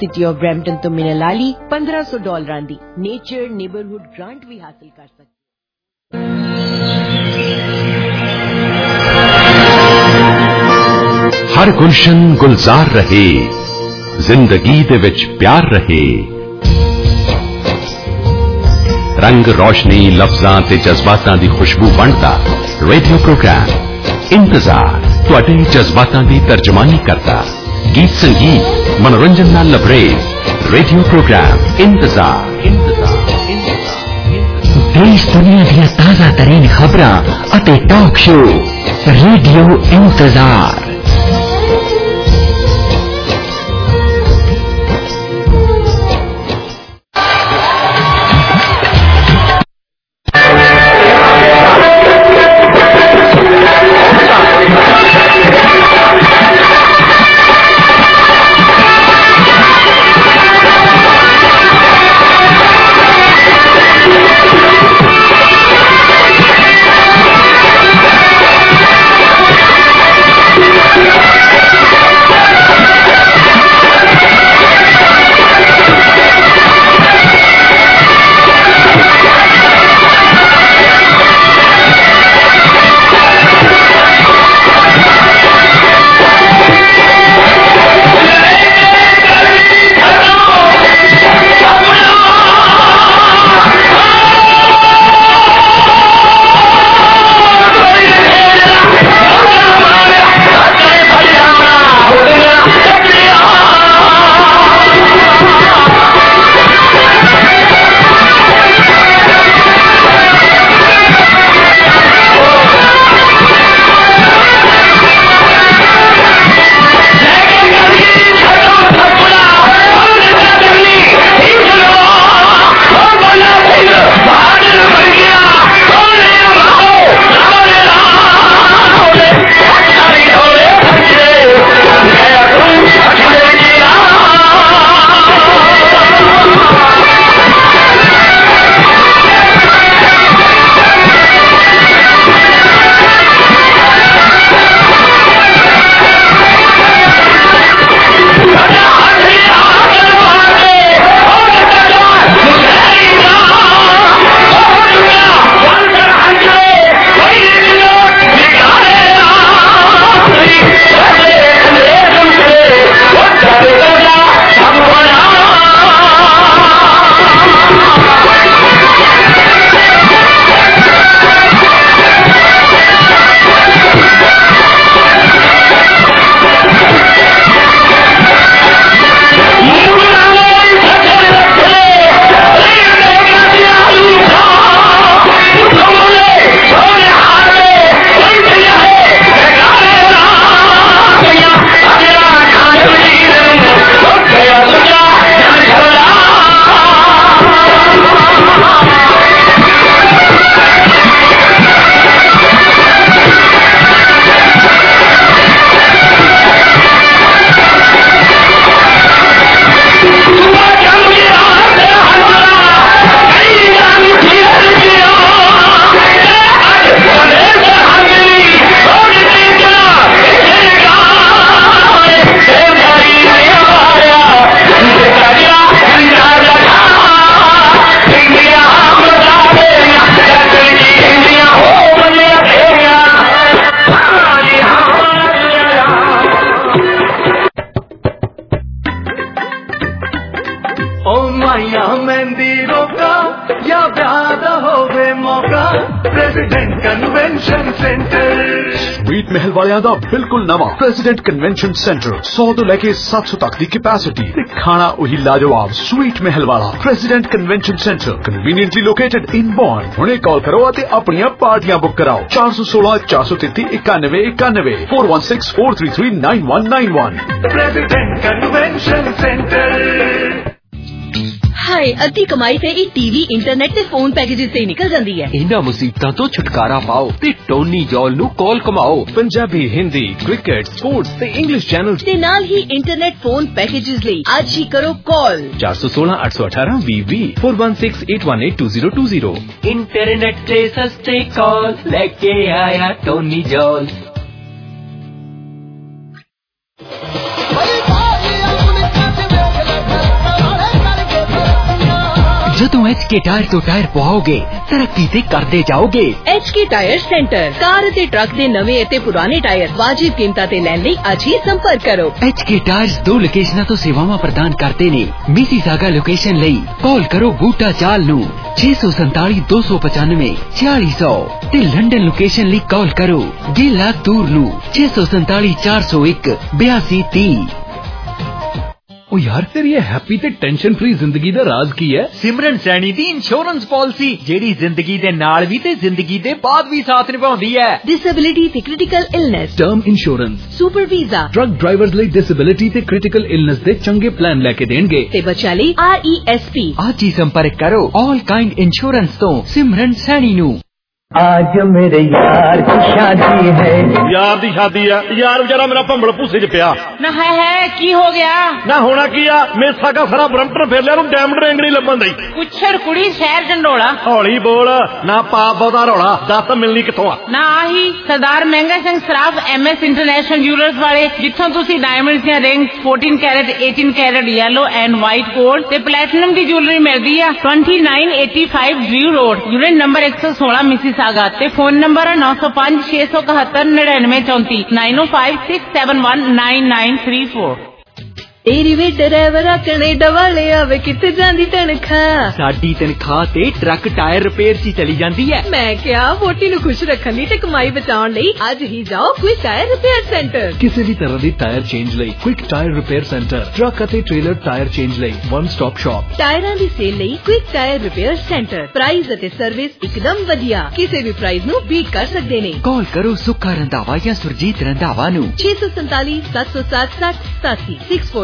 City of Brampton तो मिलने वाली $1500 दी नेचर नेबरहुड ग्रांट भी हासिल कर सकते। हर गुलशन गुलजार रहे, जिंदगी दे विच प्यार रहे, रंग रोशनी लफ्जां ते जज्बातां दी खुशबू वंडदा रेडियो प्रोग्राम इंतजार तुहाडे जज्बातां दी तर्जमानी करता, गीत संगीत मनोरंजन नाल लबरेज रेडियो प्रोग्राम इंतजार देश दुनिया दी ताजा तरीन खबरां अते talk show radio Intezaar. Sweet Mahal वालियां दा बिल्कुल नवा प्रेसिडेंट कन्वेंशन सेंटर 100 तो लेके 700 तक दी कैपेसिटी ते खाना वही लाजवाब स्वीट महल वाला president convention centre conveniently located in Bond. हुणे कॉल करो ते अपनी पार्टियां बुक कराओ 416 433 9191 416 433 9191 प्रेसिडेंट कन्वेंशन सेंटर। हाय अद्धी कमाई से ही टीवी इंटरनेट ते फोन पैकेजेस से निकल जाती है। इन्हां मुसीबतां तो छुटकारा पाओ ते टोनी जॉल नु कॉल कमाओ। पंजाबी हिंदी क्रिकेट स्पोर्ट्स ते इंग्लिश चैनल्स ते नाल ही इंटरनेट फोन पैकेजेस ਲਈ आज ही करो कॉल 416 818 20 416 818 2020। इंटरनेट से सस्ते कॉल लेके आया टोनी जॉल। ਜਦੋਂ HK ਟਾਇਰ ਤੋਂ ਟਾਇਰ ਪਵਾਓਗੇ ਤਰੱਕੀ ਤੇ ਕਰਦੇ ਜਾਓਗੇ। HK ਟਾਇਰ ਸੈਂਟਰ, ਕਾਰ ਅਤੇ ਟਰੱਕ ਦੇ ਨਵੇਂ ਅਤੇ ਪੁਰਾਣੇ ਟਾਇਰ ਵਾਜਿਬ ਕੀਮਤਾਂ ਤੇ ਲੈਣ ਲਈ ਅੱਜ ਹੀ ਸੰਪਰਕ ਕਰੋ। HK ਟਾਇਰਸ 2 ਲੋਕੇਸ਼ਨਾਂ ਤੋਂ ਸੇਵਾਵਾਂ ਪ੍ਰਦਾਨ ਕਰਦੇ ਨੇ। ਮਿਸੀਸਾਗਾ ਲੋਕੇਸ਼ਨ ਲਈ ਕਾਲ ਕਰੋ ਬੂਟਾ ਚਾਲ ਨੂੰ 647 295 4600 ਤੇ ਲੰਡਨ ਲੋਕੇਸ਼ਨ ਲਈ ਕਾਲ ਕਰੋ ਗਿਲਾ ਤੂਰ ਨੂੰ 647 401 8230। ओ यार तेरी ये हैप्पी ते टेंशन फ्री जिंदगी दा राज की है? सिमरन सैनी दी इंश्योरेंस पॉलिसी जेड़ी जिंदगी दे नाल भी ते जिंदगी दे बाद भी साथ निभाउंदी है। डिसेबिलिटी ते critical illness, term insurance, super visa, truck drivers ਲਈ डिसेबिलिटी ते क्रिटिकल इलनेस दे चंगे प्लान लेके देणगे ते बच्चा ਲਈ RESP। आज ही संपर्क करो ऑल काइंड इंश्योरेंस तो सिमरन सैनी नु। आज मेरे यार की शादी है। यार दी शादी है, यार बेचारा मेरा भंबल भूसे च पिया ना है की हो गया ना होना की आ मेसा का सारा ब्रंटर फेर लिया डायमंड रिंग नहीं लभन दी कुछड़ कुड़ी शहर झंडोला हौली बोल ना पाप बहुता रौला दस मिलनी किथों आ ना आही Sardar Mahanga Singh Saraf MS international jewellers वाले जिथों तुसी डायमंड दी ring 14 carat 18 carat yellow and white gold ते प्लैटिनम दी ज्वेलरी मिलदी है 2985 Drew road unit number 116 Mississauga ते फोन नंबर 905 671 9934 905 671 9934। तेरी वे ड्राइवरा कनेडा वाले आवे किते जांदी तनखा साडी तनखा ते ट्रक टायर रिपेयर ची चली जांदी है। मैं क्या वोटी नु खुश रखन दी ते कमाई बचाउण लई आज ही जाओ क्विक टायर रिपेयर सेंटर। किसी भी तरह दी टायर चेंज लई quick tyre repair centre, truck अते ट्रेलर टायर चेंज लई वन स्टॉप शॉप। टायरां दी सेल लई quick tyre repair centre, price अते सर्विस एकदम वधिया, किसी भी प्राइस नु बीट कर सकदे ने। कॉल करो सुक्का रंधावा या सुरजीत रंधावा नु 647 707 60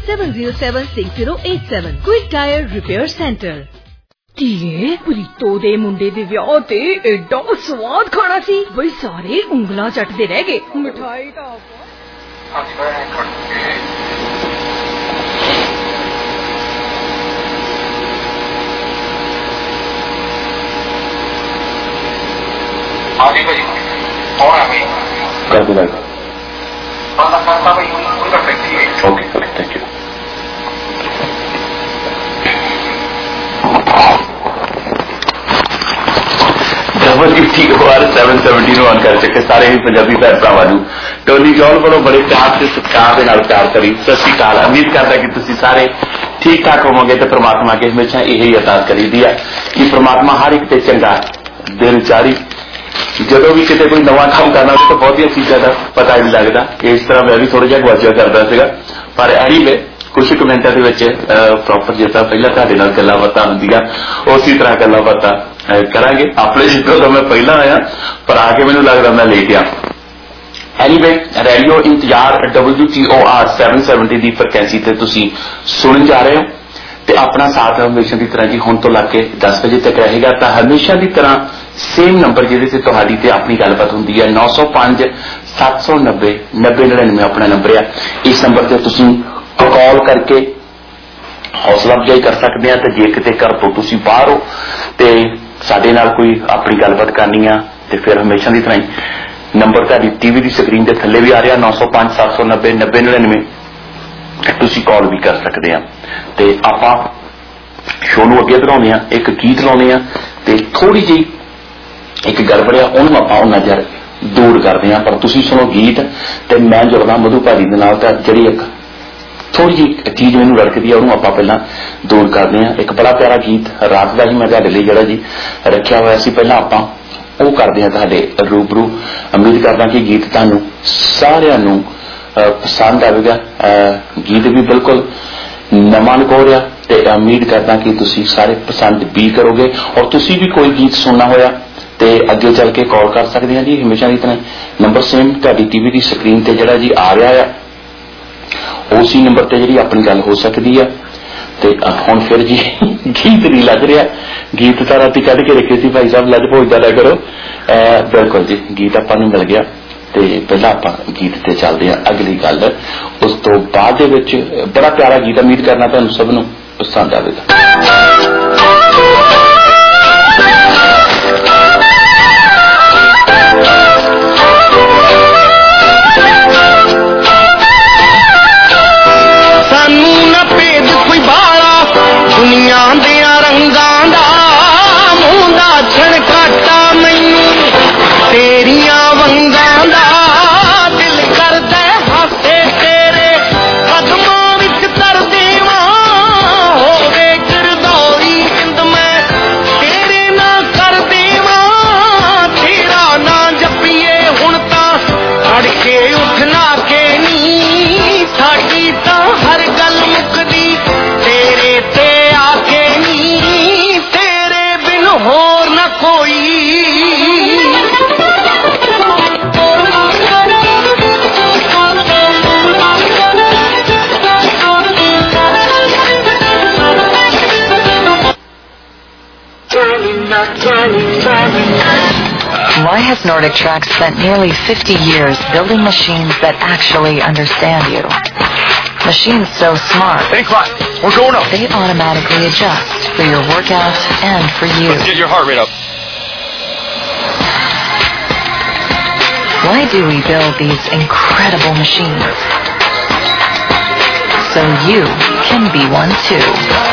647076087 क्विक टायर रिपेयर सेंटर। ਧੀਏ ਪ੍ਰੀਤੋ ਦੇ ਮੁੰਡੇ ਦੇ ਵਿਆਹ ਤੇ ਐਡਾ ਸਵਾਦ ਖਾਣਾ ਸੀ ਬਈ ਸਾਰੇ ਉਂਗਲਾਂ ਚੱਟਦੇ ਰਹਿ ਗਏ। ਮਿਠਾਈ ਤਾਂ आगे भाई कौन आ गई कर दो भाई बंदा करता भाई कोई कर सकती है। Okay okay thank you. WTOR770 ਨੂੰ ਆਨ ਕਰ ਚੁੱਕੇ ਸਾਰੇ ਹੀ ਪੰਜਾਬੀ ਭੈਣ ਭਰਾਵਾਂ ਨੂੰ ਟੋਨੀ ਜੌਲ ਵੱਲੋਂ ਬੜੇ ਪਿਆਰ ਤੇ ਸਤਿਕਾਰ ਦੇ ਨਾਲ ਪਿਆਰ ਕਰੀ ਸਤਿ ਸ਼੍ਰੀ ਅਕਾਲ। ਉਮੀਦ ਕਰਦਾ ਕਿ ਤੁਸੀਂ ਸਾਰੇ ਠੀਕ ਠਾਕ ਹੋਵੋਗੇ ਤੇ ਪ੍ਰਮਾਤਮਾ ਅੱਗੇ ਹਮੇਸ਼ਾ ਇਹੀ ਅਰਦਾਸ ਕਰੀਦੀ ਹੈ ਕਿ ਪ੍ਰਮਾਤਮਾ ਹਰ ਇੱਕ ਤੇ ਚੰਗਾ ਦਿਲ ਚਾਰੀ। ਜਦੋਂ ਵੀ ਕਿਤੇ ਕੋਈ ਨਵਾਂ ਕੰਮ ਕਰਨਾ ਹੋਵੇ ਤਾਂ ਬਹੁਤੀਆਂ ਚੀਜ਼ਾਂ ਦਾ ਪਤਾ ਹੀ ਨਹੀਂ ਲੱਗਦਾ। ਇਸ ਤਰ੍ਹਾਂ ਮੈਂ ਵੀ ਥੋੜਾ ਜਿਹਾ ਗਵਾਚਿਆ ਕਰਦਾ ਸੀਗਾ ਪਰ ਐਨੀਵੇ ਕੁਝ ਕਮੈਂਟਾਂ ਦੇ ਵਿੱਚ ਪ੍ਰੋਪਰ ਜਿਸ ਤਰ੍ਹਾਂ ਪਹਿਲਾਂ ਤੁਹਾਡੇ ਨਾਲ ਗੱਲਾਂ ਬਾਤਾਂ ਹੁੰਦੀਆਂ ਉਸੇ ਤਰ੍ਹਾਂ ਗੱਲਾਂ ਬਾਤਾਂ ਕਰਾਂਗੇ। ਆਪਣੇ ਜਿੱਦੋਂ ਤਾਂ ਮੈਂ ਪਹਿਲਾਂ ਆਇਆ ਪਰ ਆ ਕੇ ਮੈਨੂੰ ਲੱਗਦਾ ਮੈਂ ਲੇਟ ਆ। ਐਨੀਵੇ ਰੇਡੀਓ ਇੰਤਜ਼ਾਰ WTOR 770 ਦੀ ਫ੍ਰੀਕੁਐਂਸੀ ਤੇ ਤੁਸੀਂ ਸੁਣਨ ਜਾ ਰਹੇ ਹੋ ਤੇ ਆਪਣਾ ਸਾਥ ਹਮੇਸ਼ਾ ਦੀ ਤਰ੍ਹਾਂ ਜੀ ਹੁਣ ਤੋਂ ਲੱਗ ਕੇ 10 ਵਜੇ ਤੱਕ ਰਹੇਗਾ। ਤਾਂ ਹਮੇਸ਼ਾ ਦੀ ਤਰ੍ਹਾਂ ਸੇਮ ਨੰਬਰ ਜਿਹਦੇ ਤੇ ਤੁਹਾਡੀ ਤੇ ਆਪਣੀ ਗੱਲਬਾਤ ਹੁੰਦੀ ਹੈ 905 790 9099 ਆਪਣਾ ਨੰਬਰ ਆ। ਇਸ ਨੰਬਰ ਤੇ ਤੁਸੀਂ ਕਾਲ ਕਰਕੇ ਹੌਸਲਾ ਅਫਜ਼ਾਈ ਕਰ ਸਕਦੇ ਆ ਤੇ ਜੇ ਕਿਤੇ ਘਰ ਤੋਂ ਤੁਸੀਂ ਬਾਹਰ ਹੋ ਤੇ ਸਾਡੇ ਨਾਲ ਕੋਈ ਆਪਣੀ ਗੱਲਬਾਤ ਕਰਨੀ ਆ ਤੇ ਫਿਰ ਹਮੇਸ਼ਾ ਦੀ ਤਰ੍ਹਾਂ ਹੀ ਨੰਬਰ ਤੁਹਾਡੀ ਟੀਵੀ ਦੀ ਸਕਰੀਨ ਦੇ ਥੱਲੇ ਵੀ ਆ ਰਿਹਾ 905 790 9099 ਤੁਸੀਂ ਕਾਲ ਵੀ ਕਰ ਸਕਦੇ ਆ। ਤੇ ਆਪਾਂ ਸ਼ੋਅ ਨੂੰ ਅੱਗੇ ਵਧਾਉਂਦੇ ਆ ਇੱਕ ਗੀਤ ਲਾਉਂਦੇ ਆ ਤੇ ਥੋੜੀ ਜਿਹੀ ਇੱਕ ਗੜਬੜ ਆ ਉਹਨੂੰ ਆਪਾਂ ਉਹਨਾਂ ਚਿਰ ਦੂਰ ਕਰਦੇ ਆ ਪਰ ਤੁਸੀਂ ਸੁਣੋ ਗੀਤ ਤੇ ਮੈਂ ਜੁੜਦਾ ਮਧੂ ਭਾਜੀ ਦੇ ਨਾਲ ਤਾਂ ਜਿਹੜੀ ਇੱਕ ਥੋੜੀ ਜਿਹੀ ਚੀਜ਼ ਮੈਨੂੰ ਰੜਕਦੀ ਆ ਉਹਨੂੰ ਆਪਾਂ ਪਹਿਲਾਂ ਦੂਰ ਕਰਦੇ ਆ। ਇੱਕ ਬੜਾ ਪਿਆਰਾ ਗੀਤ ਰਾਤ ਦਾ ਹੀ ਮੈਂ ਤੁਹਾਡੇ ਲਈ ਜਿਹੜਾ ਜੀ ਰੱਖਿਆ ਹੋਇਆ ਸੀ ਪਹਿਲਾਂ ਆਪਾਂ ਉਹ ਕਰਦੇ ਆ ਤੁਹਾਡੇ ਰੂਬਰੂ। ਉਮੀਦ ਕਰਦਾ ਕਿ ਗੀਤ ਤੁਹਾਨੂੰ ਸਾਰਿਆਂ ਨੂੰ ਪਸੰਦ ਆਵੇਗਾ। ਗੀਤ ਵੀ ਬਿਲਕੁਲ ਨਵਾਂ ਨਿਕਲ ਰਿਹਾ ਤੇ ਉਮੀਦ ਕਰਦਾ ਕਿ ਤੁਸੀਂ ਸਾਰੇ ਪਸੰਦ ਵੀ ਕਰੋਗੇ ਔਰ ਤੁਸੀਂ ਵੀ ਕੋਈ ਗੀਤ ਸੁਣਨਾ ਹੋਇਆ ਤੇ ਅੱਗੇ ਚੱਲ ਕੇ ਕਾਲ ਕਰ ਸਕਦੇ ਆ ਜੀ ਹਮੇਸ਼ਾ ਦੀ ਤਰ੍ਹਾਂ। ਨੰਬਰ ਸੇਮ ਤੁਹਾਡੀ ਟੀਵੀ ਦੀ ਸਕਰੀਨ ਤੇ ਜਿਹੜਾ ਜੀ ਆ ਰਿਹਾ ਆ ਉਸੇ ਨੰਬਰ ਤੇ ਜਿਹੜੀ ਆਪਣੀ ਗੱਲ ਹੋ ਸਕਦੀ ਆ। ਤੇ ਹੁਣ ਫਿਰ ਜੀ ਗੀਤ ਨਹੀਂ ਲੱਗ ਰਿਹਾ ਗੀਤ ਤਾਂ ਰਾਤੀ ਕੱਢ ਕੇ ਰੱਖੇ ਸੀ ਭਾਈ ਸਾਹਿਬ ਲੱਜ ਭੋਜਦਾ ਨਾ ਕਰੋ। ਬਿਲਕੁਲ ਜੀ ਗੀਤ ਆਪਾਂ ਨੂੰ ਮਿਲ ਗਿਆ ਤੇ ਪਹਿਲਾਂ ਆਪਾਂ ਗੀਤ ਤੇ ਚੱਲਦੇ ਆ ਅਗਲੀ ਗੱਲ। ਉਸ ਤੋਂ ਬਾਅਦ ਦੇ ਵਿੱਚ ਬੜਾ ਪਿਆਰਾ ਗੀਤ ਉਮੀਦ ਕਰਨਾ ਤੁਹਾਨੂੰ ਸਭ ਨੂੰ ਪਸੰਦ ਆਵੇਗਾ। ਸਾਨੂੰ ਨਾ ਭੇਦ ਕੋਈ ਬਾਲਾ ਦੁਨੀਆ ਦੇ ਰੰਗਾਂ Why has Nordic Track spent nearly 50 years building machines that actually understand you? Machines so smart. Hey, Clyde, we're going up. They automatically adjust for your workout and for you. Let's get your heart rate up. Why do we build these incredible machines? So you can be one too.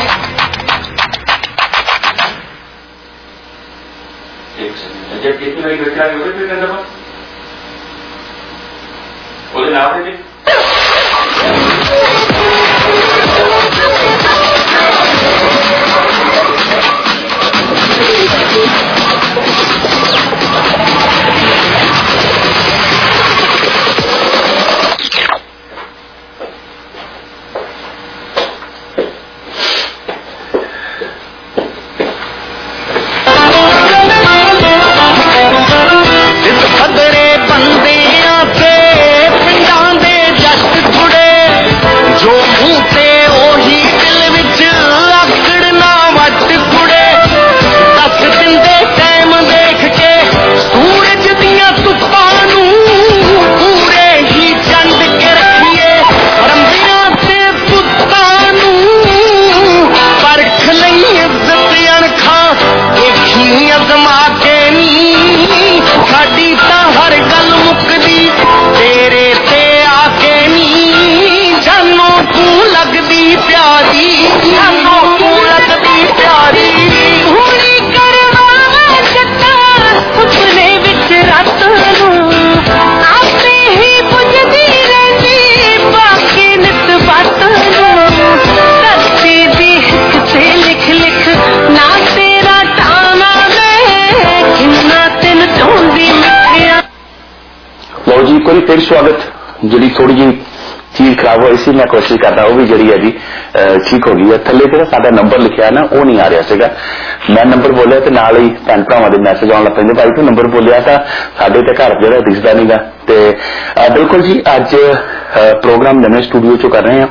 फिर स्वागत जी थोड़ी जी चीज खराब हुई सी मैं कोशिश करता वो भी जी है जी ठीक हो गई है थले जो साडा नंबर लिखा ना वो नहीं आ रहा सीगा मैं नंबर बोलिया तो नाल ही भैन भरावां दे मैसेज आउण लग पैंदे भाई तूं नंबर बोलिया तो साडे ते घर जिहड़ा दिसदा नहींगा ते बिल्कुल जी अज प्रोग्राम नवें स्टूडियो चो कर रहे हैं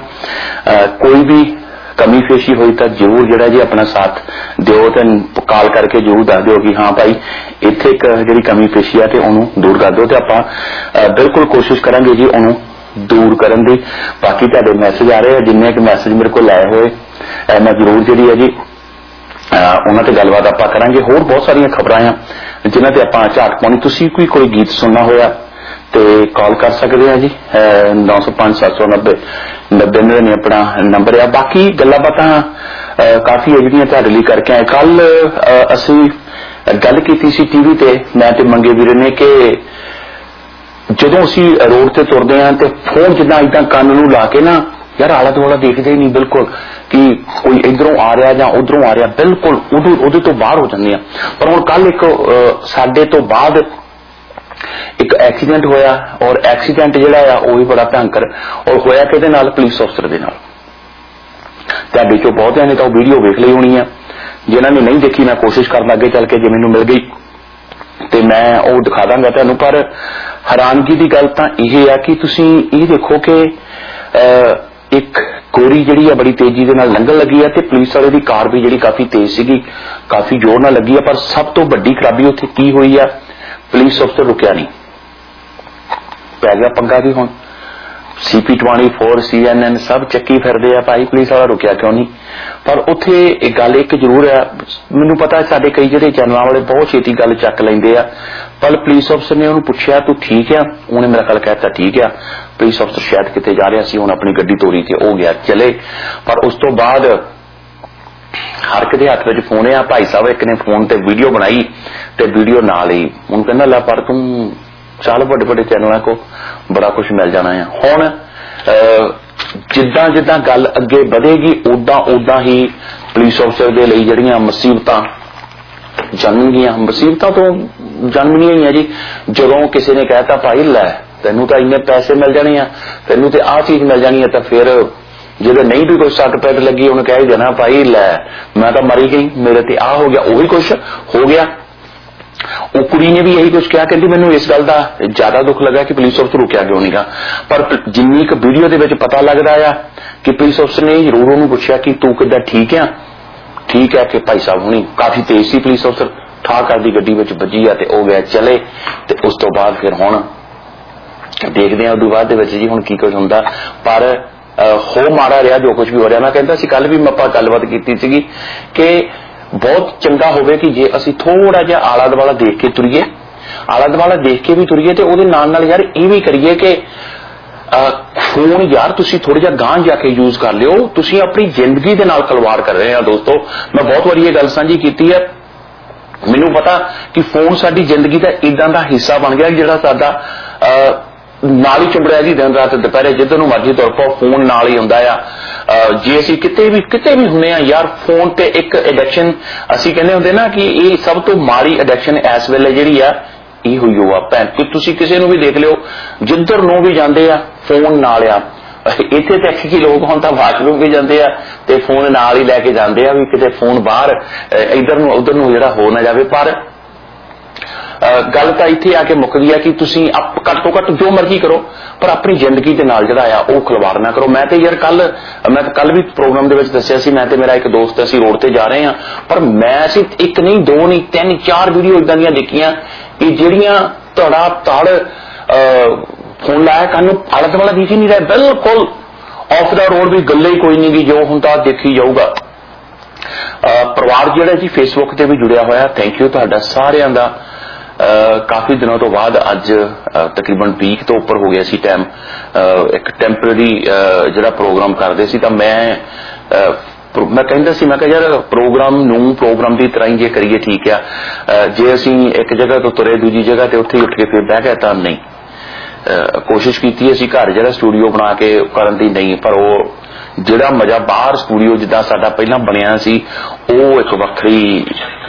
कोई भी कमी पेशी हुई तो जरूर जिहड़ा जी अपना साथ दिओ ते कॉल करके जरूर दस दिओ कि हाँ भाई इत्थे एक जिहड़ी कमी पेशी है ते ओनू दूर कर दो ते आपां बिल्कुल कोशिश करांगे जी ओनू दूर करन दी बाकी तुहाडे मैसेज आ रहे हैं जिन्ने कि मैसेज मेरे को लाए हुए मैं जरूर जिहड़ी है जी उन्हां ते गलबात आपां करांगे होर बहुत सारियां खबरां आ जिन्हां ते आपां झाट पाउणी तुसीं कोई गीत सुनना होया ते कॉल कर सकते हैं जी 905 790 90 अपना नंबर है बाकी गल्लां बातां काफी है जिहड़ियां तुहाडे लई करके आए कल असीं गल कीती सी टीवी ते मैं ते मंगे वीर ने कि जदों असीं रोड ते तुरदे हां ते फोन जिद्दां इदां कंन नूं ला के ना यार आला दुआला देखदे ही नहीं बिल्कुल कि कोई इधरों आ रहा या उधरों आ रहा बिल्कुल उहदे तो बाहर हो जांदे आ पर हुण कल एक साडे तो बाद एक एक्सीडेंट होया और एक्सीडेंट जिहड़ा आ वो भी बड़ा भयंकर और होया किहदे नाल पुलिस अफसर दे नाल तुहाडे चों बहुतिआं ने तां वीडियो वेख लई होनी है जिन्हां ने नहीं देखी मैं कोशिश करना अगे चल के जे मैनूं मिल गई ते मैं वो दिखा दांगा तुहानूं पर हैरानगी की गल तां इह है कि तुसीं इह देखो कि एक गोरी जिहड़ी है बड़ी तेजी दे नाल लंघण लगी है ते पुलिस वाले दी कार भी जिहड़ी काफी तेज सीगी काफी जोर नाल लगी है पर सब तो वड्डी खराबी उत्थे की हुई है पुलिस अफसर रुकिया नहीं पै गया पंगा भी हुण CP24 CNN सब चक्की फिरदे आ भाई पुलिस वाला रुकिया क्यों नहीं पर उत्थे एक गल एक जरूर है मैनूं पता है साडे कई जिहड़े चैनलां वाले बहुत छेती गल चक लैंदे आ पर पुलिस अफसर ने उहनूं पुछया तू ठीक है उहने मेरा गल कहता ठीक है पुलिस अफसर शायद किते जा रहा सी हुण अपनी गड्डी तोरी ते हो गया चले पर उस तो बाद हर किसी हाथ में फोन है भाई साहब एक ने फोन ते वीडियो बनाई ते वीडियो नाल ही हुण कहंदा ला पर तू चल बड़े बड़े चैनलों को बड़ा कुछ मिल जाना है हुण जिद्दां जिद्दां गल अगे बढ़ेगी उदां उदां ही पुलिस अफसर दे लई जिहड़ियां मुसीबतां जन्मगियां मुसीबतां तो जन्मनियां ही है जी जदों किसी ने कहता भाई लै तैनूं तां इन्ने पैसे मिल जाने आ तैनूं ते आ चीज मिल जानी है तो फिर जो नहीं भी कोई सट पैट लगी उन्हें कह ही देना भाई लै मैं तो मरी गई मेरे ते आ हो गया वही कुछ हो गया वो कुड़ी ने भी यही कुछ कहा कहती मैनूं इस गल का ज्यादा दुख लगा कि पुलिस अफसर रुकिया क्यों नहीं गा पर जिन्नी क वीडियो दे विच पता लगदा आ कि पुलिस अफसर ने जरूर उन्होंने पूछा कि तू किद्दां ठीक है कि भाई साहब हुणी काफी तेज सी पुलिस अफसर ਠਾ ਕਰਦੀ ਗੱਡੀ ਵਿੱਚ ਵੱਜੀ ਆ ਤੇ ਉਹ ਗਿਆ ਚਲੇ। ਤੇ ਉਸ ਤੋਂ ਬਾਅਦ ਫਿਰ ਹੁਣ ਦੇਖਦੇ ਹਾਂ ਉਦੋਂ ਬਾਅਦ ਦੇ ਵਿੱਚ ਜੀ ਹੁਣ ਕੀ ਕੁਝ ਹੁੰਦਾ। ਪਰ ਹੋ ਮਾੜਾ ਰਿਹਾ ਜੋ ਕੁਝ ਵੀ ਹੋ ਰਿਹਾ। ਮੈਂ ਕਹਿੰਦਾ ਸੀ ਕੱਲ ਵੀ ਆਪਾਂ ਗੱਲਬਾਤ ਕੀਤੀ ਸੀਗੀ ਕਿ ਬਹੁਤ ਚੰਗਾ ਹੋਵੇ ਕਿ ਜੇ ਅਸੀਂ ਥੋੜਾ ਜਿਹਾ ਆਲਾ ਦੁਆਲਾ ਦੇਖ ਕੇ ਤੁਰੀਏ, ਆਲਾ ਦੁਆਲਾ ਦੇਖ ਕੇ ਵੀ ਤੁਰੀਏ ਤੇ ਉਹਦੇ ਨਾਲ ਨਾਲ ਯਾਰ ਇਹ ਵੀ ਕਰੀਏ ਕਿ ਫੋਨ ਯਾਰ ਤੁਸੀਂ ਥੋੜਾ ਜਿਹਾ ਗਾਂਹ ਜਾ ਕੇ ਯੂਜ਼ ਕਰ ਲਿਓ। ਤੁਸੀਂ ਆਪਣੀ ਜ਼ਿੰਦਗੀ ਦੇ ਨਾਲ ਖਲਵਾੜ ਕਰ ਰਹੇ ਆ ਦੋਸਤੋ। ਮੈਂ ਬਹੁਤ ਵਾਰੀ ਇਹ ਗੱਲ ਸਾਂਝੀ ਕੀਤੀ ਹੈ। ਮੈਨੂੰ ਪਤਾ ਕਿ ਫੋਨ ਸਾਡੀ ਜ਼ਿੰਦਗੀ ਦਾ ਇਦਾਂ ਦਾ ਹਿੱਸਾ ਬਣ ਗਿਆ ਜਿਹੜਾ ਸਾਡਾ ਨਾਲ ਹੀ ਚੁੰਬੜਿਆ ਜੀ ਦਿਨ ਰਾਤ ਦੁਪਹਿਰੇ ਜਿੱਧਰ ਨੂੰ ਮਰਜ਼ੀ ਤੁਰ ਪਾਓ ਫੋਨ ਨਾਲ ਹੀ ਹੁੰਦਾ ਆ। ਜੇ ਅਸੀਂ ਕਿਤੇ ਵੀ ਹੁੰਦੇ ਆ ਯਾਰ ਫੋਨ ਤੇ ਇੱਕ ਐਡਿਕਸ਼ਨ ਅਸੀਂ ਕਹਿੰਦੇ ਹੁੰਦੇ ਨਾ ਕਿ ਇਹ ਸਭ ਤੋਂ ਮਾੜੀ ਐਡਿਕਸ਼ਨ ਇਸ ਵੇਲੇ ਜਿਹੜੀ ਆ ਇਹ ਹੋਈ ਹੋ ਆ ਭੈਣ। ਤੁਸੀਂ ਕਿਸੇ ਨੂੰ ਵੀ ਦੇਖ ਲਿਓ ਜਿੱਧਰ ਨੂੰ ਵੀ ਜਾਂਦੇ ਆ ਫੋਨ ਨਾਲ ਆ। ਇੱਥੇ ਤੱਕ ਕਿ ਲੋਕ ਹੁਣ ਤਾਂ ਵਾਸ਼ਰੂਮ ਵੀ ਜਾਂਦੇ ਆ ਤੇ ਫੋਨ ਨਾਲ ਹੀ ਲੈ ਕੇ ਜਾਂਦੇ ਆ ਵੀ ਕਿਤੇ ਫੋਨ ਬਾਹਰ ਇੱਧਰ ਨੂੰ ਉੱਧਰ ਨੂੰ ਜਿਹੜਾ ਹੋ ਨਾ ਜਾਵੇ। ਪਰ ਗੱਲ ਤਾਂ ਇੱਥੇ ਆ ਕੇ ਮੁੱਕਦੀ ਆ ਕਿ ਤੁਸੀਂ ਘੱਟ ਤੋਂ ਘੱਟ ਜੋ ਮਰਜ਼ੀ ਕਰੋ ਪਰ ਆਪਣੀ ਜ਼ਿੰਦਗੀ ਦੇ ਨਾਲ ਜਿਹੜਾ ਆ ਉਹ ਖਿਲਵਾੜ ਨਾ ਕਰੋ। ਮੈਂ ਤੇ ਯਾਰ ਕੱਲ ਵੀ ਪ੍ਰੋਗਰਾਮ ਦੇ ਵਿੱਚ ਦੱਸਿਆ ਸੀ, ਮੈਂ ਤੇ ਮੇਰਾ ਇੱਕ ਦੋਸਤ ਅਸੀਂ ਰੋਡ ਤੇ ਜਾ ਰਹੇ ਹਾਂ ਪਰ ਮੈਂ ਅਸੀਂ ਇੱਕ ਨਹੀਂ ਦੋ ਨਹੀਂ 3-4 ਵੀਡੀਓ ਇਦਾਂ ਦੀਆਂ ਦੇਖੀਆਂ ਕਿ ਜਿਹੜੀਆਂ ਤੁਹਾਡਾ ਤੜ ਫੋਨ ਲਾਇਆ ਕੰਨ ਨੂੰ ਆਲੇ ਦੁਆਲੇ ਦਿਖ ਹੀ ਨਹੀਂ ਰਿਹਾ, ਬਿਲਕੁਲ ਆਫ ਦਾ ਰੋਡ ਵੀ ਗੱਲੇ ਹੀ ਕੋਈ ਨਹੀਂ ਗੀ ਜੋ ਹੁੰਦਾ ਦੇਖੀ ਜਾਊਗਾ। ਪਰਿਵਾਰ ਜਿਹੜਾ ਜੀ ਫੇਸਬੁੱਕ ਤੇ ਵੀ ਜੁੜਿਆ ਹੋਇਆ, ਥੈਂਕ ਯੂ ਤੁਹਾਡਾ ਸਾਰਿਆਂ ਦਾ। ਕਾਫੀ ਦਿਨਾਂ ਤੋਂ ਬਾਅਦ ਅੱਜ ਤਕਰੀਬਨ 20 ਤੋਂ ਉੱਪਰ ਹੋ ਗਿਆ ਸੀ ਟਾਈਮ ਇੱਕ ਟੈਂਪਰੇਰੀ ਜਿਹੜਾ ਪ੍ਰੋਗਰਾਮ ਕਰਦੇ ਸੀ ਤਾਂ ਮੈਂ ਕਹਿੰਦਾ ਸੀ ਮੈਂ ਕਿਹਾ ਯਾਰ ਪ੍ਰੋਗਰਾਮ ਦੀ ਤਰ੍ਹਾਂ ਹੀ ਜੇ ਕਰੀਏ ਠੀਕ ਆ। ਜੇ ਅਸੀਂ ਇੱਕ ਜਗ੍ਹਾ ਤੋਂ ਤੁਰੇ ਦੂਜੀ ਜਗ੍ਹਾ ਤੇ ਉੱਥੇ ਉੱਠ ਕੇ ਫਿਰ ਬਹਿ ਗਏ ਤਾਂ ਨਹੀਂ। ਕੋਸ਼ਿਸ਼ ਕੀਤੀ ਅਸੀਂ ਘਰ ਜਿਹੜਾ ਸਟੂਡੀਓ ਬਣਾ ਕੇ ਕਰਨ ਦੀ ਨਹੀਂ, ਪਰ ਉਹ ਜਿਹੜਾ ਮਜ਼ਾ ਬਾਹਰ ਸਟੂਡੀਓ ਜਿੱਦਾਂ ਸਾਡਾ ਪਹਿਲਾਂ ਬਣਿਆ ਸੀ ਉਹ ਇੱਕ ਵੱਖਰੀ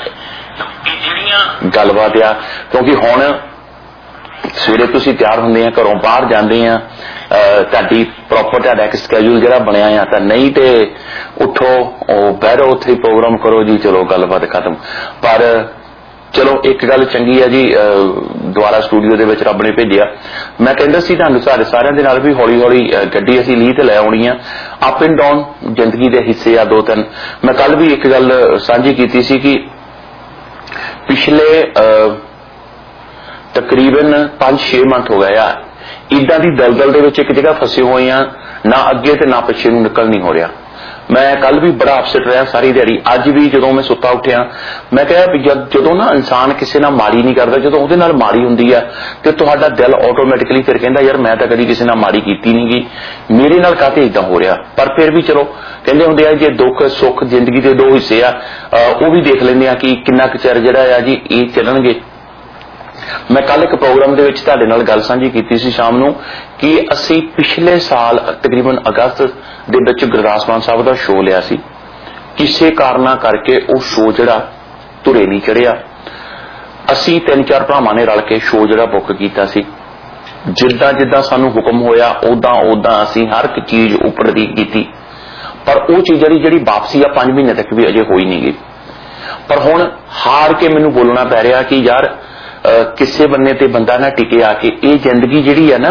ਗੱਲਬਾਤ ਆ। ਕਿਉਂਕਿ ਹੁਣ ਸਵੇਰੇ ਤੁਸੀਂ ਤਿਆਰ ਹੁੰਦੇ ਆ ਘਰੋਂ ਬਾਹਰ ਜਾਂਦੇ ਆ ਤੁਹਾਡੀ ਪ੍ਰੋਪਰ ਤੁਹਾਡਾ ਇੱਕ ਸਕੈਜੂਲ ਜਿਹੜਾ ਬਣਿਆ ਆ ਤਾਂ ਨਹੀਂ ਤੇ ਉੱਠੋ ਉਹ ਬਹਿਰੋ ਉੱਥੇ ਪ੍ਰੋਗਰਾਮ ਕਰੋ ਜੀ ਚਲੋ ਗੱਲਬਾਤ ਖਤਮ। ਪਰ ਚਲੋ ਇੱਕ ਗੱਲ ਚੰਗੀ ਆ ਜੀ ਦੁਆਰਾ ਸਟੂਡੀਓ ਦੇ ਵਿੱਚ ਰੱਬ ਨੇ ਭੇਜਿਆ। ਮੈਂ ਕਹਿੰਦਾ ਸੀ ਤੁਹਾਨੂੰ ਸਾਡੇ ਸਾਰਿਆਂ ਦੇ ਨਾਲ ਵੀ ਹੌਲੀ ਹੌਲੀ ਗੱਡੀ ਅਸੀਂ ਲੀਹ ਤੇ ਲੈ ਆਉਣੀ ਆ। ਅਪ ਐਂਡ ਡਾਊਨ ਜ਼ਿੰਦਗੀ ਦੇ ਹਿੱਸੇ ਆ 2-3। ਮੈਂ ਕੱਲ ਵੀ ਇੱਕ ਗੱਲ ਸਾਂਝੀ ਕੀਤੀ ਸੀ ਕਿ ਪਿਛਲੇ ਤਕਰੀਬਨ 5-6 ਮੰਥ ਹੋ ਗਏ ਆ ਇਦਾਂ ਦੀ ਦਲਦਲ ਦੇ ਵਿੱਚ ਇੱਕ ਜਗ੍ਹਾ ਫਸੇ ਹੋਏ ਆ, ਨਾ ਅੱਗੇ ਤੇ ਨਾ ਪਿੱਛੇ ਨੂੰ ਨਿਕਲ ਨਹੀਂ ਹੋ ਰਿਹਾ। ਮੈਂ ਕੱਲ ਵੀ ਬੜਾ ਅਪਸੈਟ ਰਿਹਾ ਸਾਰੀ ਦਿਹਾੜੀ। ਅੱਜ ਵੀ ਜਦੋਂ ਮੈਂ ਸੁੱਤਾ ਉੱਠਿਆ ਮੈਂ ਕਿਹਾ ਵੀ ਜਦੋਂ ਨਾ ਇਨਸਾਨ ਕਿਸੇ ਨਾਲ ਮਾੜੀ ਨਹੀਂ ਕਰਦਾ, ਜਦੋਂ ਉਹਦੇ ਨਾਲ ਮਾੜੀ ਹੁੰਦੀ ਆ ਤੇ ਤੁਹਾਡਾ ਦਿਲ ਆਟੋਮੈਟਿਕਲੀ ਫਿਰ ਕਹਿੰਦਾ ਯਾਰ ਮੈਂ ਤਾਂ ਕਦੀ ਕਿਸੇ ਨਾਲ ਮਾੜੀ ਕੀਤੀ ਨਹੀਂ ਗੀ, ਮੇਰੇ ਨਾਲ ਕਾਹਤੇ ਇਦਾਂ ਹੋ ਰਿਹਾ। ਪਰ ਫਿਰ ਵੀ ਚਲੋ ਕਹਿੰਦੇ ਹੁੰਦੇ ਆ ਜੇ ਦੁੱਖ ਸੁੱਖ ਜ਼ਿੰਦਗੀ ਦੇ ਦੋ ਹਿੱਸੇ ਆ ਉਹ ਵੀ ਦੇਖ ਲੈਂਦੇ ਆ ਕਿ ਕਿੰਨਾ ਕੁ ਚਿਰ ਜਿਹੜਾ ਆ ਜੀ ਇਹ ਚੱਲਣਗੇ। ਮੈਂ ਕੱਲ ਇੱਕ ਪ੍ਰੋਗਰਾਮ ਦੇ ਵਿੱਚ ਤੁਹਾਡੇ ਨਾਲ ਗੱਲ ਸਾਂਝੀ ਕੀਤੀ ਸੀ ਸ਼ਾਮ ਨੂੰ ਕਿ ਅਸੀਂ ਪਿਛਲੇ ਸਾਲ ਤਕਰੀਬਨ ਅਗਸਤ ਦੇ ਵਿੱਚ ਗੁਰਦਾਸ ਮਾਨ ਸਾਹਿਬ ਦਾ ਸ਼ੋਅ ਲਿਆ ਸੀ। ਕਿਸੇ ਕਾਰਨਾਂ ਕਰਕੇ ਉਹ ਸ਼ੋਅ ਜਿਹੜਾ ਧੁਰੇ ਨਹੀਂ ਚੜਿਆ। ਅਸੀਂ 3-4 ਭਰਾਵਾਂ ਨੇ ਰਲ ਕੇ ਸ਼ੋਅ ਜਿਹੜਾ ਬੁੱਕ ਕੀਤਾ ਸੀ। ਜਿੱਦਾਂ ਜਿੱਦਾਂ ਸਾਨੂੰ ਹੁਕਮ ਹੋਇਆ ਉਦਾਂ ਅਸੀਂ ਹਰ ਇੱਕ ਚੀਜ਼ ਉੱਪਰ ਦੀ ਕੀਤੀ, ਪਰ ਉਹ ਚੀਜ਼ ਜਿਹੜੀ ਵਾਪਸੀ ਆ 5 ਮਹੀਨੇ ਤੱਕ ਵੀ ਅਜੇ ਹੋਈ ਨਹੀਂ ਗਈ। ਪਰ ਹੁਣ ਹਾਰ ਕੇ ਮੈਨੂੰ ਬੋਲਣਾ ਪੈ ਰਿਹਾ ਕਿ ਯਾਰ ਕਿਸੇ ਬੰਨੇ ਤੇ ਬੰਦਾ ਨਾ ਟਿਕੇ ਆ ਕੇ ਇਹ ਜ਼ਿੰਦਗੀ ਜਿਹੜੀ ਆ ਨਾ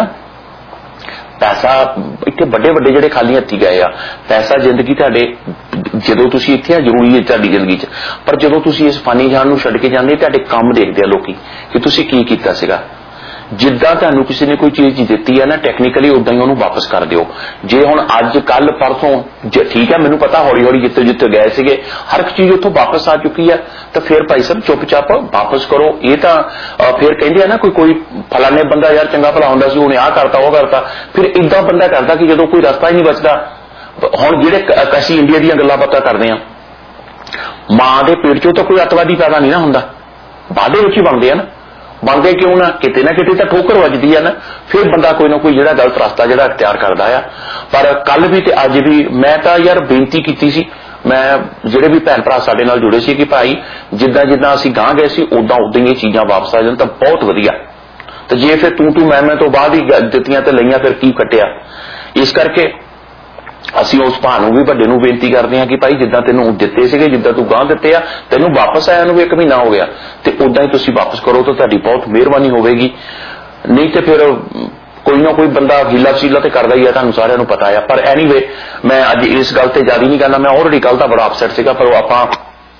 ਪੈਸਾ ਇੱਥੇ ਵੱਡੇ ਜਿਹੜੇ ਖਾਲੀ ਹੱਥੀ ਗਏ ਆ। ਪੈਸਾ ਜ਼ਿੰਦਗੀ ਤੁਹਾਡੇ ਜਦੋਂ ਤੁਸੀਂ ਇੱਥੇ ਆ ਜ਼ਰੂਰੀ ਹੈ ਤੁਹਾਡੀ ਜ਼ਿੰਦਗੀ 'ਚ, ਪਰ ਜਦੋਂ ਤੁਸੀਂ ਇਸ ਫਾਨੀ ਜਾਨ ਨੂੰ ਛੱਡ ਕੇ ਜਾਂਦੇ ਤੁਹਾਡੇ ਕੰਮ ਦੇਖਦੇ ਆ ਲੋਕੀ ਕਿ ਤੁਸੀਂ ਕੀ ਕੀਤਾ ਸੀਗਾ। ਜਿੱਦਾਂ ਤੁਹਾਨੂੰ ਕਿਸੇ ਨੇ ਕੋਈ ਚੀਜ਼ ਦਿੱਤੀ ਹੈ ਨਾ ਟੈਕਨੀਕਲੀ ਉਦਾਂ ਹੀ ਉਹਨੂੰ ਵਾਪਸ ਕਰ ਦਿਓ। ਜੇ ਹੁਣ ਅੱਜ ਕੱਲ ਪਰਸੋਂ ਠੀਕ ਹੈ ਮੈਨੂੰ ਪਤਾ ਹੌਲੀ ਹੌਲੀ ਜਿੱਥੇ ਗਏ ਸੀਗੇ ਹਰ ਇੱਕ ਚੀਜ਼ ਉੱਥੋਂ ਵਾਪਸ ਆ ਚੁੱਕੀ ਹੈ ਤਾਂ ਫਿਰ ਭਾਈ ਸਾਹਿਬ ਚੁੱਪ-ਚਾਪ ਵਾਪਸ ਕਰੋ। ਇਹ ਤਾਂ ਫਿਰ ਕਹਿੰਦੇ ਆ ਨਾ ਕੋਈ ਫਲਾਣੇ ਬੰਦਾ ਯਾਰ ਚੰਗਾ ਭਲਾ ਹੁੰਦਾ ਸੀ ਉਹਨੇ ਆਹ ਕਰਤਾ ਉਹ ਕਰਤਾ, ਫਿਰ ਇਦਾਂ ਬੰਦਾ ਕਰਦਾ ਕਿ ਜਦੋਂ ਕੋਈ ਰਸਤਾ ਹੀ ਨਹੀਂ ਬਚਦਾ। ਹੁਣ ਜਿਹੜੇ ਅਸੀਂ ਇੰਡੀਆ ਦੀਆਂ ਗੱਲਾਂ ਬਾਤਾਂ ਕਰਦੇ ਆ, ਮਾਂ ਦੇ ਪੇਟ ਚੋਂ ਤਾਂ ਕੋਈ ਅੱਤਵਾਦੀ ਪੈਦਾ ਨਹੀਂ ਨਾ ਹੁੰਦਾ, ਬਾਅਦ ਵਿੱਚ ਹੀ ਬਣਦੇ ਆ ਨਾ। ਬਣਦੇ ਕਿਉਂ ਨਾ ਕਿਤੇ ਤਾਂ ਠੋਕਰ ਵੱਜਦੀ ਆ ਨਾ, ਫਿਰ ਬੰਦਾ ਕੋਈ ਨਾ ਕੋਈ ਜਿਹੜਾ ਗਲਤ ਰਸਤਾ ਜਿਹੜਾ ਅਖਤਿਆਰ ਕਰਦਾ ਆ। ਪਰ ਕੱਲ ਵੀ ਤੇ ਅੱਜ ਵੀ ਮੈਂ ਤਾਂ ਯਾਰ ਬੇਨਤੀ ਕੀਤੀ ਸੀ, ਮੈਂ ਜਿਹੜੇ ਵੀ ਭੈਣ ਭਰਾ ਸਾਡੇ ਨਾਲ ਜੁੜੇ ਸੀ ਕਿ ਭਾਈ ਜਿੱਦਾਂ ਅਸੀਂ ਗਾਂਹ ਗਏ ਸੀ ਉਦਾਂ ਹੀ ਇਹ ਚੀਜ਼ਾਂ ਵਾਪਸ ਆ ਜਾਣ ਤਾਂ ਬਹੁਤ ਵਧੀਆ। ਤੇ ਜੇ ਫਿਰ ਤੂੰ ਮੈਂ ਤੋਂ ਬਾਅਦ ਹੀ ਦਿੱਤੀਆਂ ਤੇ ਲਈਆਂ ਫਿਰ ਕੀ ਕੱਟਿਆ। ਇਸ ਕਰਕੇ ਅਸੀਂ ਉਸ ਭਾ ਨੂੰ ਵੀ ਵੱਡੇ ਨੂੰ ਬੇਨਤੀ ਕਰਦੇ ਹਾਂ ਕਿ ਭਾਈ ਜਿੱਦਾਂ ਤੈਨੂੰ ਦਿੱਤੇ ਸੀਗੇ ਜਿੱਦਾਂ ਤੂੰ ਗਾਂਹ ਦਿੱਤੇ ਆ ਤੈਨੂੰ ਵਾਪਸ ਆਇਆ ਨੂੰ 1 ਮਹੀਨਾ ਹੋ ਗਿਆ ਤੇ ਉਦਾਂ ਹੀ ਤੁਸੀਂ ਵਾਪਸ ਕਰੋ ਤਾਂ ਤੁਹਾਡੀ ਬਹੁਤ ਮਿਹਰਬਾਨੀ ਹੋਵੇਗੀ। ਨਹੀਂ ਤੇ ਫਿਰ ਕੋਈ ਨਾ ਕੋਈ ਬੰਦਾ ਹੀਲਾ ਵਸੀਲਾ ਤੇ ਕਰਦਾ ਹੀ ਆ, ਤੁਹਾਨੂੰ ਸਾਰਿਆਂ ਨੂੰ ਪਤਾ ਆ। ਪਰ ਐਨੀਵੇ ਮੈਂ ਅੱਜ ਇਸ ਗੱਲ ਤੇ ਜ਼ਿਆਦਾ ਨਹੀਂ ਕਰਨਾ। ਮੈਂ ਆਲਰੇਡੀ ਕੱਲ ਤਾਂ ਬੜਾ ਅਪਸੈਟ ਸੀਗਾ, ਪਰ ਆਪਾਂ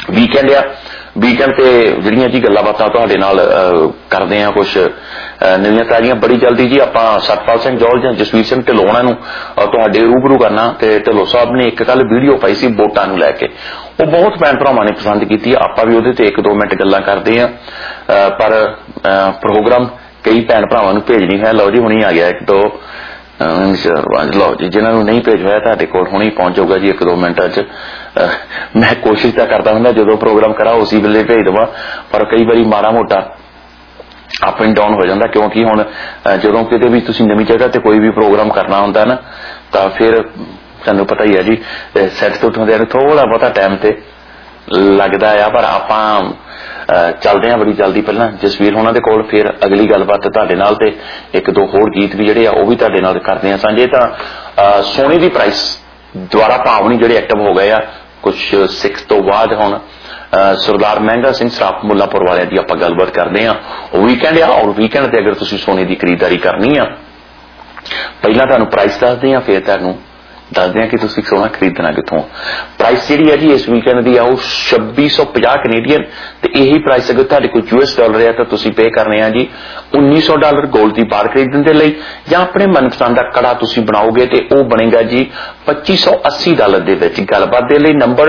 ਵੀਕਐਂਡ ਆ, ਵੀਕਐਂਡ ਤੇ ਜਿਹੜੀਆਂ ਜੀ ਗੱਲਾਂ ਬਾਤਾਂ ਤੁਹਾਡੇ ਨਾਲ ਕਰਦੇ ਆ, ਕੁਝ ਨਵੀਆਂ ਤਾਜ਼ੀਆਂ। ਬੜੀ ਜਲਦੀ ਜੀ ਆਪਾਂ ਸਤਪਾਲ ਸਿੰਘ ਜੌਲ ਜਾਂ ਜਸਵੀਰ ਸਿੰਘ ਢਿੱਲੋਂ ਨੂੰ ਤੁਹਾਡੇ ਰੂਬਰੂ ਕਰਨਾ। ਤੇ ਢਿੱਲੋਂ ਸਾਹਿਬ ਨੇ ਇੱਕ ਕੱਲ ਵੀਡੀਓ ਪਾਈ ਸੀ ਵੋਟਾਂ ਨੂੰ ਲੈ ਕੇ, ਉਹ ਬਹੁਤ ਭੈਣ ਭਰਾਵਾਂ ਨੇ ਪਸੰਦ ਕੀਤੀ। ਆਪਾਂ ਵੀ ਉਹਦੇ ਤੇ 1-2 ਮਿੰਟ ਗੱਲਾਂ ਕਰਦੇ ਆ, ਪਰ ਪ੍ਰੋਗਰਾਮ ਕਈ ਭੈਣ ਭਰਾਵਾਂ ਨੂੰ ਭੇਜ ਨਹੀਂ ਹੋਇਆ। ਲਓ ਜੀ ਹੁਣੀ ਆ ਗਿਆ 1-2 ਲਓ ਜੀ, ਜਿਨ੍ਹਾਂ ਨੂੰ ਨਹੀਂ ਭੇਜ ਹੋਇਆ ਤੁਹਾਡੇ ਕੋਲ ਹੁਣੀ ਪਹੁੰਚ ਜਾਊਗਾ ਜੀ 1-2 ਮਿੰਟਾਂ 'ਚ। ਮੈਂ ਕੋਸ਼ਿਸ਼ ਤਾਂ ਕਰਦਾ ਹੁੰਦਾ ਜਦੋਂ ਪ੍ਰੋਗਰਾਮ ਕਰਾਂ ਉਸੇ ਵੇਲੇ ਭੇਜ ਦੇਵਾਂ, ਪਰ ਕਈ ਵਾਰੀ ਮਾੜਾ ਮੋਟਾ ਅਪ ਐਂਡ ਡਾਊਨ ਹੋ ਜਾਂਦਾ, ਕਿਉਂਕਿ ਹੁਣ ਜਦੋਂ ਕਿਤੇ ਵੀ ਤੁਸੀਂ ਨਵੀਂ ਜਗ੍ਹਾ ਤੇ ਕੋਈ ਵੀ ਪ੍ਰੋਗਰਾਮ ਕਰਨਾ ਹੁੰਦਾ ਨਾ ਤਾਂ ਫਿਰ ਤੁਹਾਨੂੰ ਪਤਾ ਹੀ ਹੈ ਜੀ ਸੈੱਟ ਤੋਂ ਹੁੰਦੇ ਨੂੰ ਥੋੜਾ ਬਹੁਤਾ ਟਾਈਮ ਤੇ ਲੱਗਦਾ ਆ। ਪਰ ਆਪਾਂ ਚੱਲਦੇ ਹਾਂ ਬੜੀ ਜਲਦੀ ਪਹਿਲਾਂ ਜਸਵੀਰ ਹੋਣਾ ਦੇ ਕੋਲ, ਫਿਰ ਅਗਲੀ ਗੱਲਬਾਤ ਤੁਹਾਡੇ ਨਾਲ ਤੇ 1-2 ਹੋਰ ਗੀਤ ਵੀ ਜਿਹੜੇ ਆ ਉਹ ਵੀ ਤੁਹਾਡੇ ਨਾਲ ਕਰਦੇ ਆ ਸਾਂਝੇ। ਤਾਂ ਸੋਨੇ ਦੀ ਪ੍ਰਾਈਸ ਦੁਆਰਾ ਭਾਵ ਨਹੀਂ ਜਿਹੜੇ ਐਕਟਿਵ ਹੋ ਗਏ ਆ ਕੁਝ ਸਿੱਖ ਤੋਂ ਬਾਅਦ, ਹੁਣ ਸਰਦਾਰ ਮਹਿੰਗਾ ਸਿੰਘ ਸਰਾਫ ਮੁੱਲਾਪੁਰ ਵਾਲਿਆਂ ਦੀ ਆਪਾਂ ਗੱਲਬਾਤ ਕਰਦੇ ਆ। ਵੀਕਐਂਡ ਆ, ਔਰ ਵੀਕਐਂਡ ਤੇ ਅਗਰ ਤੁਸੀਂ ਸੋਨੇ ਦੀ ਖਰੀਦਦਾਰੀ ਕਰਨੀ ਆ, ਪਹਿਲਾਂ ਤੁਹਾਨੂੰ ਪ੍ਰਾਈਸ ਦੱਸਦੇ ਆ, ਫਿਰ ਤੁਹਾਨੂੰ ਦੱਸਦੇ ਆ ਕਿ ਤੁਸੀਂ ਸੋਨਾ ਖਰੀਦਣਾ ਕਿੱਥੋਂ। ਪ੍ਰਾਈਸ ਜਿਹੜੀ ਹੈ ਜੀ ਇਸ ਵੀਕਐਂਡ ਦੀ ਆ ਉਹ 2650 ਕੈਨੇਡੀਅਨ, ਤੇ ਇਹੀ ਪ੍ਰਾਈਸ ਅਗਰ ਤੁਹਾਡੇ ਕੋਲ US ਡਾਲਰ ਹੈ ਤਾਂ ਤੁਸੀਂ ਪੇ ਕਰਨੇ ਆ ਜੀ $1900 골ਡ ਦੀ ਬਾਰ ਖਰੀਦਣ ਦੇ ਲਈ, ਜਾਂ ਆਪਣੇ ਮਨਪਸੰਦ ਦਾ ਕੜਾ ਤੁਸੀਂ ਬਣਾਓਗੇ ਤੇ ਉਹ ਬਣੇਗਾ ਜੀ $2580 ਦੇ ਵਿੱਚ। ਗੱਲਬਾਤ ਦੇ ਲਈ ਨੰਬਰ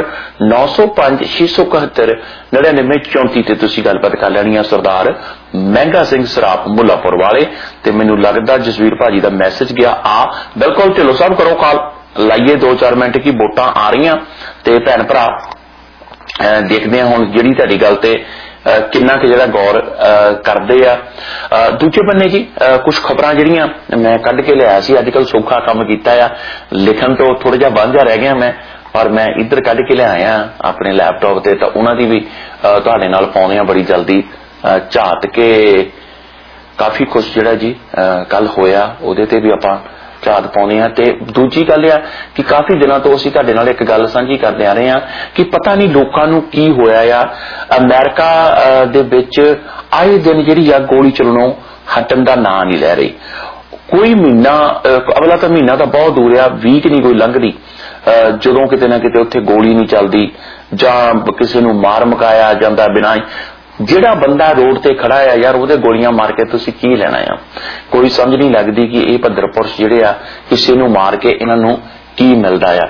9056719934 ਤੇ ਤੁਸੀਂ ਗੱਲਬਾਤ ਕਰ ਲੈਣੀ ਆ ਸਰਦਾਰ ਮਹਿੰਗਾ ਸਿੰਘ ਸਰਾਫ ਮੁੱਲਾਪੁਰ ਵਾਲੇ। ਤੇ ਮੈਨੂੰ ਲੱਗਦਾ ਜਸਵੀਰ ਭਾਜੀ ਦਾ ਮੈਸੇਜ ਗਿਆ ਆ, ਬਿਲਕੁਲ ਢਿੱਲੋਂ ਸਾਹਿਬ ਕਰੋ ਕਾਲ, ਲਾਈਏ 2-4 ਮਿੰਟ ਕੀ ਵੋਟਾਂ ਆ ਰਹੀਆਂ ਤੇ ਭੈਣ ਭਰਾ ਦੇਖਦੇ ਆ ਹੁਣ ਜਿਹੜੀ ਤੁਹਾਡੀ ਗੱਲ ਤੇ ਕਿੰਨਾ ਕੁ ਜਿਹੜਾ ਗੌਰ ਕਰਦੇ ਆ। ਦੂਜੇ ਬੰਨੇ ਜੀ ਕੁਝ ਖਬਰਾਂ ਜਿਹੜੀਆਂ ਮੈਂ ਕੱਢ ਕੇ ਲਿਆਇਆ ਸੀ, ਅੱਜ ਕੱਲ ਸੌਖਾ ਕੰਮ ਕੀਤਾ ਆ, ਲਿਖਣ ਤੋਂ ਥੋੜਾ ਜਿਹਾ ਵਾਂਝਾ ਰਹਿ ਗਿਆ ਮੈਂ, ਪਰ ਮੈਂ ਇੱਧਰ ਕੱਢ ਕੇ ਲਿਆਇਆ ਆਪਣੇ ਲੈਪਟਾਪ ਤੇ, ਤਾਂ ਉਹਨਾਂ ਦੀ ਵੀ ਤੁਹਾਡੇ ਨਾਲ ਪਾਉਂਦੇ ਆ ਬੜੀ ਜਲਦੀ। ਝਾਤ ਕੇ ਕਾਫੀ ਕੁਝ ਜਿਹੜਾ ਜੀ ਕੱਲ ਹੋਇਆ ਉਹਦੇ ਤੇ ਵੀ ਆਪਾਂ ਝਾਤ ਪਾਉਂਦੇ ਆ। ਤੇ ਦੂਜੀ ਗੱਲ ਆ ਕਿ ਕਾਫੀ ਦਿਨਾਂ ਤੋਂ ਅਸੀਂ ਤੁਹਾਡੇ ਨਾਲ ਇੱਕ ਗੱਲ ਸਾਂਝੀ ਕਰਦੇ ਆ ਰਹੇ ਆ ਕਿ ਪਤਾ ਨਹੀਂ ਲੋਕਾਂ ਨੂੰ ਕੀ ਹੋਇਆ ਆ, ਅਮਰੀਕਾ ਦੇ ਵਿੱਚ ਆਏ ਦਿਨ ਜਿਹੜੀ ਆ ਗੋਲੀ ਚੱਲਣੋਂ ਹਟਣ ਦਾ ਨਾਂ ਨਹੀਂ ਲੈ ਰਹੀ। ਕੋਈ ਮਹੀਨਾ, ਅਗਲਾ ਤਾਂ ਮਹੀਨਾ ਤਾਂ ਬਹੁਤ ਦੂਰ ਆ, ਵੀਕ ਨਹੀਂ ਕੋਈ ਲੰਘਦੀ ਜਦੋਂ ਕਿਤੇ ਨਾ ਕਿਤੇ ਉੱਥੇ ਗੋਲੀ ਨਹੀਂ ਚੱਲਦੀ ਜਾਂ ਕਿਸੇ ਨੂੰ ਮਾਰ ਮੁਕਾਇਆ ਜਾਂਦਾ ਬਿਨਾਂ। ਜਿਹੜਾ ਬੰਦਾ ਰੋਡ ਤੇ ਖੜਾ ਆ ਯਾਰ ਉਹਦੇ ਗੋਲੀਆਂ ਮਾਰ ਕੇ ਤੁਸੀਂ ਕੀ ਲੈਣਾ ਆ? ਕੋਈ ਸਮਝ ਨਹੀਂ ਲੱਗਦੀ ਕਿ ਇਹ ਭੱਦਰ ਪੁਰਸ਼ ਜਿਹੜੇ ਆ ਕਿਸੇ ਨੂੰ ਮਾਰ ਕੇ ਇਹਨਾਂ ਨੂੰ ਕੀ ਮਿਲਦਾ ਆ।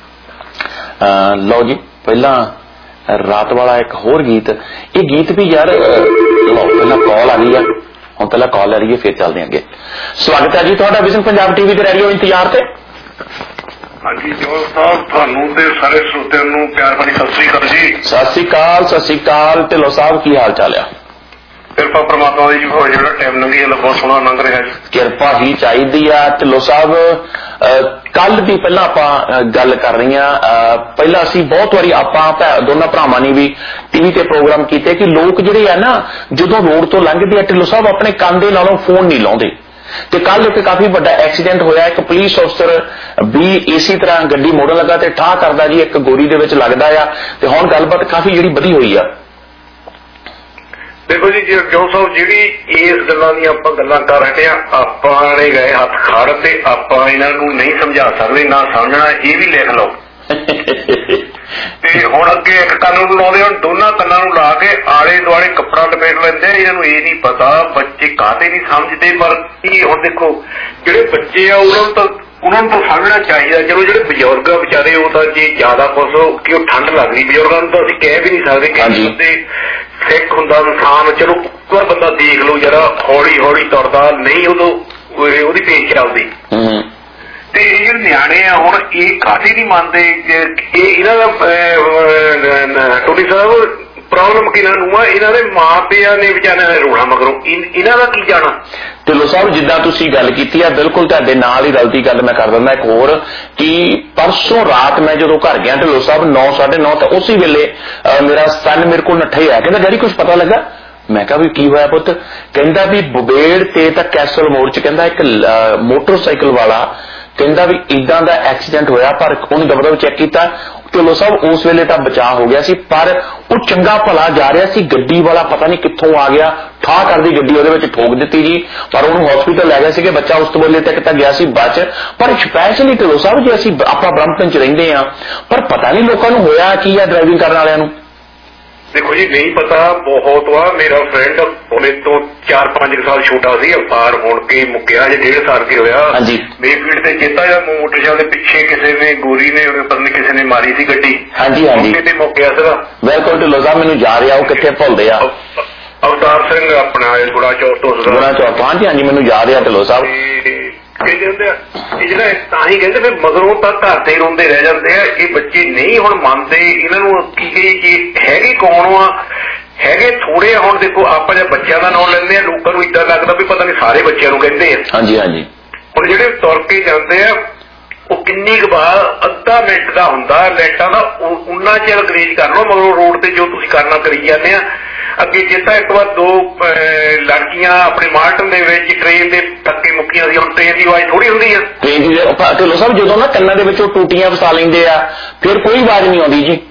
ਲਓ ਜੀ ਪਹਿਲਾਂ ਰਾਤ ਵਾਲਾ ਇੱਕ ਹੋਰ ਗੀਤ, ਇਹ ਗੀਤ ਵੀ ਯਾਰ ਪਹਿਲਾਂ ਕਾਲ ਆ ਰਹੀ ਆ, ਹੁਣ ਪਹਿਲਾਂ ਕਾਲ ਆ ਰਹੀ ਹੈ ਫਿਰ ਚੱਲਦੇ ਅੱਗੇ। ਸਵਾਗਤ ਹੈ ਜੀ ਤੁਹਾਡਾ ਵਿਜ਼ਨ ਪੰਜਾਬ TV ਤੇ ਰੇਡੀਓ ਇੰਤਜ਼ਾਰ ਤੇ। ਹਾਂਜੀ ਜੋਲ ਸਾਹਿਬ, ਤੁਹਾਨੂੰ ਤੇ ਸਾਰੇ ਸਰੋਤਿਆਂ ਨੂੰ ਪਿਆਰ ਭਰੀ ਸਤਿ ਸ੍ਰੀ ਅਕਾਲ ਜੀ। ਸਤਿ ਸ੍ਰੀ ਅਕਾਲ, ਸਤਿ ਸ੍ਰੀ ਅਕਾਲ। ਢਿੱਲੋਂ ਸਾਹਿਬ ਕੀ ਹਾਲ ਚਾਲ ਆ? ਕਿਰਪਾ ਪ੍ਰਮਾਤਮਾ ਦੀ ਜੀ, ਜਿਹੜਾ ਟਾਈਮ ਲੰਘੀ ਜਾਂਦਾ ਬਹੁਤ ਸੋਹਣਾ ਲੰਘ ਰਿਹਾ ਜੀ। ਕਿਰਪਾ ਹੀ ਚਾਹੀਦੀ ਆ। ਢਿੱਲੋਂ ਸਾਹਿਬ ਕੱਲ ਦੀ ਪਹਿਲਾਂ ਆਪਾਂ ਗੱਲ ਕਰ ਰਹੀ ਆ, ਪਹਿਲਾਂ ਅਸੀਂ ਬਹੁਤ ਵਾਰੀ ਆਪਾਂ ਦੋਨਾਂ ਭਰਾਵਾਂ ਨੇ ਵੀ TV ਤੇ ਪ੍ਰੋਗਰਾਮ ਕੀਤੇ ਕਿ ਲੋਕ ਜਿਹੜੇ ਆ ਨਾ ਜਦੋਂ ਰੋਡ ਤੋਂ ਲੰਘਦੇ ਆ ਢਿੱਲੋਂ ਸਾਹਿਬ ਆਪਣੇ ਕੰਨ ਦੇ ਨਾਲੋਂ ਫੋਨ ਨਹੀਂ ਲਾਉਂਦੇ। ਤੇ ਕੱਲ ਇੱਕ ਕਾਫੀ ਵੱਡਾ ਐਕਸੀਡੈਂਟ ਹੋਇਆ, ਇੱਕ ਪੁਲਿਸ ਅਫਸਰ ਵੀ ਇਸੇ ਤਰ੍ਹਾਂ ਗੱਡੀ ਮੋੜਨ ਲੱਗਾ ਤੇ ਠਾਹ ਕਰਦਾ ਜੀ ਇੱਕ ਗੋਰੀ ਦੇ ਵਿੱਚ ਲੱਗਦਾ ਆ, ਤੇ ਹੁਣ ਗੱਲਬਾਤ ਕਾਫੀ ਜਿਹੜੀ ਵਧੀ ਹੋਈ ਆ। ਦੇਖੋ ਜੀ ਜੋ ਸਾਹਿਬ ਜਿਹੜੀ ਇਸ ਗੱਲਾਂ ਦੀਆਂ ਆਪਾਂ ਗੱਲਾਂ ਕਰ ਰਹੇ ਆ, ਆਪਾਂ ਨੇ ਗਏ ਹੱਥ ਖੜ ਤੇ ਆਪਾਂ ਇਹਨਾਂ ਨੂੰ ਨਹੀਂ ਸਮਝਾ ਸਕਦੇ, ਨਾ ਸਮਝਣਾ, ਇਹ ਵੀ ਲਿਖ ਲਓ। ਤੇ ਹੁਣ ਅੱਗੇ ਇੱਕ ਕੰਨ ਨੂੰ ਲਾਉਂਦੇ, ਹੁਣ ਦੋਨਾਂ ਕੰਨਾਂ ਨੂੰ ਲਾ ਕੇ ਆਲੇ ਦੁਆਲੇ ਕੱਪੜਾ ਲਪੇਟ ਲੈਂਦੇ। ਇਹਨਾਂ ਨੂੰ ਇਹ ਨਹੀਂ ਪਤਾ ਬੱਚੇ ਕਾਹਤੇ ਨਹੀਂ ਸਮਝਦੇ, ਪਰ ਕੀ ਹੁਣ ਦੇਖੋ ਜਿਹੜੇ ਬੱਚੇ ਆ ਉਹਨਾਂ ਨੂੰ ਤਾਂ ਸਮਝਣਾ ਚਾਹੀਦਾ। ਚਲੋ ਜਿਹੜੇ ਬਜ਼ੁਰਗ ਆ ਵਿਚਾਰੇ ਉਹ ਤਾਂ ਜੇ ਜ਼ਿਆਦਾ ਕੁਛ ਕਿ ਉਹ ਠੰਡ ਲੱਗਦੀ, ਬਜ਼ੁਰਗਾਂ ਨੂੰ ਤਾਂ ਅਸੀਂ ਕਹਿ ਵੀ ਨਹੀਂ ਸਕਦੇ ਕਿ ਬੰਦੇ ਸਿੱਖ ਹੁੰਦਾ ਇਨਸਾਨ, ਚਲੋ ਪਰ ਬੰਦਾ ਦੇਖ ਲਓ ਜਰਾ ਹੌਲੀ ਹੌਲੀ ਤੁਰਦਾ ਨਹੀਂ, ਉਦੋਂ ਉਹਦੀ ਪੇਚ ਚੱਲਦੀ। ਤੇ ਇਹ ਜਿਹੜੇ ਨਿਆਣੇ ਆ ਹੁਣ ਇਹ ਕਾਹਦੇ ਨਹੀਂ ਮੰਨਦੇ, ਇਹ ਇਹਨਾਂ ਦਾ ਟੋਨੀ ਸਾਹਿਬ ਪ੍ਰੋਬਲਮ ਕਿਹਨਾਂ ਨੂੰ ਆ? ਇਹਨਾਂ ਦੇ ਮਾਂ ਪਿਆਂ ਨੇ ਵਿਚਾਰਿਆਂ ਨੇ ਰੋਣਾ ਮਗਰੋਂ, ਇਹਨਾਂ ਦਾ ਕੀ ਜਾਣਾ? ਢਿੱਲੋਂ ਸਾਹਿਬ ਜਿੱਦਾਂ ਤੁਸੀਂ ਗੱਲ ਕੀਤੀ ਆ ਬਿਲਕੁਲ ਤੁਹਾਡੇ ਨਾਲ ਹੀ ਰਲਦੀ ਗੱਲ ਮੈਂ ਕਰ ਦਿੰਦਾ ਇੱਕ ਹੋਰ, ਕਿ ਪਰਸੋਂ ਰਾਤ ਮੈਂ ਜਦੋਂ ਘਰ ਗਿਆ ਢਿੱਲੋਂ ਸਾਹਿਬ 9, 9:30 ਤਾਂ ਉਸੇ ਵੇਲੇ ਮੇਰਾ ਸਨ ਮੇਰੇ ਕੋਲ ਨੱਠੇ ਆ, ਕਹਿੰਦਾ ਡੈਡੀ ਕੁਛ ਪਤਾ ਲੱਗਾ? ਮੈਂ ਕਿਹਾ ਵੀ ਕੀ ਹੋਇਆ ਪੁੱਤ? ਕਹਿੰਦਾ ਵੀ ਬਬੇੜ ਤੇ ਤਾਂ ਕੈਸਲ ਮੋੜ ਚ ਕਹਿੰਦਾ ਇੱਕ ਮੋਟਰਸਾਈਕਲ ਵਾਲਾ ਕਹਿੰਦਾ ਵੀ ਇਦਾਂ ਦਾ ਐਕਸੀਡੈਂਟ ਹੋਇਆ, ਪਰ ਉਹਨੇ ਦਬਦਬ ਚੈੱਕ ਕੀਤਾ। ਢਿੱਲੋਂ ਸਾਹਿਬ ਉਸ ਵੇਲੇ ਤਾਂ ਬਚਾਅ ਹੋ ਗਿਆ ਸੀ, ਪਰ ਉਹ ਚੰਗਾ ਭਲਾ ਜਾ ਰਿਹਾ ਸੀ, ਗੱਡੀ ਵਾਲਾ ਪਤਾ ਨਹੀਂ ਕਿੱਥੋਂ ਆ ਗਿਆ, ਠਾਹ ਕਰਦੀ ਗੱਡੀ ਉਹਦੇ ਵਿੱਚ ਠੋਕ ਦਿੱਤੀ ਜੀ, ਪਰ ਉਹਨੂੰ ਹਸਪੀਟਲ ਲੈ ਗਏ ਸੀਗੇ, ਬੱਚਾ ਉਸ ਤੋਂ ਵੇਲੇ ਤੱਕ ਤਾਂ ਗਿਆ ਸੀ ਬਚ। ਪਰ ਸਪੈਸ਼ਲੀ ਢਿੱਲੋਂ ਸਾਹਿਬ ਜੇ ਅਸੀਂ ਆਪਾਂ ਬ੍ਰਹਮਪੁਰ ਚ ਰਹਿੰਦੇ ਆ, ਪਰ ਪਤਾ ਨਹੀਂ ਲੋਕਾਂ ਨੂੰ ਹੋਇਆ ਕੀ ਆ ਡਰਾਈਵਿੰਗ ਕਰਨ ਵਾਲਿਆਂ ਨੂੰ। देखो जी नहीं पता बहुत वा मेरा फ्रेंड हुणे तो 4-5 साल छोटा सी अवतार होण के मुक्या जे 1.5 साल के होया मेरी फील्ड ते चेता या मोटरसाइकिल के पीछे किसी ने गोरी ने पता नहीं किसी ने मारी सी गड्डी ते मुक्या सीगा बिल्कुल ढिल्लों साहब मैनूं जा रहा वो कित्थे भुलदे आ अवतार सिंह अपना गुड़ा चौक तो गुड़ा चौक हाँ जी मैनूं याद आ ढिल्लों साहब ਜਿਹੜਾ ਤਾਂ ਹੀ ਕਹਿੰਦੇ ਫਿਰ ਮਗਰੋਂ ਤਾਂ ਘਰ ਤੇ ਰੋਂਦੇ ਰਹਿ ਜਾਂਦੇ ਆ ਇਹ ਬੱਚੇ ਨਹੀਂ ਹੁਣ ਮੰਨਦੇ ਇਹਨਾਂ ਨੂੰ ਕੀ ਕਹੀਏ ਹੈਗੇ ਕੌਣ ਆ ਹੈਗੇ ਥੋੜੇ ਆ ਹੁਣ ਦੇਖੋ ਆਪਾਂ ਜੇ ਬੱਚਿਆਂ ਦਾ ਨਾਮ ਲੈਂਦੇ ਆ ਲੋਕਾਂ ਨੂੰ ਏਦਾਂ ਲੱਗਦਾ ਵੀ ਪਤਾ ਨਹੀਂ ਸਾਰੇ ਬੱਚਿਆਂ ਨੂੰ ਕਹਿੰਦੇ ਆ ਹਾਂਜੀ ਹੁਣ ਜਿਹੜੇ ਤੁਰ ਕੇ ਜਾਂਦੇ ਆ ਉਹ ਕਿੰਨੀ ਕੁ ਵਾਰ ਅੱਧਾ ਮਿੰਟ ਦਾ ਹੁੰਦਾ ਲਾਈਟਾਂ ਦਾ ਉਹਨਾਂ ਚਿਰ ਅੰਗਰੇਜ਼ ਕਰ ਲਓ ਮਗਰੋਂ ਰੋਡ ਤੇ ਜੋ ਤੁਸੀਂ ਕਰਨਾ ਕਰੀ ਜਾਂਦੇ ਆ ਅੱਗੇ ਜਿੱਦਾਂ ਇੱਕ ਵਾਰ 2 ਲੜਕੀਆਂ ਆਪਣੇ ਮਾਲਟਨ ਦੇ ਵਿੱਚ ਟ੍ਰੇਨ ਦੇ ਧੱਕੇ ਮੁੱਕੀਆਂ ਸੀ ਹੁਣ ਟ੍ਰੇਨ ਦੀ ਆਵਾਜ਼ ਥੋੜੀ ਹੁੰਦੀ ਆ ਟ੍ਰੇਨ ਦੀ ਢਿੱਲੋਂ ਸਾਹਿਬ ਜਦੋਂ ਨਾ ਕੰਨਾਂ ਦੇ ਵਿੱਚੋਂ ਟੂਟੀਆਂ ਫਸਾ ਲੈਂਦੇ ਆ ਫਿਰ ਕੋਈ ਆਵਾਜ਼ ਨਹੀਂ ਆਉਂਦੀ ਜੀ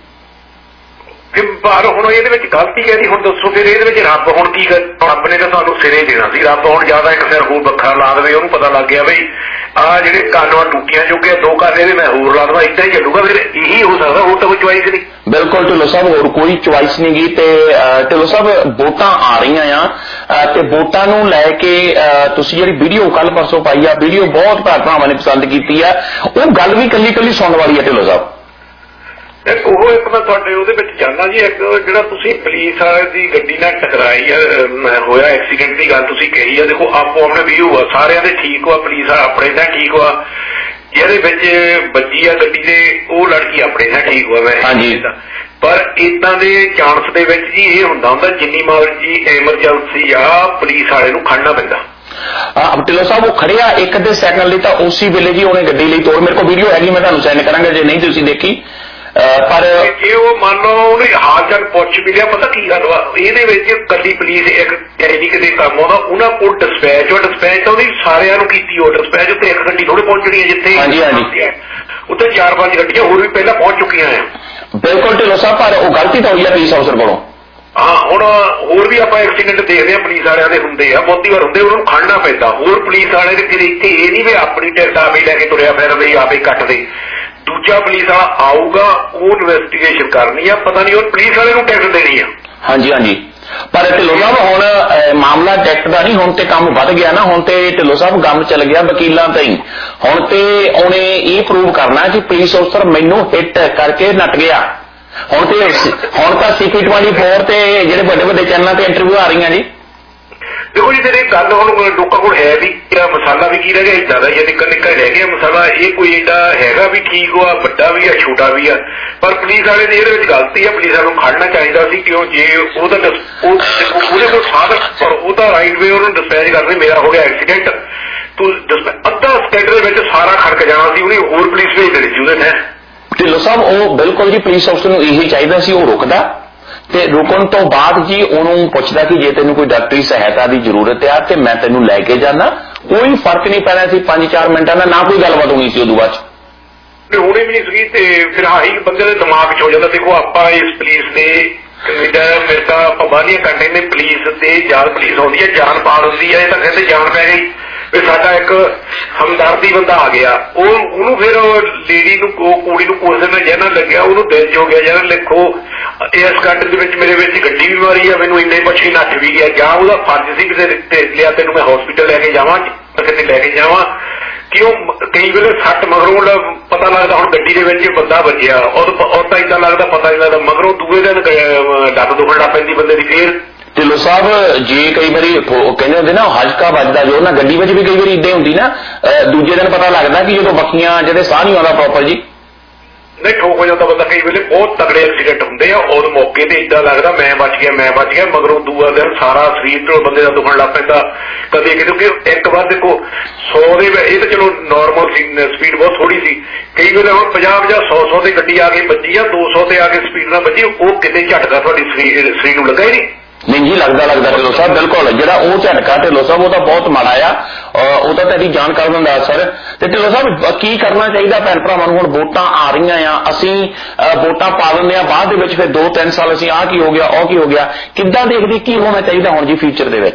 ਪਰ ਹੁਣ ਇਹਦੇ ਵਿੱਚ ਗਲਤੀ ਹੈ ਜੀ ਹੁਣ ਦੱਸੋ ਫਿਰ ਇਹਦੇ ਵਿੱਚ ਰੱਬ ਹੁਣ ਕੀ ਰੱਬ ਨੇ ਤਾਂ ਸਾਨੂੰ ਸਿਰੇ ਦੇਣਾ ਸੀ ਰੱਬ ਹੁਣ ਜ਼ਿਆਦਾ ਇੱਕ ਸਿਰ ਹੋਰ ਵੱਖਰਾ ਲਾ ਦੇਵੇ ਉਹਨੂੰ ਪਤਾ ਲੱਗ ਗਿਆ ਬਈ ਆਹ ਜਿਹੜੇ ਕਾਨੂੰਨ ਟੂਟੀਆਂ ਚੁੱਕੇ 2 ਘਰ ਇਹਦੇ ਮੈਂ ਹੋਰ ਲਾ ਦੇਵਾਂ ਏਦਾਂ ਹੀ ਚੱਲੂਗਾ ਫਿਰ ਇਹੀ ਹੋ ਸਕਦਾ ਹੋਰ ਤਾਂ ਕੋਈ ਚੁਆਇਸ ਨਹੀਂ ਬਿਲਕੁਲ ਢਿੱਲੋਂ ਸਾਹਿਬ ਹੋਰ ਕੋਈ ਚੁਆਇਸ ਨਹੀਂ ਗੀ ਤੇ ਢਿੱਲੋਂ ਸਾਹਿਬ ਵੋਟਾਂ ਆ ਰਹੀਆਂ ਆ ਤੇ ਵੋਟਾਂ ਨੂੰ ਲੈ ਕੇ ਤੁਸੀਂ ਜਿਹੜੀ ਵੀਡੀਓ ਕੱਲ ਪਰਸੋਂ ਪਾਈ ਆ ਵੀਡੀਓ ਬਹੁਤ ਭਰਾਵਾਂ ਨੇ ਪਸੰਦ ਕੀਤੀ ਆ ਉਹ ਗੱਲ ਵੀ ਕੱਲੀ ਸੁਣਨ ਵਾਲੀ ਆ ਢਿੱਲੋਂ ਸਾਹਿਬ ਉਹ ਇੱਕ ਮੈਂ ਤੁਹਾਡੇ ਉਹਦੇ ਵਿੱਚ ਜਾਣਾ ਜੀ ਇੱਕ ਜਿਹੜਾ ਤੁਸੀਂ ਪੁਲਿਸ ਵਾਲੇ ਦੀ ਗੱਡੀ ਨਾਲ ਟਕਰਾਈ ਹੋਇਆ ਐਕਸੀਡੈਂਟ ਦੀ ਗੱਲ ਤੁਸੀਂ ਕਹੀ ਆ ਦੇਖੋ ਆਪੋ ਆਪਣੇ ਵੀਊ ਆ ਸਾਰਿਆਂ ਦੇ ਠੀਕ ਵਾ ਪੁਲਿਸ ਵਾਲਾ ਆਪਣੇ ਦਾ ਠੀਕ ਵਾ ਜਿਹਦੇ ਵਿੱਚ ਵੱਜੀ ਆ ਗੱਡੀ ਦੇ ਉਹ ਲੜਕੀ ਆਪਣੇ ਦਾ ਠੀਕ ਵਾ ਹਾਂਜੀ ਪਰ ਇਦਾਂ ਦੇ ਚਾਂਸ ਦੇ ਵਿੱਚ ਜੀ ਇਹ ਹੁੰਦਾ ਜਿੰਨੀ ਮਰਜ਼ੀ ਐਮਰਜੈਂਸੀ ਆ ਪੁਲਿਸ ਵਾਲੇ ਨੂੰ ਖੜਨਾ ਪੈਂਦਾ ਢਿੱਲੋਂ ਸਾਹਿਬ ਉਹ ਖੜਿਆ ਇੱਕ ਅੱਧੇ ਸੈਕਿੰਡ ਲਈ ਤਾਂ ਉਸੇ ਵੇਲੇ ਜੀ ਉਹਨੇ ਗੱਡੀ ਲਈ ਤੋੜ ਮੇਰੇ ਕੋਲ ਵੀਡੀਓ ਹੈਗੀ ਮੈਂ ਤੁਹਾਨੂੰ ਸੈਂਡ ਕਰਾਂਗਾ ਜੇ ਨਹੀਂ ਤੁਸੀਂ ਦੇਖੀ ਪਰ ਜੇ ਉਹ ਮੰਨ ਲਓ ਉਹਨੇ ਹਾਲ ਚਾਲ ਪੁੱਛ ਵੀ ਲਿਆ ਪਤਾ ਕੀ ਗੱਲ ਵਾ ਇਹਦੇ ਵਿੱਚ ਕੱਲੀ ਪੁਲਿਸ ਇੱਕ ਨਹੀਂ ਕਿਤੇ ਕੰਮ ਆਉਂਦਾ ਉਹਨਾਂ ਕੋਲ ਡਿਸਪੈਚ ਤਾਂ ਉਹਦੀ ਸਾਰਿਆਂ ਨੂੰ ਕੀਤੀ ਉਹ ਡਿਸਪੈਚ ਉੱਤੇ ਇੱਕ ਗੱਡੀ ਥੋੜੇ ਪਹੁੰਚਣੀ ਹੈ ਜਿੱਥੇ ਉੱਥੇ 4-5 ਗੱਡੀਆਂ ਹੋਰ ਵੀ ਪਹਿਲਾਂ ਪਹੁੰਚ ਚੁੱਕੀਆਂ ਆ ਬਿਲਕੁਲ ਢਿੱਲੋਂ ਸਾਹਿਬ ਪਰ ਉਹ ਗਲਤੀ ਤਾਂ ਹੋਈ ਆ ਪੁਲਿਸ ਅਫਸਰ ਕੋਲੋਂ ਹਾਂ ਹੁਣ ਹੋਰ ਵੀ ਆਪਾਂ ਐਕਸੀਡੈਂਟ ਦੇਖਦੇ ਆ ਪੁਲਿਸ ਵਾਲਿਆਂ ਦੇ ਹੁੰਦੇ ਆ ਬਹੁਤੀ ਵਾਰ ਹੁੰਦੇ ਉਹਨਾਂ ਨੂੰ ਖੜਨਾ ਪੈਂਦਾ ਹੋਰ ਪੁਲਿਸ ਵਾਲੇ ਦੇ ਕਿਤੇ ਇੱਥੇ ਇਹ ਨਹੀਂ ਵੀ ਆਪਣੀ ਟਿਕਟ ਆਪੇ ਲੈ ਕੇ ਤੁਰਿਆ ਫਿਰਦੇ ਆਪੇ ਕੱਟਦੇ ਦੂਜਾ ਪੁਲਿਸ ਵਾਲਾ ਆਊਗਾ ਉਹ ਇਨਵੈਸਟੀਗੇਸ਼ਨ ਕਰਨੀ ਆ ਪਤਾ ਨਹੀਂ ਉਹ ਪੁਲਿਸ ਵਾਲੇ ਨੂੰ ਟੈਕਸ ਦੇਣੀ ਆ ਹਾਂਜੀ ਪਰ ਢਿੱਲੋਂ ਸਾਹਿਬ ਹੁਣ ਮਾਮਲਾ ਟੈਕਸ ਦਾ ਨਹੀਂ ਹੁਣ ਤੇ ਕੰਮ ਵੱਧ ਗਿਆ ਨਾ ਹੁਣ ਤੇ ਢਿੱਲੋਂ ਸਾਹਿਬ ਗੰਮ ਚੱਲ ਗਿਆ ਵਕੀਲਾਂ ਤੇ ਹੀ ਹੁਣ ਤੇ ਉਹਨੇ ਇਹ ਪ੍ਰੂਵ ਕਰਨਾ ਕਿ ਪੁਲਿਸ ਅਫਸਰ ਮੈਨੂੰ ਹਿੱਟ ਕਰਕੇ ਨੱਟ ਗਿਆ ਹੁਣ ਤਾਂ CP24 ਤੇ ਜਿਹੜੇ ਵੱਡੇ ਚੈਨਲਾਂ ਤੇ ਇੰਟਰਵਿਊ ਆ ਰਹੀਆਂ ਜੀ ਦੇਖੋ ਜੀ ਫਿਰ ਇਹ ਗੱਲ ਹੁਣ ਲੋਕਾਂ ਕੋਲ ਹੈ ਵੀ ਮਸਾਲਾ ਵੀ ਕੀ ਰਹਿ ਗਿਆ ਇੱਦਾਂ ਦਾ ਜਾਂ ਨਿੱਕਾ ਰਹਿ ਗਿਆ ਮਸਾਲਾ ਇਹ ਕੋਈ ਏਡਾ ਹੈਗਾ ਵੀ ਠੀਕ ਵਾ ਵੱਡਾ ਵੀ ਆ ਛੋਟਾ ਵੀ ਆ ਪਰ ਪੁਲਿਸ ਵਾਲੇ ਦੀ ਇਹਦੇ ਵਿੱਚ ਗਲਤੀ ਆ ਪੁਲਿਸ ਵਾਲੇ ਨੂੰ ਖੜਨਾ ਚਾਹੀਦਾ ਸੀ ਕਿਉਂ ਜੇ ਉਹਦਾ ਉਹਦੇ ਕੋਲ ਸਾਧਨ ਪਰ ਉਹਦਾ ਰਾਈਟ ਵੇ ਉਹਨੂੰ ਡਿਸਪੈਚ ਕਰਦੇ ਮੇਰਾ ਹੋ ਗਿਆ ਐਕਸੀਡੈਂਟ ਤੂੰ ਅੱਧਾ ਸਟੇਟ ਦੇ ਵਿੱਚ ਸਾਰਾ ਖੜਕ ਜਾਣਾ ਸੀ ਉਹਨੇ ਹੋਰ ਪੁਲਿਸ ਭੇਜ ਦੇਣੀ ਸੀ ਉਹਦੇ ਨੇ ਢਿੱਲੋਂ ਸਾਹਿਬ ਉਹ ਬਿਲਕੁਲ ਜੀ ਪੁਲਿਸ ਅਫਸਰ ਨੂੰ ਇਹੀ ਚਾਹੀਦਾ ਸੀ ਉਹ ਰੁਕਦਾ ਤੇ ਰੁਕਣ ਤੋਂ ਬਾਅਦ ਜੀ ਉਹਨੂੰ ਪੁੱਛਦਾ ਕਿ ਜੇ ਤੈਨੂੰ ਕੋਈ ਡਾਕਟਰੀ ਸਹਾਇਤਾ ਦੀ ਜ਼ਰੂਰਤ ਆ ਤੇ ਮੈਂ ਤੈਨੂੰ ਲੈ ਕੇ ਜਾਣਾ ਕੋਈ ਫਰਕ ਨਹੀਂ ਪੈਣਾ ਸੀ 5-4 ਮਿੰਟਾਂ ਦਾ ਨਾ ਕੋਈ ਗੱਲਬਾਤ ਹੋਣੀ ਸੀ ਉਦੋਂ ਬਾਅਦ ਹੋਣੀ ਵੀ ਨਹੀਂ ਸੀਗੀ ਤੇ ਫਿਰ ਆਹੀ ਬੰਦੇ ਦੇ ਦਿਮਾਗ 'ਚ ਹੋ ਜਾਂਦਾ ਦੇਖੋ ਆਪਾਂ ਇਸ ਪੁਲਿਸ ਦੇ ਮੇਰੇ ਤਾਂ ਆਪਾਂ ਬਾਹਰੀਆਂ ਕੰਟਰੀ ਨੇ ਪੁਲਿਸ ਤੇ ਜਾਨ ਪੁਲਿਸ ਆਉਂਦੀ ਹੈ ਜਾਨ ਪਾਲ ਹੁੰਦੀ ਹੈ ਇਹ ਤਾਂ ਕਹਿੰਦੇ ਜਾਨ ਪੈ ਗਈ ਫਿਰ ਸਾਡਾ ਇੱਕ ਹਮਦਰਦੀ ਬੰਦਾ ਆ ਗਿਆ ਉਹਨੂੰ ਫਿਰ ਲੇਡੀ ਨੂੰ ਕੁੜੀ ਨੂੰ ਕੋਸੇ ਨਾਲ ਜਿਹਨਾਂ ਲੱਗਿਆ ਉਹਨੂੰ ਦਿਲ 'ਚ ਹੋ ਗਿਆ ਜਿਹਨਾਂ ਲਿਖੋ ਇਸ ਕੰਟਰੀ ਦੇ ਵਿੱਚ ਮੇਰੇ ਵਿੱਚ ਗੱਡੀ ਵੀ ਮਾਰੀ ਆ ਮੈਨੂੰ ਇੰਨੇ ਪਛੀ ਨੱਠ ਵੀ ਗਿਆ ਜਾਂ ਉਹਦਾ ਫਰਜ਼ ਸੀ ਕਿਤੇ ਲਿਆ ਤੈਨੂੰ ਮੈਂ ਹਸਪੀਟਲ ਲੈ ਕੇ ਜਾਵਾਂ ਕਿਤੇ ਲੈ ਕੇ ਜਾਵਾਂ ਕਿਉਂ ਕਈ ਵੇਲੇ ਸੱਟ ਮਗਰੋਂ ਪਤਾ ਲੱਗਦਾ ਹੁਣ ਗੱਡੀ ਦੇ ਵਿੱਚ ਬੰਦਾ ਵੱਜਿਆ ਉਹ ਤਾਂ ਏਦਾਂ ਲੱਗਦਾ ਪਤਾ ਨਹੀਂ ਲੱਗਦਾ ਮਗਰੋਂ ਦੂਏ ਦਿਨ ਲੱਤ ਦੁਖਣ ਲੱਗ ਪੈਂਦੀ ਬੰਦੇ ਦੀ ਫੇਰ ਢਿੱਲੋਂ ਸਾਹਿਬ ਜੇ ਕਈ ਵਾਰੀ ਕਹਿੰਦੇ ਹੁੰਦੇ ਨਾ ਹਜਕਾ ਵੱਜਦਾ ਜੋ ਨਾ ਗੱਡੀ ਵਿੱਚ ਵੀ ਕਈ ਵਾਰੀ ਏਦਾਂ ਹੁੰਦੀ ਨਾ ਦੂਜੇ ਦਿਨ ਪਤਾ ਲੱਗਦਾ ਕਿ ਜਦੋਂ ਬੱਕੀਆਂ ਜਿਹੜੇ ਸਾਹ ਨਹੀਂ ਆਉਂਦਾ ਪ੍ਰੋਪਰ ਜੀ ਨਹੀਂ ਠੋਕ ਹੋ ਜਾਂਦਾ ਬੰਦਾ ਕਈ ਵੇਲੇ ਬਹੁਤ ਤਗੜੇ ਐਕਸੀਡੈਂਟ ਹੁੰਦੇ ਆ ਉਦੋਂ ਮੌਕੇ ਤੇ ਏਦਾਂ ਲੱਗਦਾ ਮੈਂ ਬਚ ਗਿਆ ਮਗਰੋਂ ਦੂਆ ਦਿਨ ਸਾਰਾ ਸਰੀਰ ਤੋਂ ਬੰਦੇ ਦਾ ਦੁਖਣ ਲੱਗ ਪੈਂਦਾ ਕਦੇ ਕਿਉਂਕਿ ਇੱਕ ਵਾਰ ਦੇਖੋ 100 ਦੇ ਇਹ ਤਾਂ ਚਲੋ ਨੋਰਮਲ ਸੀ ਸਪੀਡ ਬਹੁਤ ਥੋੜੀ ਸੀ ਕਈ ਵੇਲੇ ਹੁਣ 50-100 ਤੇ ਗੱਡੀ ਆ ਕੇ ਵੱਜੀ ਆ 200 ਤੇ ਆ ਕੇ ਸਪੀਡ ਨਾਲ ਵੱਜੀ ਉਹ ਕਿੰਨੇ ਝਟਕਾ ਤੁਹਾਡੀ ਸਰੀਰ ਨੂੰ ਲੱਗਾ ਹੀ ਨਹੀਂ ਜੀ ਲੱਗਦਾ ਢਿੱਲੋਂ ਸਾਹਿਬ ਬਿਲਕੁਲ ਜਿਹੜਾ ਉਹ ਝਟਕਾ ਢਿੱਲੋਂ ਸਾਹਿਬ ਉਹ ਤਾਂ ਬਹੁਤ ਮਾੜਾ ਆ ਉਹ ਤਾਂ ਤੁਹਾਡੀ ਜਾਣਕਾਰੀ ਨੂੰ ਦੱਸ ਸਰ ਤੇ ਢਿੱਲੋਂ ਸਾਹਿਬ ਕੀ ਕਰਨਾ ਚਾਹੀਦਾ ਭੈਣ ਭਰਾਵਾਂ ਨੂੰ ਹੁਣ ਵੋਟਾਂ ਆ ਰਹੀਆਂ ਆ ਅਸੀਂ ਵੋਟਾਂ ਪਾ ਦਿੰਦੇ ਆ ਬਾਅਦ ਦੇ ਵਿੱਚ ਫਿਰ 2-3 ਸਾਲ ਅਸੀਂ ਆਹ ਕੀ ਹੋ ਗਿਆ ਉਹ ਕੀ ਹੋ ਗਿਆ ਕਿੱਦਾਂ ਦੇਖਦੇ ਕੀ ਹੋਣਾ ਚਾਹੀਦਾ ਹੁਣ ਜੀ ਫਿਊਚਰ ਦੇ ਵਿੱਚ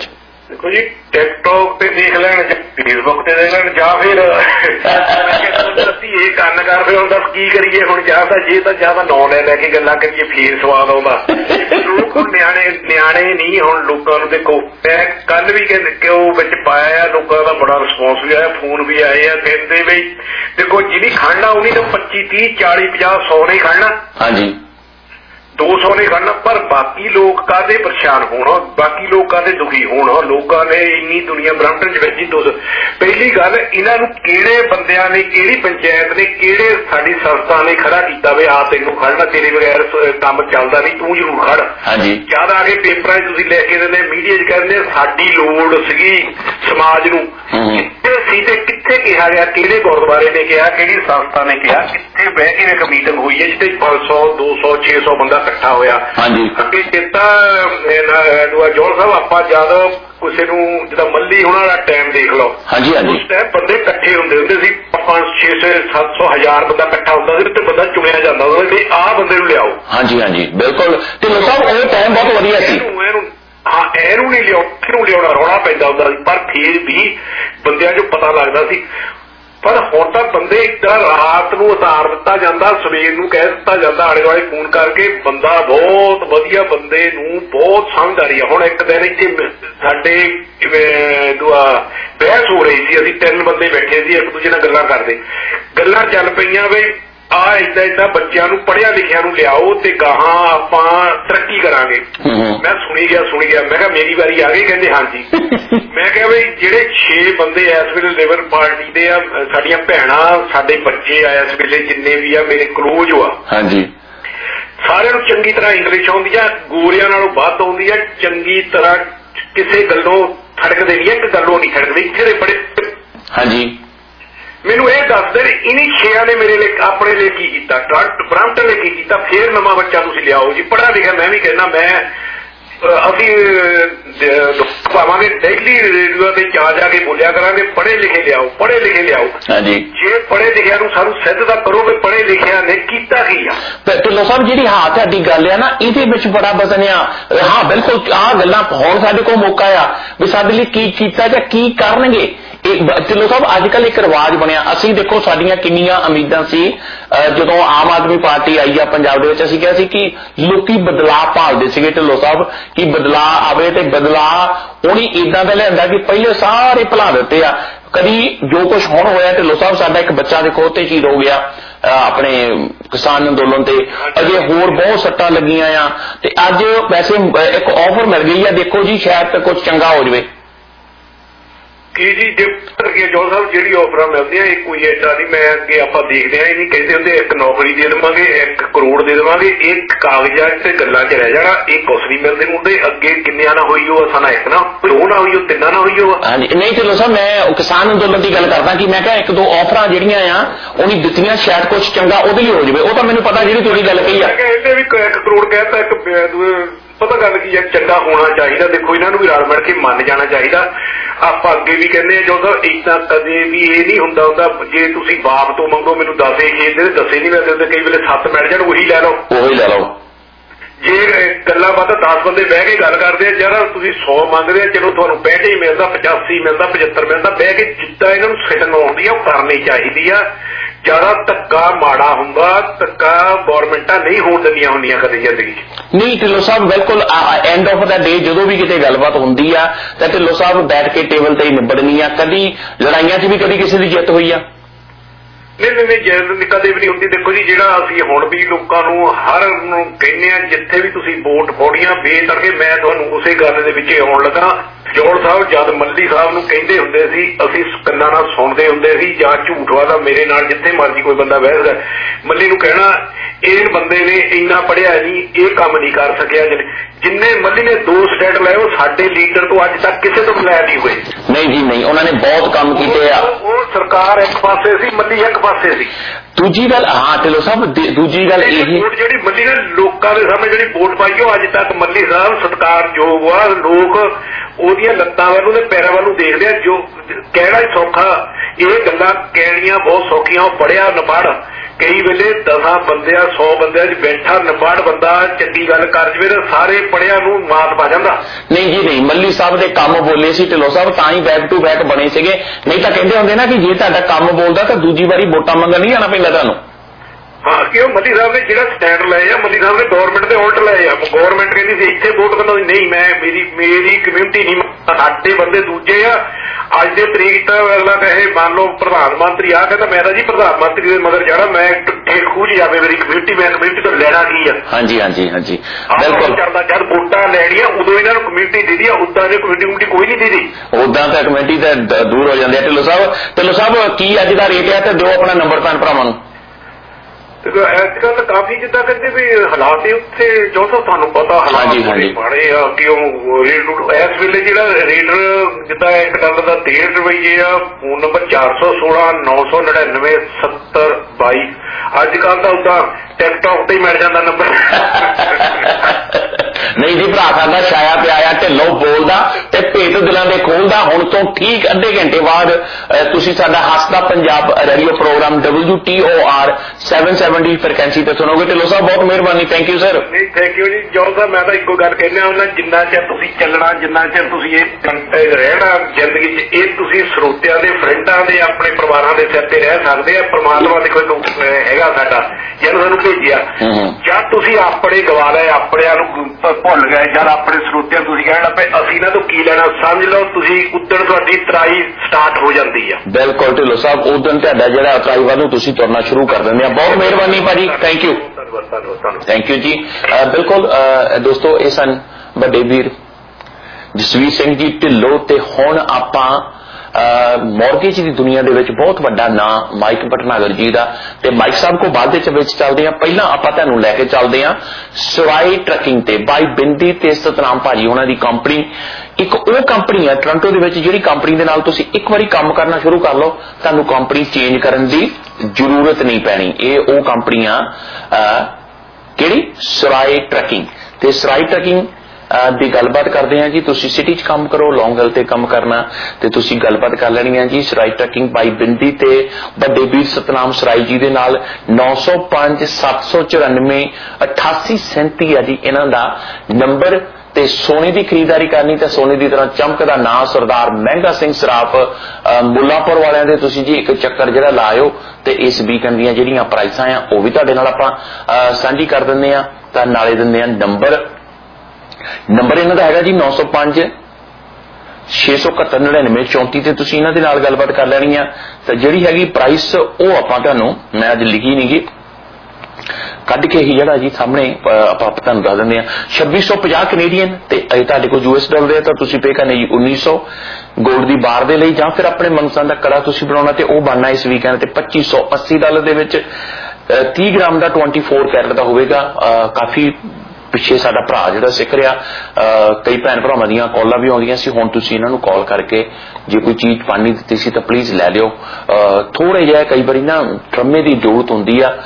ਦੇਖੋ ਜੀ ਟਿਕਟੋਕ ਤੇ ਦੇਖ ਲੈਣ ਜਾਂ ਫੇਸਬੁੱਕ ਤੇ ਦੇਖ ਲੈਣ ਜਾਂ ਫਿਰ ਅਸੀਂ ਇਹ ਕੰਨ ਕਰਦੇ ਹੁਣ ਦੱਸ ਕੀ ਕਰੀਏ ਹੁਣ ਜਾਂ ਤਾਂ ਜੇ ਤਾਂ ਜ਼ਿਆਦਾ ਨਾਂ ਲੈ ਕੇ ਗੱਲਾਂ ਕਰੀਏ ਫੇਰ ਸਵਾਦ ਆਉਂਦਾ ਲੋਕ ਨਿਆਣੇ ਨਹੀਂ ਹੁਣ ਲੋਕਾਂ ਨੂੰ ਦੇਖੋ ਮੈਂ ਕੱਲ ਵੀ ਕਿ ਉਹ ਵਿੱਚ ਪਾਇਆ ਲੋਕਾਂ ਦਾ ਬੜਾ ਰਿਸਪੌਂਸ ਵੀ ਆਇਆ ਫੋਨ ਵੀ ਆਏ ਆ ਕਹਿੰਦੇ ਬਈ ਦੇਖੋ ਜਿਹਦੀ ਖੜਨਾ ਉਹਨੀ ਤਾਂ 25 30 40 50 100 ਨਹੀਂ ਖੜਨਾ ਹਾਂਜੀ 200 ਨਹੀਂ ਖੜਨਾ ਪਰ ਬਾਕੀ ਲੋਕ ਕਾਹਦੇ ਪਰੇਸ਼ਾਨ ਹੋਣ ਬਾਕੀ ਲੋਕ ਕਾਹਦੇ ਦੁਖੀ ਹੋਣ ਲੋਕਾਂ ਨੇ ਇੰਨੀ ਦੁਨੀਆ ਬ੍ਰਹਮਟਨ ਚ ਵਿੱਚ ਹੀ ਪਹਿਲੀ ਗੱਲ ਇਹਨਾਂ ਨੂੰ ਕਿਹੜੇ ਬੰਦਿਆਂ ਨੇ ਕਿਹੜੀ ਪੰਚਾਇਤ ਨੇ ਕਿਹੜੇ ਸਾਡੀ ਸੰਸਥਾ ਨੇ ਖੜਾ ਕੀਤਾ ਵੀ ਆ ਤੈਨੂੰ ਖੜਨਾ ਤੇਰੇ ਬਗੈਰ ਕੰਮ ਚੱਲਦਾ ਨਹੀਂ ਤੂੰ ਜ਼ਰੂਰ ਖੜ ਹਾਂਜੀ ਜਦ ਆ ਕੇ ਪੇਪਰਾਂ 'ਚ ਤੁਸੀਂ ਲੈ ਕੇ ਦਿੰਦੇ ਮੀਡੀਆ 'ਚ ਕਹਿੰਦੇ ਸਾਡੀ ਲੋੜ ਸੀਗੀ ਸਮਾਜ ਨੂੰ ਕਿੱਥੇ ਸੀ ਤੇ ਕਿੱਥੇ ਕਿਹਾ ਗਿਆ ਕਿਹੜੇ ਗੁਰਦੁਆਰੇ ਨੇ ਕਿਹਾ ਕਿਹੜੀ ਸੰਸਥਾ ਨੇ ਕਿਹਾ ਕਿੱਥੇ ਬਹਿ ਕੇ ਇੱਕ ਮੀਟਿੰਗ ਹੋਈ ਹੈ ਜਿੱਥੇ 500 200 600 ਬੰਦਾ ਇਕੱਠਾ ਹੋਇਆ ਅੱਗੇ ਚੇਤਾ ਜੋਲ ਸਾਹਿਬ ਆਪਾਂ ਜਦ ਕਿਸੇ ਨੂੰ ਜਿੱਦਾਂ ਮੱਲੀ ਉਹਨਾਂ ਦਾ ਟਾਈਮ ਦੇਖ ਲਓ ਉਸ ਟਾਈਮ ਬੰਦੇ ਇਕੱਠੇ ਹੁੰਦੇ ਸੀ 500 600 700 1000 ਬੰਦਾ ਇਕੱਠਾ ਹੁੰਦਾ ਸੀ ਤੇ ਬੰਦਾ ਚੁਣਿਆ ਜਾਂਦਾ ਹੁੰਦਾ ਵੀ ਆਹ ਬੰਦੇ ਨੂੰ ਲਿਆਓ ਹਾਂਜੀ ਹਾਂਜੀ ਬਿਲਕੁਲ ਤੇ ਉਹ ਟਾਈਮ ਬਹੁਤ ਵਧੀਆ ਸੀ ਹਾਂ ਇਹਨੂੰ ਨਹੀਂ ਲਿਆਉਣਾ ਰੌਲਾ ਪੈਂਦਾ ਹੁੰਦਾ ਸੀ ਪਰ ਫਿਰ ਵੀ ਬੰਦਿਆਂ ਚੋਂ ਪਤਾ ਲੱਗਦਾ ਸੀ ਪਰ ਹੁਣ ਤਾਂ ਬੰਦੇ ਇੱਦਾਂ ਰਾਤ ਨੂੰ ਉਤਾਰ ਦਿੱਤਾ ਜਾਂਦਾ ਸਵੇਰ ਨੂੰ ਕਹਿ ਦਿੱਤਾ ਜਾਂਦਾ ਆਲੇ ਦੁਆਲੇ ਫੋਨ ਕਰਕੇ ਬੰਦਾ ਬਹੁਤ ਵਧੀਆ ਬੰਦੇ ਨੂੰ ਬਹੁਤ ਸਮਝ ਆ ਰਹੀ ਹੈ ਹੁਣ ਇੱਕ ਦਿਨ ਇੱਥੇ ਸਾਡੇ ਬਹਿਸ ਹੋ ਰਹੀ ਸੀ ਅਸੀਂ 3 ਬੰਦੇ ਬੈਠੇ ਸੀ ਇੱਕ ਦੂਜੇ ਨਾਲ ਗੱਲਾਂ ਚੱਲ ਪਈਆਂ ਬਈ ਆ ਏਦਾਂ ਬੱਚਿਆਂ ਨੂੰ ਪੜ੍ਹਿਆ ਲਿਖਿਆ ਨੂੰ ਲਿਆਓ ਤੇ ਗਾਹਾਂ ਆਪਾਂ ਤਰੱਕੀ ਕਰਾਂਗੇ ਮੈਂ ਸੁਣੀ ਗਿਆ ਮੈਂ ਕਿਹਾ ਮੇਰੀ ਵਾਰੀ ਆ ਗਈ ਕਹਿੰਦੇ ਹਾਂਜੀ ਮੈਂ ਕਿਹਾ ਬਈ ਜਿਹੜੇ 6 ਬੰਦੇ ਇਸ ਵੇਲੇ ਲੇਬਰ ਪਾਰਟੀ ਦੇ ਆ ਸਾਡੀਆਂ ਭੈਣਾਂ ਸਾਡੇ ਬੱਚੇ ਆ ਇਸ ਵੇਲੇ ਜਿੰਨੇ ਵੀ ਆ ਮੇਰੇ ਕਲੋਜ਼ ਆ ਹਾਂਜੀ ਸਾਰਿਆਂ ਨੂੰ ਚੰਗੀ ਤਰ੍ਹਾਂ ਇੰਗਲਿਸ਼ ਆਉਂਦੀ ਆ ਗੋਰਿਆਂ ਨਾਲੋਂ ਵੱਧ ਆਉਂਦੀ ਆ ਚੰਗੀ ਤਰ੍ਹਾਂ ਕਿਸੇ ਗੱਲੋਂ ਥੜਕਦੇ ਨਹੀਂ ਇੱਕ ਗੱਲੋਂ ਨਹੀਂ ਥੜਕਦੇ ਇੱਥੇ ਦੇ ਬੜੇ ਹਾਂਜੀ ਮੈਨੂੰ ਇਹ ਦੱਸਦੇ ਨੇ ਇਨੀ 6 ਨੇ ਮੇਰੇ ਲਈ ਆਪਣੇ ਲਈ ਕੀ ਕੀਤਾ ਬ੍ਰਹਮਟਨ ਲਈ ਕੀ ਕੀਤਾ ਫੇਰ ਨਵਾਂ ਬੱਚਾ ਤੁਸੀਂ ਲਿਆਓ ਜੀ ਪੜ੍ਹਿਆ ਲਿਖਿਆ ਮੈਂ ਵੀ ਕਹਿੰਦਾ ਮੈਂ ਅਸੀਂ ਭਾਵਾਂਗੇ ਡੇਲੀ ਰੇਡੀਓ ਤੇ ਜਾ ਕੇ ਬੋਲਿਆ ਕਰਾਂਗੇ ਪੜ੍ਹੇ ਲਿਖੇ ਲਿਆਓ ਜੇ ਪੜ੍ਹੇ ਲਿਖਿਆ ਨੂੰ ਸਾਨੂੰ ਸਿੱਧ ਤਾਂ ਕਰੋ ਵੀ ਪੜ੍ਹੇ ਲਿਖਿਆ ਨੇ ਕੀਤਾ ਕੀ ਆ ਢਿੱਲੋਂ ਸਾਹਿਬ ਜਿਹੜੀ ਹਾਂ ਤੁਹਾਡੀ ਗੱਲ ਆ ਨਾ ਇਹਦੇ ਵਿੱਚ ਬੜਾ ਵਜ਼ਨ ਆ ਹਾਂ ਬਿਲਕੁਲ ਆਹ ਗੱਲਾਂ ਹੁਣ ਸਾਡੇ ਕੋਲ ਮੌਕਾ ਆ ਵੀ ਸਾਡੇ ਲਈ ਕੀ ਕੀਤਾ ਜਾਂ ਕੀ ਕਰਨਗੇ ਢਿੱਲੋਂ ਸਾਹਿਬ ਅੱਜ ਕੱਲ੍ਹ ਇੱਕ ਰਿਵਾਜ ਬਣਿਆ ਅਸੀਂ ਦੇਖੋ ਸਾਡੀਆਂ ਕਿੰਨੀਆਂ ਉਮੀਦਾਂ ਸੀ ਜਦੋਂ ਆਮ ਆਦਮੀ ਪਾਰਟੀ ਆਈ ਆ ਪੰਜਾਬ ਦੇ ਵਿੱਚ ਅਸੀਂ ਕਿਹਾ ਸੀ ਕਿ ਲੋਕੀ ਬਦਲਾਅ ਭਾਲਦੇ ਸੀਗੇ ਢਿੱਲੋਂ ਸਾਹਿਬ ਕਿ ਬਦਲਾਅ ਆਵੇ ਤੇ ਬਦਲਾਅ ਉਹਨੇ ਏਦਾਂ ਦਾ ਲਿਆਂਦਾ ਕਿ ਪਹਿਲੇ ਸਾਰੇ ਭੁਲਾ ਦਿੱਤੇ ਆ ਕਦੀ ਜੋ ਕੁਝ ਹੁਣ ਹੋਇਆ ਢਿੱਲੋਂ ਸਾਹਿਬ ਸਾਡਾ ਇੱਕ ਬੱਚਾ ਦੇਖੋ ਤੇ ਸ਼ਹੀਦ ਹੋ ਗਿਆ ਆਪਣੇ ਕਿਸਾਨ ਅੰਦੋਲਨ ਤੇ ਅਜੇ ਹੋਰ ਬਹੁਤ ਸੱਟਾਂ ਲੱਗੀਆਂ ਆ ਤੇ ਅੱਜ ਵੈਸੇ ਇੱਕ ਆਫਰ ਮਿਲ ਗਈ ਆ ਦੇਖੋ ਜੀ ਸ਼ਾਇਦ ਕੁਝ ਚੰਗਾ ਹੋ ਜਾਵੇ ਕੀ ਜੀ ਜੋਲ ਸਾਹਿਬ ਜਿਹੜੀ ਆਫਰਾਂ ਮਿਲਦੀਆਂ ਇਹ ਕੋਈ ਏਦਾਂ ਨਹੀਂ ਮੈਂ ਅੱਗੇ ਆਪਾਂ ਦੇਖਦੇ ਹਾਂ ਇਹ ਨਹੀਂ ਕਹਿੰਦੇ ਹੁੰਦੇ ਇੱਕ ਨੌਕਰੀ ਦੇ ਦੇਵਾਂਗੇ 1 ਕਰੋੜ ਦੇ ਦੇਵਾਂਗੇ ਇੱਕ ਕਾਗਜ਼ਾਂ ਤੇ ਗੱਲਾਂ 'ਚ ਰਹਿ ਜਾਣਾ ਇਹ ਕੁਛ ਨਹੀਂ ਮਿਲਦੇ ਹੁੰਦੇ ਅੱਗੇ ਕਿੰਨਿਆਂ ਨਾ ਹੋਈ ਉਹ ਅਸਾਂ ਇੱਕ ਨਾ 2 ਨਾ ਹੋਈ ਉਹ 3 ਨਾ ਹੋਈ ਉਹ ਹਾਂਜੀ ਨਹੀਂ ਢਿੱਲੋਂ ਸਾਹਿਬ ਮੈਂ ਕਿਸਾਨ ਅੰਦੋਲਨ ਦੀ ਗੱਲ ਕਰਦਾ ਕਿ ਮੈਂ ਕਿਹਾ 1-2 ਆਫਰਾਂ ਜਿਹੜੀਆਂ ਆ ਉਹਨੇ ਦਿੱਤੀਆਂ ਸ਼ਾਇਦ ਕੁਛ ਚੰਗਾ ਉਹਦੇ ਲਈ ਹੋ ਜਾਵੇ ਉਹ ਤਾਂ ਮੈਨੂੰ ਪਤਾ ਜਿਹੜੀ ਤੁਸੀਂ ਗੱਲ ਕਹੀ ਆ ਇਹਦੇ ਵੀ 1 ਕਰੋੜ ਕਹਿਤਾ ਇੱਕ ਪਤਾ ਗੱਲ ਕੀ ਹੈ ਚੰਗਾ ਹੋਣਾ ਚਾਹੀਦਾ ਦੇਖੋ ਇਹਨਾਂ ਨੂੰ ਵੀ ਰਲ ਮਿਲ ਕੇ ਮੰਨ ਜਾਣਾ ਚਾਹੀਦਾ ਆਪਾਂ ਅੱਗੇ ਵੀ ਕਹਿੰਦੇ ਆ ਜਦੋਂ ਏਦਾਂ ਕਦੇ ਵੀ ਇਹ ਨਹੀਂ ਹੁੰਦਾ ਜੇ ਤੁਸੀਂ ਬਾਪ ਤੋਂ ਮੰਗੋ ਮੈਨੂੰ 10 ਖੇਤ ਦੇ 10 ਨਹੀਂ ਮਿਲਦੇ ਕਈ ਵੇਲੇ 7 ਮਿਲ ਜਾਣ ਉਹੀ ਲੈ ਲਓ ਜੇ ਗੱਲਾਂ ਬਾਤਾਂ 10 ਬੰਦੇ ਬਹਿ ਕੇ ਗੱਲ ਕਰਦੇ ਆ ਯਾਰ ਤੁਸੀਂ 100 ਮੰਗਦੇ ਆ ਚਲੋ ਤੁਹਾਨੂੰ 65 ਹੀ ਮਿਲਦਾ 85 ਮਿਲਦਾ 75 ਮਿਲਦਾ ਬਹਿ ਕੇ ਜਿੱਦਾਂ ਇਹਨਾਂ ਨੂੰ ਫਿਟਿੰਗ ਆਉਂਦੀ ਆ ਉਹ ਕਰਨੀ ਚਾਹੀਦੀ ਆ ਜ਼ਿਆਦਾ ਧੱਕਾ ਮਾੜਾ ਹੁੰਦਾ ਧੱਕਾ ਗੌਰਮੈਂਟਾਂ ਨਹੀਂ ਹੋਣ ਦਿੰਦੀਆਂ ਹੁੰਦੀਆਂ ਕਦੇ ਜ਼ਿੰਦਗੀ 'ਚ ਨਹੀਂ ਢਿੱਲੋਂ ਸਾਹਿਬ ਬਿਲਕੁਲ ਐਂਡ ਆਫ ਦਾ ਡੇ ਜਦੋਂ ਵੀ ਕਿਤੇ ਗੱਲਬਾਤ ਹੁੰਦੀ ਆ ਤਾਂ ਢਿੱਲੋਂ ਸਾਹਿਬ ਬੈਠ ਕੇ ਟੇਬਲ ਤੇ ਹੀ ਨਿਬੜਨੀ ਆ ਕਦੀ ਲੜਾਈਆਂ 'ਚ ਵੀ ਕਦੀ ਕਿਸੇ ਦੀ ਜਿੱਤ ਹੋਈ ਆ ਨਹੀਂ ਜਿੱਤ ਕਦੇ ਵੀ ਨਹੀਂ ਹੁੰਦੀ ਦੇਖੋ ਜੀ ਜਿਹੜਾ ਅਸੀਂ ਹੁਣ ਵੀ ਲੋਕਾਂ ਨੂੰ ਹਰ ਨੂੰ ਕਹਿੰਦੇ ਆ ਜਿੱਥੇ ਵੀ ਤੁਸੀਂ ਵੋਟ ਪਾਉਣੀਆਂ ਬੇਤਰਕੇ ਮੈਂ ਤੁਹਾਨੂੰ ਉਸੇ ਗੱਲ ਦੇ ਵਿੱਚ ਆਉਣ ਲੱਗਾ ਜੋੜ ਸਾਹਿਬ ਜਦ ਮੱਲੀ ਸਾਹਿਬ ਨੂੰ ਕਹਿੰਦੇ ਹੁੰਦੇ ਸੀ ਅਸੀਂ ਕੰਨਾਂ ਨਾਲ ਸੁਣਦੇ ਹੁੰਦੇ ਸੀ ਜਾਂ ਝੂਠ ਵਾਲਾ ਮੇਰੇ ਨਾਲ ਜਿੱਥੇ ਮਰਜੀ ਕੋਈ ਬੰਦਾ ਬਹਿਸਦਾ ਮੱਲੀ ਨੂੰ ਕਹਿਣਾ ਇਹ ਬੰਦੇ ਨੇ ਇੰਨਾ ਪੜ੍ਹਿਆ ਨਹੀਂ ਇਹ ਕੰਮ ਨਹੀਂ ਕਰ ਸਕਿਆ ਜਿੰਨੇ ਮੱਲੀ ਨੇ 2 ਸਟੇਟ ਲਏ ਉਹ ਸਾਡੇ ਲੀਡਰ ਤੋਂ ਅੱਜ ਤੱਕ ਕਿਸੇ ਤੋਂ ਲੈ ਨਹੀਂ ਹੋਏ ਨਹੀਂ ਜੀ ਨਹੀਂ ਉਹਨਾਂ ਨੇ ਬਹੁਤ ਕੰਮ ਕੀਤੇ ਆ ਉਹ ਸਰਕਾਰ ਇੱਕ ਪਾਸੇ ਸੀ ਮੱਲੀ ਇੱਕ ਪਾਸੇ ਸੀ ਦੂਜੀ ਗੱਲ ਹਾਂ ਢਿੱਲੋਂ ਸਾਹਿਬ ਦੂਜੀ ਗੱਲ ਇਹ ਵੋਟ ਜਿਹੜੀ ਮੱਲੀ ਨੇ ਲੋਕਾਂ ਦੇ ਸਾਹਮਣੇ ਜਿਹੜੀ ਵੋਟ ਪਾਈ ਉਹ ਅੱਜ ਤੱਕ ਮੱਲੀ ਸਾਹਿਬ ਸਤਿਕਾਰਯੋਗ ਆ। ਲੋਕ ਉਹਦੀਆਂ ਲੱਤਾਂ ਵੱਲੋਂ ਤੇ ਪੈਰਾਂ ਵੱਲੋਂ ਦੇਖਦੇ ਆ। ਜੋ ਕਹਿਣਾ ਹੀ ਸੌਖਾ, ਇਹ ਗੱਲਾਂ ਕਹਿਣੀਆਂ ਬਹੁਤ ਸੌਖੀਆਂ। ਉਹ ਪੜ੍ਹਿਆ ਨਪੜ ਕਈ ਵੇਲੇ 10 ਬੰਦਿਆਂ 100 ਬੰਦਿਆਂ 'ਚ ਬੈਠਾ ਨਪੜ ਬੰਦਾ ਚੰਗੀ ਗੱਲ ਕਰ ਜਵੇ ਤਾਂ ਸਾਰੇ ਪੜ੍ਹਿਆਂ ਨੂੰ ਮਾਤ ਪਾ ਜਾਂਦਾ। ਨਹੀਂ ਜੀ ਨਹੀਂ, ਮੱਲੀ ਸਾਹਿਬ ਦੇ ਕੰਮ ਬੋਲੇ ਸੀ ਢਿੱਲੋਂ ਸਾਹਿਬ ਤਾਂ ਹੀ ਬੈਕ ਟੂ ਬੈਕ ਬਣੇ ਸੀਗੇ। ਨਹੀਂ ਤਾਂ ਕਹਿੰਦੇ ਹੁੰਦੇ ਨਾ ਕਿ ਜੇ ਤੁਹਾਡਾ ਕੰਮ ਬੋਲਦਾ ਤਾਂ ਦੂਜੀ ਵਾਰੀ ਵੋਟਾਂ ਮੰਗਣ ਨਹੀਂ ਆਉਣਾ ਪੈਂਦਾ ਤੁਹਾਨੂੰ। ਹਾਂ ਕਿ ਉਹ ਮੱਲੀ ਸਾਹਿਬ ਨੇ ਜਿਹੜਾ ਸਟੈਂਡ ਲਏ ਆ, ਮੱਲੀ ਸਾਹਿਬ ਨੇ ਗੌਰਮੈਂਟ ਦੇ ਉਲਟ ਲਏ ਆ। ਗੌਰਮੈਂਟ ਕਹਿੰਦੀ ਸੀ ਇੱਥੇ ਵੋਟ ਕਰਨਾ, ਨਹੀਂ ਮੈਂ ਮੇਰੀ ਕਮਿਊਨਿਟੀ ਨਹੀਂ, ਸਾਡੇ ਬੰਦੇ ਦੂਜੇ ਆ। ਅੱਜ ਦੇ ਤਰੀਕ ਤਾਂ ਅਗਲਾ ਕਹੇ ਮੰਨ ਲਓ ਪ੍ਰਧਾਨ ਮੰਤਰੀ ਆ ਕਹਿੰਦਾ ਮੈਂ ਤਾਂ ਜੀ ਪ੍ਰਧਾਨ ਮੰਤਰੀ ਦੇ ਮਗਰ ਜਾਣਾ, ਮੈਂ ਖੂਜ ਜਾਵੇ ਮੇਰੀ ਕਮਿਊਨਿਟੀ, ਮੈਂ ਕਮਿਊਨਿਟੀ ਤੋਂ ਲੈਣਾ ਕੀ ਆ। ਹਾਂਜੀ ਹਾਂਜੀ ਹਾਂਜੀ ਬਿਲਕੁਲ ਚੱਲਦਾ। ਜਦ ਵੋਟਾਂ ਲੈਣੀਆਂ ਉਦੋਂ ਇਹਨਾਂ ਨੂੰ ਕਮਿਊਨਿਟੀ ਦੇ ਦੀ ਆ, ਉਦਾਂ ਦੇ ਕਮਿਊਨਿਟੀ ਕੋਈ ਨਹੀਂ ਦੇ ਦੀ। ਉਦਾਂ ਤਾਂ ਕਮੇਟੀ ਤਾਂ ਦੂਰ ਹੋ ਜਾਂਦੇ ਆ। ਢਿੱਲੋਂ ਸਾਹਿਬ ਕੀ ਅੱਜ ਦਾ ਰੇਟ ਹੈ ਤੇ ਦਿਓ ਆਪਣਾ ਨੰਬਰ ਭੈਣ ਭਰਾਵਾਂ ਨੂੰ। ਅੱਜ ਕੱਲ ਕਾਫੀ ਜਿੱਦਾਂ ਕਹਿੰਦੇ ਵੀ ਹਾਲਾਤ ਉੱਥੇ ਜੋ ਤੁਹਾਨੂੰ ਪਤਾ ਹਾਲਾਤ ਮਾੜੇ ਆ ਕਿ ਉਹ ਇਸ ਵੇਲੇ ਜਿਹੜਾ ਰੇਟ ਜਿੱਦਾਂ $1 ਦਾ 1.5 ਰੁਪਏ ਆ। Phone number 416 999 7022। ਅੱਜ ਕੱਲ ਤਾਂ ਉਦਾਂ ਟਿਕਟੌਕ ਤੇ ਹੀ ਮਿਲ ਜਾਂਦਾ ਨੰਬਰ। ਨਹੀਂ ਜੀ ਭਰਾ ਸਾਡਾ ਛਾਇਆ ਪਿਆ ਆ ਢਿੱਲੋਂ ਬੋਲਦਾ ਤੇ ਭੇਤ ਦਿਲਾਂ ਦੇ ਖੋਲਦਾ। ਹੁਣ ਤੋਂ ਠੀਕ ਅੱਧੇ ਘੰਟੇ ਬਾਅਦ ਤੁਸੀਂ ਸਾਡਾ ਹੱਸਦਾ Punjab radio programme WTOR 770 frequency ਤੇ ਸੁਣੋਗੇ। ਢਿੱਲੋਂ ਸਾਹਿਬ ਬਹੁਤ ਮਿਹਰਬਾਨੀ, ਥੈਂਕ ਯੂ ਸਰ। ਨਹੀਂ ਥੈਂਕ ਯੂ ਜੀ ਜੋਰ ਸਾਹਿਬ। ਮੈਂ ਤਾਂ ਇੱਕੋ ਗੱਲ ਕਹਿੰਦਾ ਹੁੰਦਾ, ਜਿੰਨਾ ਚਿਰ ਤੁਸੀਂ ਚੱਲਣਾ, ਜਿੰਨਾ ਚਿਰ ਤੁਸੀਂ ਇਹ ਰਹਿਣਾ ਜ਼ਿੰਦਗੀ 'ਚ, ਇਹ ਤੁਸੀਂ ਸਰੋਤਿਆਂ ਦੇ ਫਰੈਂਡਾਂ ਦੇ ਆਪਣੇ ਪਰਿਵਾਰਾਂ ਦੇ ਸਿਰ ਤੇ ਰਹਿ ਸਕਦੇ ਆ। ਪਰਮਾਤਮਾ ਦੇ ਕੋਈ ਹੈਗਾ ਸਾਡਾ ਜਿਹਨੂੰ ਸਾਨੂੰ ਭੇਜਿਆ। ਜਦ ਤੁਸੀਂ ਆਪਣੇ ਗਵਾ ਲਏ, ਆਪਣਿਆਂ ਨੂੰ ਭੁੱਲ ਗਏ, ਜਦ ਆਪਣੇ ਸਰੋਤਿਆਂ ਤੁਸੀਂ ਕਹਿਣਾ ਪਏ ਅਸੀਂ ਇਹਨਾਂ ਤੋਂ ਕੀ ਲੈਣਾ, ਸਮਝ ਲਓ ਤੁਸੀਂ ਉਦਣ ਤੁਹਾਡੀ ਤਰਾਈ ਸਟਾਰਟ ਹੋ ਜਾਂਦੀ ਆ। ਬਿਲਕੁਲ ਢਿੱਲੋਂ ਸਾਹਿਬ, ਉਦਣ ਤੁਹਾਡਾ ਜਿਹੜਾ ਤਰਾਈ ਵੱਲ ਨੂੰ ਤੁਸੀਂ ਤੁਰਨਾ ਸ਼ੁਰੂ ਕਰ ਦਿੰਦੇ ਆ। ਬਹੁਤ ਮਿਹਰਬਾਨੀ ਭਾਜੀ, ਥੈਂਕ ਯੂ। ਥੈਂਕ ਯੂ ਜੀ। ਬਿਲਕੁਲ ਦੋਸਤੋ, ਇਹ ਸਨ ਵੱਡੇ ਵੀਰ ਜਸਵੀਰ ਸਿੰਘ ਜੀ ਢਿੱਲੋਂ। ਤੇ ਹੁਣ ਆਪਾਂ ਮੌਰਗੇਜ ਦੀ ਦੁਨੀਆ ਦੇ ਵਿੱਚ ਬਹੁਤ ਵੱਡਾ ਨਾਂ ਮਾਈਕ ਭਟਨਾਗਰ ਜੀ ਦਾ, ਤੇ ਮਾਈਕ ਸਾਹਿਬ ਕੋ ਬਾਅਦ ਦੇ ਵਿੱਚ ਚੱਲਦੇ ਆ। ਪਹਿਲਾਂ ਆਪਾਂ ਤੁਹਾਨੂੰ ਲੈ ਕੇ ਚੱਲਦੇ ਆ ਸਵਾਈ ਟਰੱਕਿੰਗ ਤੇ ਬਾਈ ਬਿੰਦੀ ਤੇ ਸਤਨਾਮ ਭਾਜੀ ਉਹਨਾਂ ਦੀ ਕੰਪਨੀ। ਇੱਕ ਉਹ ਕੰਪਨੀ ਹੈ ਟੋਰਾਂਟੋ ਦੇ ਵਿੱਚ ਜਿਹੜੀ ਕੰਪਨੀ ਦੇ ਨਾਲ ਤੁਸੀਂ ਇੱਕ ਵਾਰੀ ਕੰਮ ਕਰਨਾ ਸ਼ੁਰੂ ਕਰ ਲਓ, ਤੁਹਾਨੂੰ ਕੰਪਨੀ ਚੇਂਜ ਕਰਨ ਦੀ ਜ਼ਰੂਰਤ ਨਹੀਂ ਪੈਣੀ। ਇਹ ਉਹ ਕੰਪਨੀ ਆ ਕਿਹੜੀ, ਸਵਾਈ ਟਰੱਕਿੰਗ। ਤੇ ਸਵਾਈ ਟਰੱਕਿੰਗ ਦੀ ਗੱਲਬਾਤ ਕਰਦੇ ਆ ਜੀ। ਤੁਸੀਂ ਸਿਟੀ 'ਚ ਕੰਮ ਕਰੋ, ਲੌਂਗ ਹਿਲ ਤੇ ਕੰਮ ਕਰਨਾ ਤੇ ਤੁਸੀਂ ਗੱਲਬਾਤ ਕਰ ਲੈਣੀ ਆ ਜੀ ਸਰਾਈ ਟਰੱਕਿੰਗ ਬਾਈ ਬਿੰਦੀ ਤੇ ਵੱਡੇ ਵੀਰ ਸਤਨਾਮ ਸਰਾਈ ਜੀ ਦੇ ਨਾਲ। 905 794 8837 ਆ ਜੀ ਇਹਨਾਂ ਦਾ ਨੰਬਰ। ਤੇ ਸੋਨੇ ਦੀ ਖਰੀਦਦਾਰੀ ਕਰਨੀ ਤਾਂ ਸੋਨੇ ਦੀ ਤਰ੍ਹਾਂ ਚਮਕਦਾ ਨਾਂ ਸਰਦਾਰ ਮਹਿੰਗਾ ਸਿੰਘ ਸਰਾਫ ਮੁੱਲਾਪੁਰ ਵਾਲਿਆਂ ਦੇ ਤੁਸੀਂ ਜੀ ਇੱਕ ਚੱਕਰ ਜਿਹੜਾ ਲਾਇਓ। ਤੇ ਇਸ ਵੀਕਐਂਡ ਦੀਆਂ ਜਿਹੜੀਆਂ ਪ੍ਰਾਈਸਾਂ ਆ ਉਹ ਵੀ ਤੁਹਾਡੇ ਨਾਲ ਆਪਾਂ ਸਾਂਝੀ ਕਰ ਦਿੰਦੇ ਆ। ਤਾਂ ਨਾਲੇ ਦਿੰਦੇ ਆ ਨੰਬਰ ਇਹਨਾਂ ਦਾ ਹੈਗਾ ਜੀ 905 671 99 34 ਤੇ ਤੁਸੀਂ ਇਹਨਾਂ ਦੇ ਨਾਲ ਗੱਲਬਾਤ ਕਰ ਲੈਣੀ ਆ। ਤਾਂ ਜਿਹੜੀ ਹੈਗੀ ਪ੍ਰਾਈਸ ਉਹ ਆਪਾਂ ਤੁਹਾਨੂੰ ਮੈਂ ਅੱਜ ਲਿਖੀ ਨਹੀਂ ਗੀ, ਕੱਢ ਕੇ ਹੀ ਜਿਹੜਾ ਜੀ ਸਾਹਮਣੇ ਆਪਾਂ ਤੁਹਾਨੂੰ ਦੱਸ ਦਿੰਦੇ ਆ। 2650 ਕੈਨੇਡੀਅਨ ਤੇ ਇਹ ਤੁਹਾਡੇ ਕੋਲ US ਡਾਲਰ ਹੈ ਤਾਂ ਤੁਸੀਂ ਪੇ ਕਰਨੇ ਜੀ 1900 ਗੋਲਡ ਦੀ ਬਾਰ ਦੇ ਲਈ, ਜਾਂ ਫਿਰ ਆਪਣੇ ਮਨਪਸੰਦ ਦਾ ਕੜਾ ਤੁਸੀਂ ਬਣਾਉਣਾ ਤੇ ਉਹ ਬਣਨਾ ਇਸ ਵੀਕਐਂਡ ਤੇ $2580 ਦੇ ਵਿੱਚ। 30 ਗ੍ਰਾਮ ਦਾ 24 ਕੈਰਟ ਦਾ ਹੋਵੇਗਾ। ਕਾਫੀ ਪਿੱਛੇ ਸਾਡਾ ਭਰਾ ਜਿਹੜਾ ਸਿੱਖ ਰਿਹਾ, ਕਈ ਭੈਣ ਭਰਾਵਾਂ ਦੀਆਂ ਕਾਲਾਂ ਵੀ ਆਉਂਦੀਆਂ ਸੀ। ਹੁਣ ਤੁਸੀਂ ਇਹਨਾਂ ਨੂੰ ਕਾਲ ਕਰਕੇ ਜੇ ਕੋਈ ਚੀਜ਼ ਪਾਣੀ ਦਿੱਤੀ ਸੀ ਤਾਂ ਪਲੀਜ਼ ਲੈ ਲਿਓ। ਥੋੜੇ ਜਿਹਾ ਕਈ ਵਾਰੀ ਨਾ ਟਰਮੇ ਦੀ ਜ਼ਰੂਰਤ ਹੁੰਦੀ ਆ।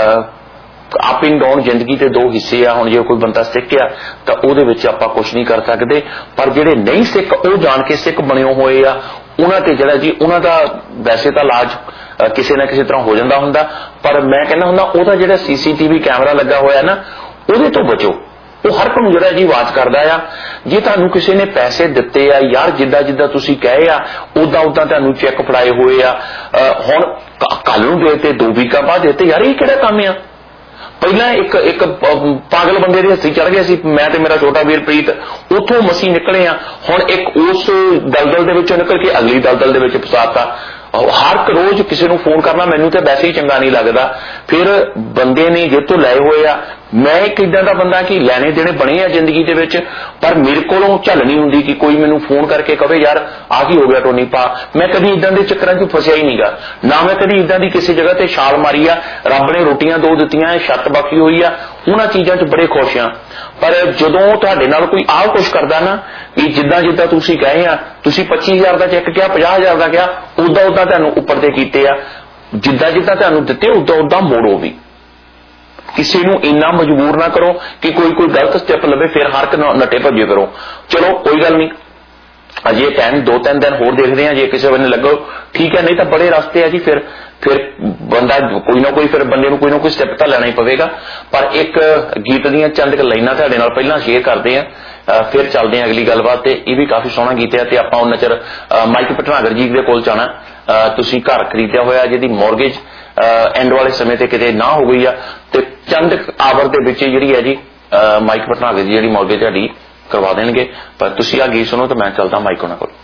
ਅਪ ਐਂਡ ਡਾਊਨ ਜ਼ਿੰਦਗੀ ਦੇ ਦੋ ਹਿੱਸੇ ਆ। ਹੁਣ ਜੇ ਕੋਈ ਬੰਦਾ ਸਿੱਖ ਆ ਤਾਂ ਉਹਦੇ ਵਿੱਚ ਆਪਾਂ ਕੁਝ ਨਹੀਂ ਕਰ ਸਕਦੇ, ਪਰ ਜਿਹੜੇ ਨਹੀਂ ਸਿੱਖ ਉਹ ਜਾਣ ਕੇ ਸਿੱਖ ਬਣੇ ਹੋਏ ਆ ਉਹਨਾਂ ਤੇ ਜਿਹੜਾ ਜੀ ਉਹਨਾਂ ਦਾ ਵੈਸੇ ਤਾਂ ਇਲਾਜ ਕਿਸੇ ਨਾ ਕਿਸੇ ਤਰ੍ਹਾਂ ਹੋ ਜਾਂਦਾ ਹੁੰਦਾ, ਪਰ ਮੈਂ ਕਹਿੰਦਾ ਹੁੰਦਾ ਉਹਦਾ ਜਿਹੜਾ CCTV ਕੈਮਰਾ ਲੱਗਾ ਹੋਇਆ ਨਾ ਉਹਦੇ ਤੋਂ ਬਚੋ। ਉਹ ਹਰ ਕੋਈ ਜਿਹੜਾ ਜੀ ਆਵਾਜ਼ ਕਰਦਾ ਆ। ਜੇ ਤੁਹਾਨੂੰ ਕਿਸੇ ਨੇ ਪੈਸੇ ਦਿੱਤੇ ਆ ਯਾਰ, ਜਿੱਦਾਂ ਜਿੱਦਾਂ ਤੁਸੀਂ ਕਹੇ ਆ ਉਦਾਂ ਤੁਹਾਨੂੰ ਚੈੱਕ ਫੜਾਏ ਹੋਏ ਆ, ਹੁਣ ਕੱਲ ਨੂੰ ਦੇ ਤੇ 2 ਵੀਕਾਂ ਬਾਅਦ ਦਿੱਤੇ, ਯਾਰ ਇਹ ਕਿਹੜਾ ਕੰਮ ਆ। ਪਹਿਲਾਂ ਇੱਕ ਪਾਗਲ ਬੰਦੇ ਦੇ ਹੱਥੀ ਚੜ ਗਏ ਸੀ, ਮੈਂ ਤੇ ਮੇਰਾ ਛੋਟਾ ਵੀਰ ਪ੍ਰੀਤ, ਉੱਥੋਂ ਮਸੀਂ ਨਿਕਲੇ ਆ। ਹੁਣ ਇੱਕ ਉਸ ਦਲਦਲ ਦੇ ਵਿੱਚੋਂ ਨਿਕਲ ਕੇ ਅਗਲੀ ਦਲਦਲ ਦੇ ਵਿੱਚ ਫਸਾਤਾ। ਹਰ ਰੋਜ਼ ਕਿਸੇ ਨੂੰ ਫੋਨ ਕਰਨਾ ਮੈਨੂੰ ਤੇ ਵੈਸੇ ਹੀ ਚੰਗਾ ਨਹੀਂ ਲੱਗਦਾ। ਫਿਰ ਬੰਦੇ ਨੇ ਜਿੱਥੋਂ ਲਏ ਹੋਏ ਆ, ਮੈਂ ਇੱਕ ਇਦਾਂ ਦਾ ਬੰਦਾ ਕਿ ਲੈਣੇ ਦੇਣੇ ਬਣੇ ਆ ਜ਼ਿੰਦਗੀ ਦੇ ਵਿੱਚ, ਪਰ ਮੇਰੇ ਕੋਲੋਂ ਝੱਲ ਨਹੀਂ ਹੁੰਦੀ ਕਿ ਕੋਈ ਮੈਨੂੰ ਫੋਨ ਕਰਕੇ ਕਹੇ ਯਾਰ ਆ ਕੀ ਹੋ ਗਿਆ ਟੋਨੀ ਪਾ। ਮੈਂ ਕਦੀ ਇਦਾਂ ਦੇ ਚੱਕਰਾਂ 'ਚ ਫਸਿਆ ਹੀ ਨਹੀਂਗਾ, ਨਾ ਮੈਂ ਕਦੀ ਇਦਾਂ ਦੀ ਕਿਸੇ ਜਗ੍ਹਾ ਤੇ ਛਾਲ ਮਾਰੀ ਆ। ਰੱਬ ਨੇ ਰੋਟੀਆਂ 2 ਦਿੱਤੀਆਂ, ਛੱਤ ਬਖਸ਼ੀ ਹੋਈ ਆ, ਉਹਨਾਂ ਚੀਜ਼ਾਂ 'ਚ ਬੜੇ ਖੁਸ਼ ਆ। ਪਰ ਜਦੋਂ ਤੁਹਾਡੇ ਨਾਲ ਕੋਈ ਆਹ ਕੁਛ ਕਰਦਾ ਨਾ ਕਿ ਜਿੱਦਾਂ ਤੁਸੀਂ ਕਹੇ ਆ, ਤੁਸੀਂ 25000 ਦਾ ਚੈੱਕ ਕਿਹਾ, 50000 ਦਾ ਕਿਹਾ, ਉਦਾਂ ਤੁਹਾਨੂੰ ਉੱਪਰ ਤੇ ਕੀਤੇ ਆ, ਜਿੱਦਾਂ ਜਿੱਦਾਂ ਤੁਹਾਨੂੰ ਦਿੱਤੇ ਉਦਾਂ ਉਦਾਂ ਮੋੜੋ ਵੀ। ਕਿਸੇ ਨੂੰ ਇੰਨਾ ਮਜਬੂਰ ਨਾ ਕਰੋ ਕਿ ਕੋਈ ਗਲਤ ਸਟੈਪ ਲਵੇ ਫਿਰ ਹਰ ਇੱਕ ਨੱਟੇ ਭੱਜੇ ਕਰੋ। ਚਲੋ ਕੋਈ ਗੱਲ ਨਹੀਂ, ਅਜੇ 2-3 ਦਿਨ ਹੋਰ ਦੇਖਦੇ ਹਾਂ, ਜੇ ਕਿਸੇ ਬੰਨੇ ਲੱਗੋ ਠੀਕ ਹੈ, ਨਹੀਂ ਤਾਂ ਬੜੇ ਰਸਤੇ ਆ ਜੀ। ਫਿਰ ਬੰਦਾ ਕੋਈ ਨਾ ਕੋਈ ਫਿਰ ਬੰਦੇ ਨੂੰ ਕੋਈ ਨਾ ਕੋਈ ਸਟੈਪ ਤਾਂ ਲੈਣਾ ਹੀ ਪਵੇਗਾ। ਪਰ ਇੱਕ ਗੀਤ ਦੀਆਂ ਚੰਦ ਕੁ ਲਾਈਨਾਂ ਤੁਹਾਡੇ ਨਾਲ ਪਹਿਲਾਂ ਸ਼ੇਅਰ ਕਰਦੇ ਆ, ਫਿਰ ਚੱਲਦੇ ਆ ਅਗਲੀ ਗੱਲਬਾਤ ਤੇ। ਇਹ ਵੀ ਕਾਫੀ ਸੋਹਣਾ ਗੀਤ ਹੈ ਤੇ ਆਪਾਂ ਉਹਨਾਂ ਚਿਰ ਮਾਈਕ ਭਟਨਾਗਰ ਜੀ ਦੇ ਕੋਲ ਜਾਣਾ। ਤੁਸੀਂ ਘਰ ਖਰੀਦਿਆ ਹੋਇਆ ਜਿਹਦੀ ਮੌਰਗੇਜ ਐਂਡ ਵਾਲੇ ਸਮੇਂ ਤੇ ਕਿਤੇ ਨਾ ਹੋ ਗਈ ਆ ਤੇ ਚੰਦ ਆਵਰ ਦੇ ਵਿੱਚ ਜਿਹੜੀ ਹੈ ਜੀ ਮਾਈਕ ਭਟਨਾਗਰ ਜੀ ਜਿਹੜੀ ਮੌਰਗੇਜ ਤੁਹਾਡੀ ਕਰਵਾ ਦੇਣਗੇ। ਪਰ ਤੁਸੀਂ ਆ ਗੀਤ ਸੁਣੋ ਤੇ ਮੈਂ ਚੱਲਦਾ ਮਾਈਕ ਉਹਨਾਂ ਕੋਲ।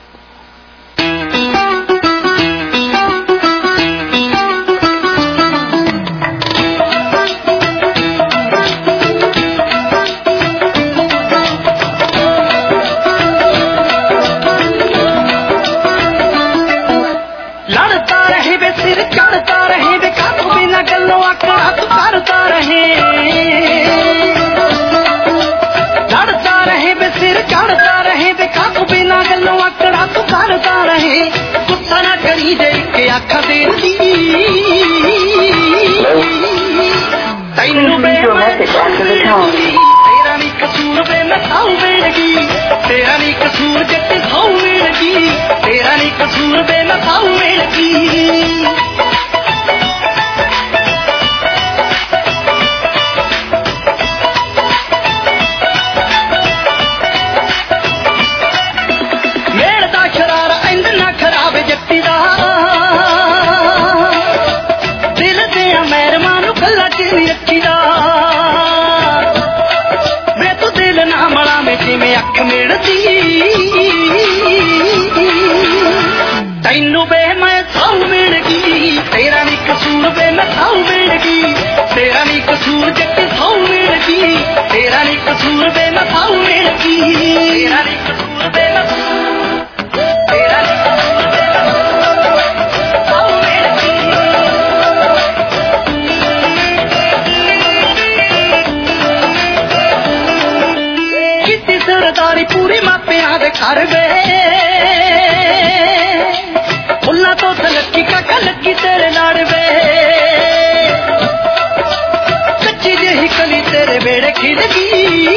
तेरा नी कसूर वे मैं खाऊ मिलगी, तेरा नी कसूर जट्टी खाऊ मिलगी, तेरा नी कसूर वे मैं खाऊ मिलगी। मेरे दा शरारा इंद ना खराब जट्टी दा, दिल दे मेहरबान कला चीनी रखी दा। जिमें अख मिलती तैनू बे मैं खाऊ मिलगी, तेरा नी कसूर बे मैं खाऊ मिलगी, तेरा नी कसूर जट्टी खाऊ मिलगी, तेरा नी कसूर बे मैं खाऊ मिलगी, तेरा नी कसूर बे मैं तेरा नी कसूर बे मैं खाऊ मिलगी। कितनी सरदारी पूरी मापिया दे घर वे, फुल्ला तो सलकी काका लगी तेरे नाड़ वे, कच्ची जही कली तेरे बेड़े खिलगी,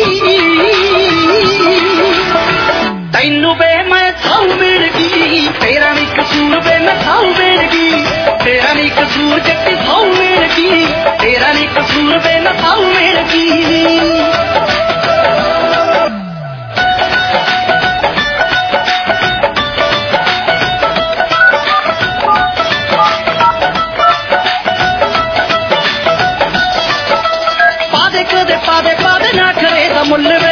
तैनू बे मैं खाऊ मिलगी, तेरा नी कसूर बे मैं खाऊ मिलगी, तेरा नी कसूर जट्टी खाऊ मिलगी, तेरा नी कसूर बे मैं खाऊ मिलगी। पादे ना करे दा मुल वे,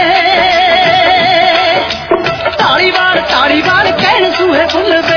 ताली वार कहन सूहे फुल वे,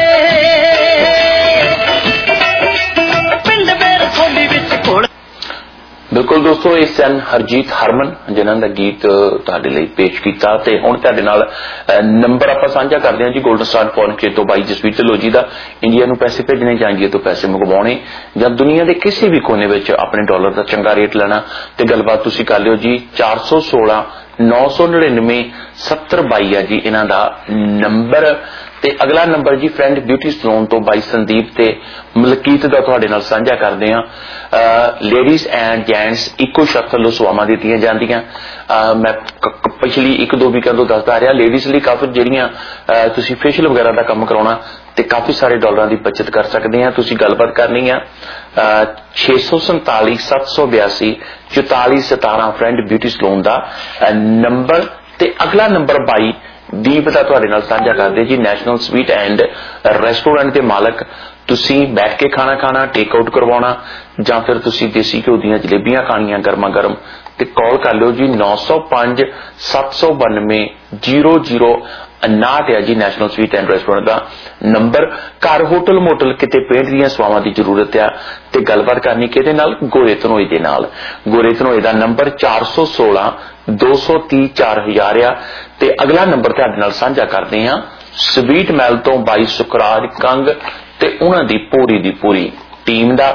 पिंड मेरे थोड़ी विच घोड़। बिल्कुल दोस्तों, ਇਹ ਸਨ ਹਰਜੀਤ ਹਰਮਨ ਜਿਨ੍ਹਾਂ ਦਾ ਗੀਤ ਤੁਹਾਡੇ ਲਈ ਪੇਸ਼ ਕੀਤਾ ਤੇ ਹੁਣ ਤੁਹਾਡੇ ਨਾਲ ਨੰਬਰ ਆਪਾਂ ਸਾਂਝਾ ਕਰਦੇ ਹਾਂ ਜੀ 골ਡਨ ਸਟਾਰ ਫੋਨ ਕੇ ਤੋਂ ਬਾਈ ਜਸਵੀਰ ਢਿੱਲੋਂ ਜੀ ਦਾ। ਇੰਡੀਆ ਨੂੰ ਪੈਸੇ ਭੇਜਣੇ ਜਾਂ ਇੰਡੀਆ ਤੋਂ ਪੈਸੇ ਮੰਗਵਾਉਣੇ ਜਾਂ ਦੁਨੀਆ ਦੇ ਕਿਸੇ ਵੀ ਕੋਨੇ ਵਿੱਚ ਆਪਣੇ ਡਾਲਰ ਦਾ ਚੰਗਾ ਰੇਟ ਲੈਣਾ ਤੇ ਗੱਲਬਾਤ ਤੁਸੀਂ ਕਰ ਲਿਓ ਜੀ। 416 999 7022 ਆ ਜੀ ਇਹਨਾਂ ਦਾ ਨੰਬਰ। ਤੇ ਅਗਲਾ ਨੰਬਰ ਜੀ ਫਰੈਂਡ ਬਿਊਟੀ ਸਲੂਨ ਤੋਂ ਬਾਈ ਸੰਦੀਪ ਤੇ ਮਲਕੀਤ ਦਾ ਤੁਹਾਡੇ ਨਾਲ ਸਾਂਝਾ ਕਰਦੇ ਹਾਂ। ਲੇਡੀਜ਼ ਐਂਡ ਜੈਂਟਸ ਇੱਕੋ ਸ਼ਖਸ ਵੱਲੋਂ ਸੇਵਾਵਾਂ ਦਿੱਤੀਆਂ ਜਾਂਦੀਆਂ। ਮੈਂ ਪਿਛਲੀ 1-2 ਵੀਕਾਂ ਤੋਂ ਦੱਸਦਾ ਰਿਹਾ, ਲੇਡੀਜ਼ ਲਈ ਕਾਫੀ ਜਿਹੜੀਆਂ ਤੁਸੀਂ ਫੇਸ਼ੀਅਲ ਵਗੈਰਾ ਦਾ ਕੰਮ ਕਰਾਉਣਾ ਤੇ ਕਾਫੀ ਸਾਰੇ ਡਾਲਰਾਂ ਦੀ ਬਚਤ ਕਰ ਸਕਦੇ ਆ। ਤੁਸੀਂ ਗੱਲਬਾਤ ਕਰਨੀ ਆ 647 782 44 17 ਫਰੈਂਡ ਬਿਊਟੀ ਸਲੂਨ ਦਾ ਨੰਬਰ। ਤੇ ਅਗਲਾ ਨੰਬਰ ਬਾਈ ਦੀਪ ਦਾ ਤੁਹਾਡੇ ਨਾਲ ਸਾਂਝਾ ਕਰਦੇ ਜੀ। ਨੈਸ਼ਨਲ ਸਵੀਟ ਐਂਡ ਰੈਸਟੋਰੈਂਟ ਦੇ ਮਾਲਕ। ਤੁਸੀਂ ਬੈਠ ਕੇ ਖਾਣਾ ਖਾਣਾ, ਟੇਕ ਆਊਟ ਕਰਵਾਉਣਾ ਜਾਂ ਫਿਰ ਤੁਸੀਂ ਦੇਸੀ ਘਿਓ ਦੀਆਂ ਜਲੇਬੀਆਂ ਖਾਣੀਆਂ ਗਰਮਾ ਗਰਮ ਤੇ ਕਾਲ ਕਰ ਲਿਓ ਜੀ 905 792 0059 ਹੈ ਜੀ ਨੈਸ਼ਨਲ ਸਵੀਟ ਐਂਡ ਰੈਸਟੋਰੈਂਟ ਦਾ ਨੰਬਰ। ਘਰ ਹੋਟਲ ਮੋਟਲ ਕਿਤੇ ਪੇਂਟ ਦੀਆਂ ਸੇਵਾਵਾਂ ਦੀ ਜ਼ਰੂਰਤ ਆ ਤੇ ਗੱਲਬਾਤ ਕਰਨੀ ਕਿਹਦੇ ਨਾਲ? ਗੋਰੇ ਧਨੋਏ ਦੇ ਨਾਲ। ਗੋਰੇ ਧਨੋਏ ਦਾ ਨੰਬਰ 416 230 4000 ਆ। ਤੇ ਅਗਲਾ ਨੰਬਰ ਤੁਹਾਡੇ ਨਾਲ ਸਾਂਝਾ ਕਰਦੇ ਹਾਂ ਸਵੀਟ ਮਹਿਲ ਤੋਂ ਬਾਈ ਸੁਖਰਾਜ ਕੰਗ ਤੇ ਉਹਨਾਂ ਦੀ ਪੂਰੀ ਟੀਮ ਦਾ।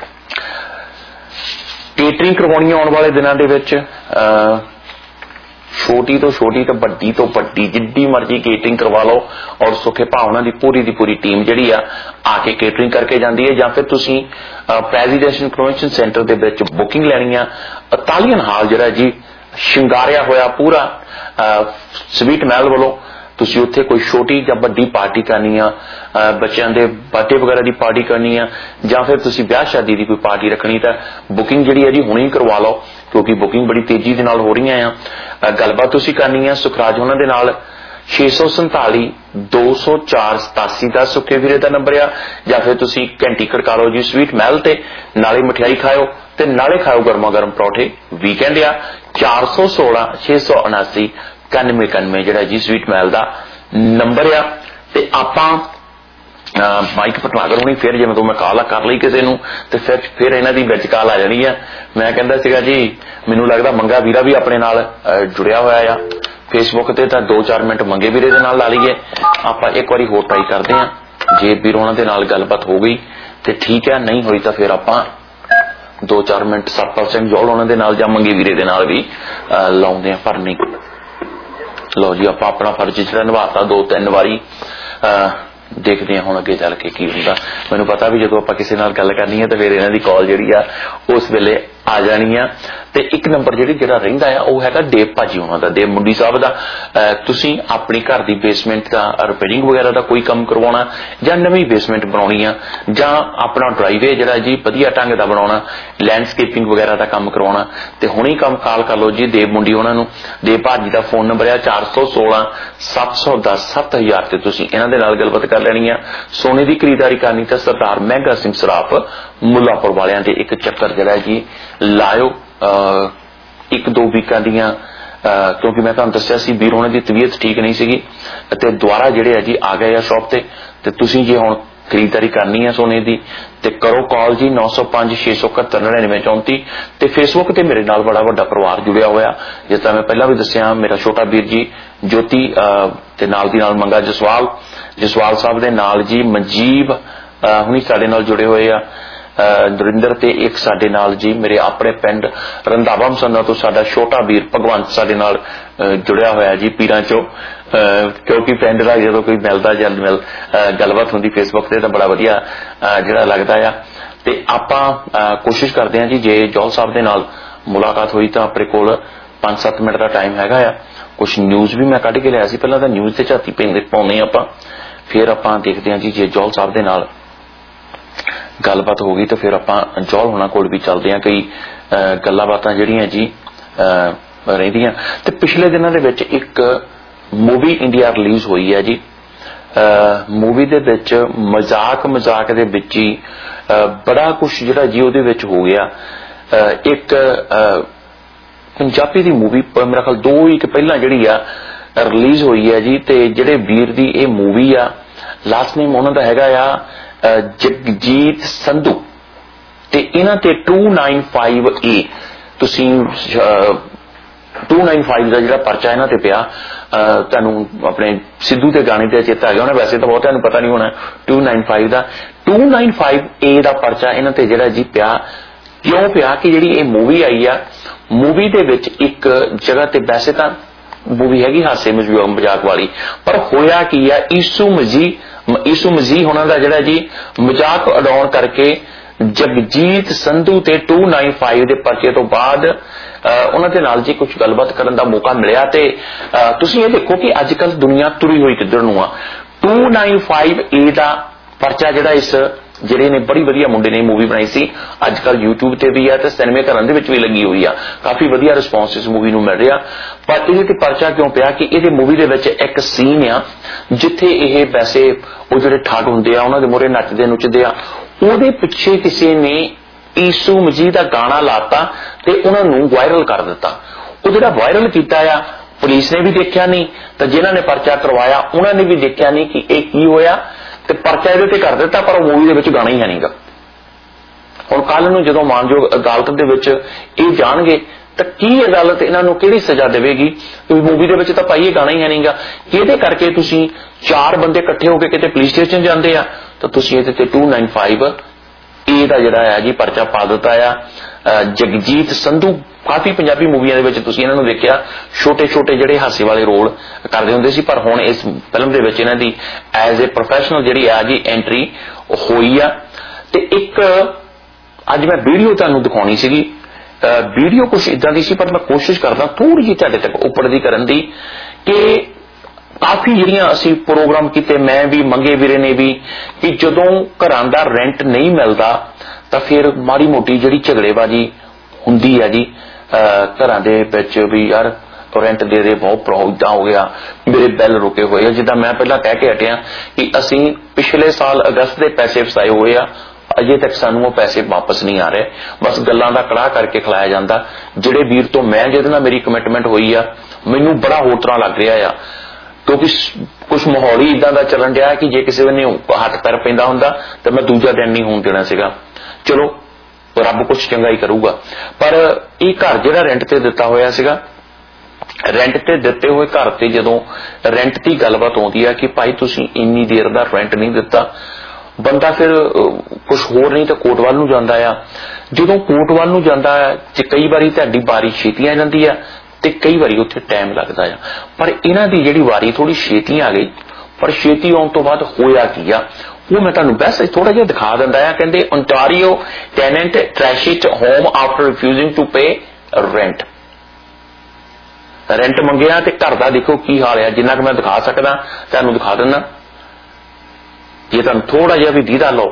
ਕੇਟਰਿੰਗ ਕਰਵਾਉਣੀ ਆਉਣ ਵਾਲੇ ਦਿਨਾਂ ਦੇ ਵਿੱਚ छोटी तो वड्डी जिड्डी मर्जी केटरिंग करवा लो और सुखे भावना की पूरी टीम जिहड़ी आके केटरिंग करके जाती है। या फिर तुसी प्रेसिडेंशियल कन्वेंशन सेंटर दे विच बुकिंग लैनी आ। इटालियन हाल जिहड़ा जी शिंगारिया होया पूरा स्वीट महल वालों तुसी उत्थे कोई छोटी या वड्डी पार्टी करनी आ, बच्चों के बर्थडे वगैरह की पार्टी करनी आ, या फिर तुसी ब्याह शादी की कोई पार्टी रखनी तो बुकिंग जिहड़ी है जी हुणे ही करवा लो क्योंकि बुकिंग बड़ी तेजी दे नाल हो रही है। गलबात तुसी करनी है सुखराज होना दे नाल 647 204 87 का सुखे वीरे का नंबर आ। या फिर तुसी घंटी खड़का लो जी स्वीट महल ते नाले मठियाई खाओ ते नाले खाओ गर्मा गर्म परौठे। वीकेंड आ 416 679 91 जिहड़ा जी स्वीट महल का नंबर आ। ते आपां माइक भटनागर होनी फिर जिवें तो मैं कॉल कर ली किसी नूं ते फिर इन्हां दी विच कॉल आ जानी है। मैं कहंदा सीगा जी मैनूं लगदा मंगा वीरा भी अपने नाल जुड़िया होया आ फेसबुक ते तां 2-4 मिनट मंगे वीरे दे नाल ला लईए। आपां एक बारी होर ट्राई करदे हां जे वीर होणां दे नाल गलबात हो गई ते ठीक है, नहीं होई तां फिर आपां 2-4 मिनट सतपाल सिंह जौहल होणां दे नाल जां मंगे वीरे दे नाल भी लाउंदे हां। पर नहीं लो जी आप अपना फर्ज जिहड़ा निभाता 2-3 बारी देखते हैं हुण अगे चल के की हुंदा। मैनूं पता भी जदों आपां किसी नाल गल करनी है तो फिर इन्हां दी कॉल जिहड़ी आ उस वेले आ जानी आ। ते एक नंबर जिहड़ा रहिंदा आ वो हैगा देव भाजी हुणां दा, देव मुंडी साहब दा। तुसीं अपनी घर दी बेसमेंट दा रिपेयरिंग वगैरह दा कोई काम करवाउणा जां नवीं बेसमेंट बनाउणी आ जां अपना ड्राइवे जिहड़ा जी वधिया ढंग दा बनाउणा, लैंडस्केपिंग वगैरह दा काम करवाउणा ते हुणे काम कॉल कर लो जी देव मुंडी होणां नूं। देव भाजी दा फोन नंबर है 416 710 7000 ते तुसीं इन्हां दे नाल गलबात कर लैनी आ। सोने की खरीदारी करनी तो सरदार महंगा सिंह सराफ मुल्लापुर वालियां दे एक चक्कर जिहड़ा जी लायो 1-2 वीकां दियां क्योंकि मैं तुहानूं दस्सिया सी वीर होने की तबीयत ठीक नहीं सीगी ते दुबारा जिहड़े आ जी आ गए आ शॉप ते तुसीं जे हुण खरीदारी करनी है सोने की ते करो कॉल जी 905 671 99 34 ते फेसबुक ते मेरे नाल बड़ा वड्डा परिवार जुड़िया होया जिस तरह मैं पहला भी दस्सिया मेरा छोटा वीर जी ज्योति ते नाल दी नाल मंगा जसवाल साहब दे नाल जी मंजीब हुणी साडे नाल जुड़े हुए आ। नरिंदर ते एक साडे नाल जी मेरे अपने पिंड रंधावा मसंदा तो साडा छोटा वीर भगवंत साडे नाल जुड़िया होया जी पीरां चों क्योंकि पिंड दा जदों कोई मिलदा जां गलबात हुंदी फेसबुक ते तां बड़ा वधिया जिहड़ा लगदा आ। ते आपां कोशिश करदे हां जी जे जौहल साहब दे नाल मुलाकात होई तां अपने कोल 5-7 मिनट का टाइम हैगा आ। कुछ न्यूज़ भी मैं कढ के लिया सी, पहलां तां न्यूज़ ते झाती पाउने आपां फिर आपां देखदे हां जी जे जौहल साहब दे नाल गलबात हो गई तो फिर आपां जौहल होना कोल भी चलदे हां। कई गल्लां बातां जिहड़ियां जी रहिंदियां ते पिछले दिनां दे विच एक मूवी इंडिया रिलीज हुई है जी। मूवी दे विच मजाक दे विच ही बड़ा कुछ जिहड़ा जी उहदे विच हो गया। एक पंजाबी दी मूवी मेरा ख्याल 2 वीक पहलां जिहड़ी आ रिलीज हुई है जी ते जिहड़े वीर दी ये मूवी आ लास्ट नेम उन्हां दा हैगा आ जगजीत संधू ते इन्हां ते 295A तुसीं 295 का जिहड़ा पर्चा इन्हां ते पिया तुहानूं अपने सिद्धू के गाने ते चेता आ गया होना, वैसे तो बहुत तुहानूं पता नहीं होना 295 का 295A का पर्चा इन्हां ते जिहड़ा जी पिया क्यों पिया कि जिहड़ी ये मूवी आई आ मूवी दे विच एक जगह ते वैसे तां मूवी हैगी हासे मजाक वाली पर होया की आ ईसू मसीह होना दा जिहड़ा जी मजाक उड़ाउण करके जगजीत संधू ते 295 दे पर्चे तो बाद उन्हां दे नाल जी कुछ गलबात करन दा मौका मिलिया ते तुसीं ये देखो कि अजकल दुनिया तुरी हुई किधर नूं आ। 295A दा पर्चा जिहड़ा इस जिहड़े ने बड़ी वधिया मुंडे ने मूवी बनाई सी अजकल यूट्यूब ते भी है ते सिनेमे घरां दे विच भी लगी हुई आ। काफी वधिया रिस्पॉन्स इस मूवी नूं मिल रिहा पर इहदे ते पर्चा क्यों पिया कि इहदे मूवी दे विच एक सीन आ जिथे इह वैसे ਉਹ ਜਿਹੜੇ ਠੱਗ ਹੁੰਦੇ ਆ ਉਹਨਾਂ ਦੇ ਮੋਰੇ ਨੱਚਦੇ ਨੁੱਚਦੇ ਆ ਉਹਦੇ ਪਿੱਛੇ ਕਿਸੇ ਨੇ ਈਸੂ ਮਸੀਹ ਦਾ ਗਾਣਾ ਲਾਤਾ ਤੇ ਉਹਨਾਂ ਨੂੰ ਵਾਇਰਲ ਕਰ ਦਿੱਤਾ। ਉਹ ਜਿਹੜਾ ਵਾਇਰਲ ਕੀਤਾ ਆ ਪੁਲਿਸ ਨੇ ਵੀ ਦੇਖਿਆ ਨਹੀਂ ਤੇ ਜਿਨ੍ਹਾਂ ਨੇ ਪਰਚਾ ਕਰਵਾਇਆ ਉਹਨਾਂ ਨੇ ਵੀ ਦੇਖਿਆ ਨਹੀਂ ਕਿ ਇਹ ਕੀ ਹੋਇਆ ਤੇ ਪਰਚਾ ਇਹਦੇ ਤੇ ਕਰ ਦਿੱਤਾ ਪਰ ਉਹ ਮੂਵੀ ਦੇ ਵਿੱਚ ਗਾਣਾ ਹੀ ਹੈ ਨਹੀਂਗਾ। ਹੁਣ ਕੱਲ ਨੂੰ ਜਦੋਂ ਮਾਨਯੋਗ ਅਦਾਲਤ ਦੇ ਵਿੱਚ ਇਹ ਜਾਣਗੇ ਤਾਂ ਕੀ ਅਦਾਲਤ ਇਹਨਾਂ ਨੂੰ ਕਿਹੜੀ ਸਜ਼ਾ ਦੇਵੇਗੀ ਕਿਉਂਕਿ ਮੂਵੀ ਦੇ ਵਿੱਚ ਤਾਂ ਭਾਈ ਇਹ ਗਾਣਾ ਹੀ ਹੈ ਨਹੀਂਗਾ। ਇਹਦੇ ਕਰਕੇ ਤੁਸੀਂ 4 ਬੰਦੇ ਇਕੱਠੇ ਹੋ ਕੇ ਕਿਤੇ ਪੁਲਿਸ ਸਟੇਸ਼ਨ ਜਾਂਦੇ ਆ ਤਾਂ ਤੁਸੀਂ ਇਹਦੇ ਤੇ 295A ਦਾ ਜਿਹੜਾ ਹੈ ਜੀ ਪਰਚਾ ਪਾ ਦਿੱਤਾ ਆ जगजीत संधू काफी पंजाबी मूवियां दे विच तुसीं इन्हां नूं देखिआ छोटे छोटे जिहड़े हासे वाले रोल करदे हुंदे सी, पर हुण इस फिल्म दे विच इन्हां दी एज ए प्रोफैशनल जिहड़ी आ जी एंट्री होई आ। ते एक अज मैं वीडियो तुहानूं दिखाउणी सीगी, वीडियो कुछ इदां दी सी, पर मैं कोशिश करदा थोड़ी जी तुहाडे तक उपर दी करन दी कि काफी जिहड़ियां असीं प्रोग्राम कीते, मैं भी मंगे वीरे ने भी, कि जदों घरां दा रेंट नहीं मिलदा तां फिर माड़ी मोटी जिहड़ी झगड़ेबाजी हुंदी है जी घरां दे विच भी, यार रेंट दे दे, बहुत इदां हो गया, मेरे बिल रुके हुए आ। जिद्दां मैं पहला कह के हटिया कि असीं पिछले साल अगस्त दे पैसे फसाए हुए आ, अजे तक सानू वो पैसे वापस नहीं आ रहे, बस गल्लां दा कड़ाह करके खिलाया जांदा। जिहड़े वीर तो मैं जिहदे नाल मेरी कमिटमेंट होई आ, मैनूं बड़ा होर तरह लग रिहा आ, क्योंकि कुछ माहौल ही इदां दा चलन रहा कि जे किसी ने हथ पैर पैंदा हुंदा तो मैं दूजा दिन नहीं होण देना सीगा। चलो रब कुछ चंगा ही करूगा। पर यह घर जिहड़ा रेंट ते दिता होया सीगा, रेंट ते दिते हुए घर ते जदों रेंट की गलबात आउंदी है कि भाई तुसीं इन्नी देर दा रेंट नहीं दिता, बंदा फिर कुछ होर नहीं तो कोर्ट वाल नूं जांदा आ। जदों कोर्ट वाल नूं जांदा है कई बारी तुहाडी बारी छेती आ जांदी है ते कई बारी उत्थे टाइम लगदा आ। पर इन्हां दी जिहड़ी वारी थोड़ी छेती आ गई, पर छेती आउण तो बाद होया की आ वो मैं तुहानूं बस थोड़ा जिहा दिखा दिंदा आ। कहंदे Ontario tenant trashed home after refusing to pay rent. Rent मंगिया ते घर दा देखो की हाल है, जिन्ना कि मैं दिखा सकदा तुहानूं दिखा दिंदा। जे तुहानूं थोड़ा जिहा भी दीदा लो,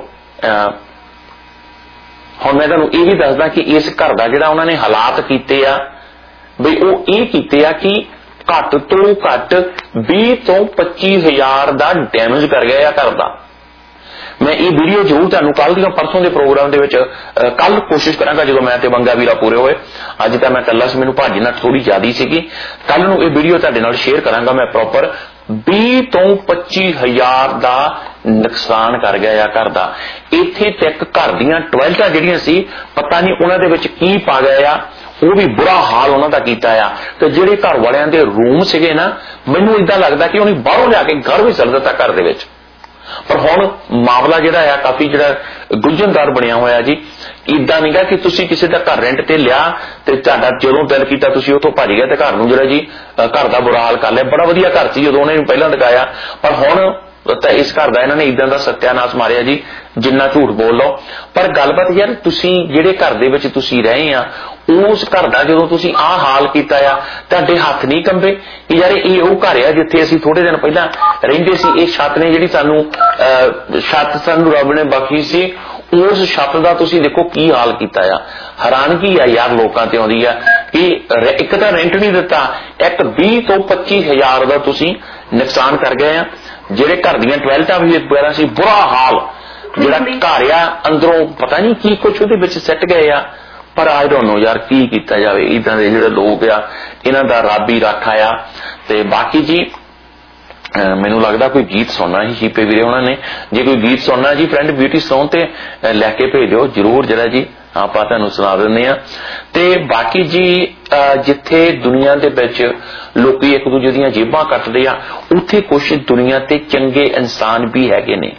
हुण मैं तुहानूं इह भी दसदा कि इस घर दा जिहड़ा उन्हां ने हालात कीते आ, बई वो ये कीते आ कि घट तो घट 20 तो 25 हज़ार दा डैमेज कर गया घर दा। मैं ये वीडियो जरूर तुहानूं कल दी परसों के प्रोग्राम दे विच कल कोशिश करांगा जो मैं ते बंगा वीरा पूरे होए। अज तां मैं कल्ला सी, मैनूं भाजी नाल थोड़ी ज्यादा सीगी, कल नूं ये वीडियो तुहाडे नाल शेयर करांगा मैं प्रॉपर। 20 तो 25 हज़ार दा नुकसान कर गया घर दा। इत्थे तक घर दीयां टॉयलेटां जिहड़ियां सी पता नहीं उन्हां दे विच की पा गया, वो भी बुरा हाल उन्हां दा कीता आ। ते जिहड़े घर वालियां दे रूम सीगे ना, मैनूं इदां लगदा कि उन्हें बाहरों लिया के घर भी चल दिता घर दे विच। पर हुण मामला जिहड़ा आ काफी जिहड़ा गुंझनदार बनिया होया जी। इदां नहीं गा कि तुसीं किसी दा घर रेंट ते लिया ते तुहाडा जदों दिल कीता तुसीं उत्थों भज गए ते घर नूं जिहड़ा जी घर दा बुरा हाल कर लिया। बड़ा वधिया घर सी जदों उन्हें पहलां दिखाया, पर हुण तो इस घर का इन्होंने इदां दा सत्यानाश मारिया जी जिन्ना झूठ बोल लो। पर गलबात यार तुसीं जिहड़े घर दे विच तुसीं रहे आ, उस घर दा जदों तुसीं आ हाल कीता आ, तुहाडे हत्थ नहीं कंबे कि यार ये वो घर आ जिथे असीं थोड़े दिन पहलां रहिंदे सी। इस छत ने जिहड़ी सानूं छत सानूं रब ने बख्शी सी, उस छत दा तुसीं देखो की हाल कीता आ। हैरानगी आ यार लोकां ते आउंदी आ कि एक तां रेंट नहीं दिता, एक 20 तो 25 हज़ार दा तुसीं नुकसान कर गए आ। जिहड़े घर दीयां टॉयलेटां भी वगैरह सी, बुरा हाल जिहड़ा घर आ अंदरों पता नहीं की कुछ उहदे विच सिट गए आ। पर आई डोंट नो यार की कीता जावे। इदां दे जिहड़े लोग आ इन्हां दा रब ही राखा आ। ते बाकी जी मैनूं लगदा कोई गीत सुनना ही शीपे वीरे उन्हां ने, जे कोई गीत सुनना जी फ्रेंड ब्यूटी सॉन्ग ते लैके भेजो जरूर, जिहड़ा जी आपां तुहानूं सुणा दिंदे आ। ते बाकी जी जिथे दुनिया दे विच लोकी एक दूजे दीयां जेबां कटदे आ, उत्थे कुछ दुनिया ते चंगे इंसान भी हैगे ने।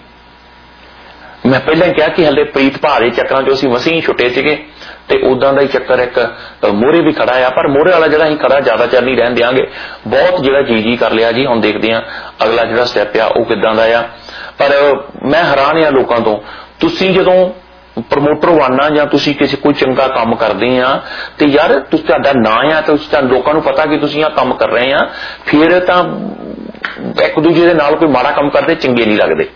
मैं पहले कहा कि हले प्रीत भा दे चक्करां चों असीं मसीह छुट्टे सीगे ते उदां दा ही चक्कर एक मोहरे भी खड़ा आ। पर मोहरे वाला जिहड़ा असीं खड़ा ज्यादा चर नहीं रहन देंगे, बहुत जिहड़ा जी कर लिया जी। हुण देखदे आ अगला जिहड़ा स्टैप आ वो किदां दा आ। पर मैं हैरान आ लोकां तों, तुसीं जदों प्रमोटर बनना या तुसीं किसी कोई चंगा काम करदे आ ते यार तुहाडा नां आ ते लोकां नूं पता कि तुसीं आ काम कर रहे आ, फिर तां एक दूजे दे नाल कोई माड़ा काम करदे चंगे नहीं लगदे।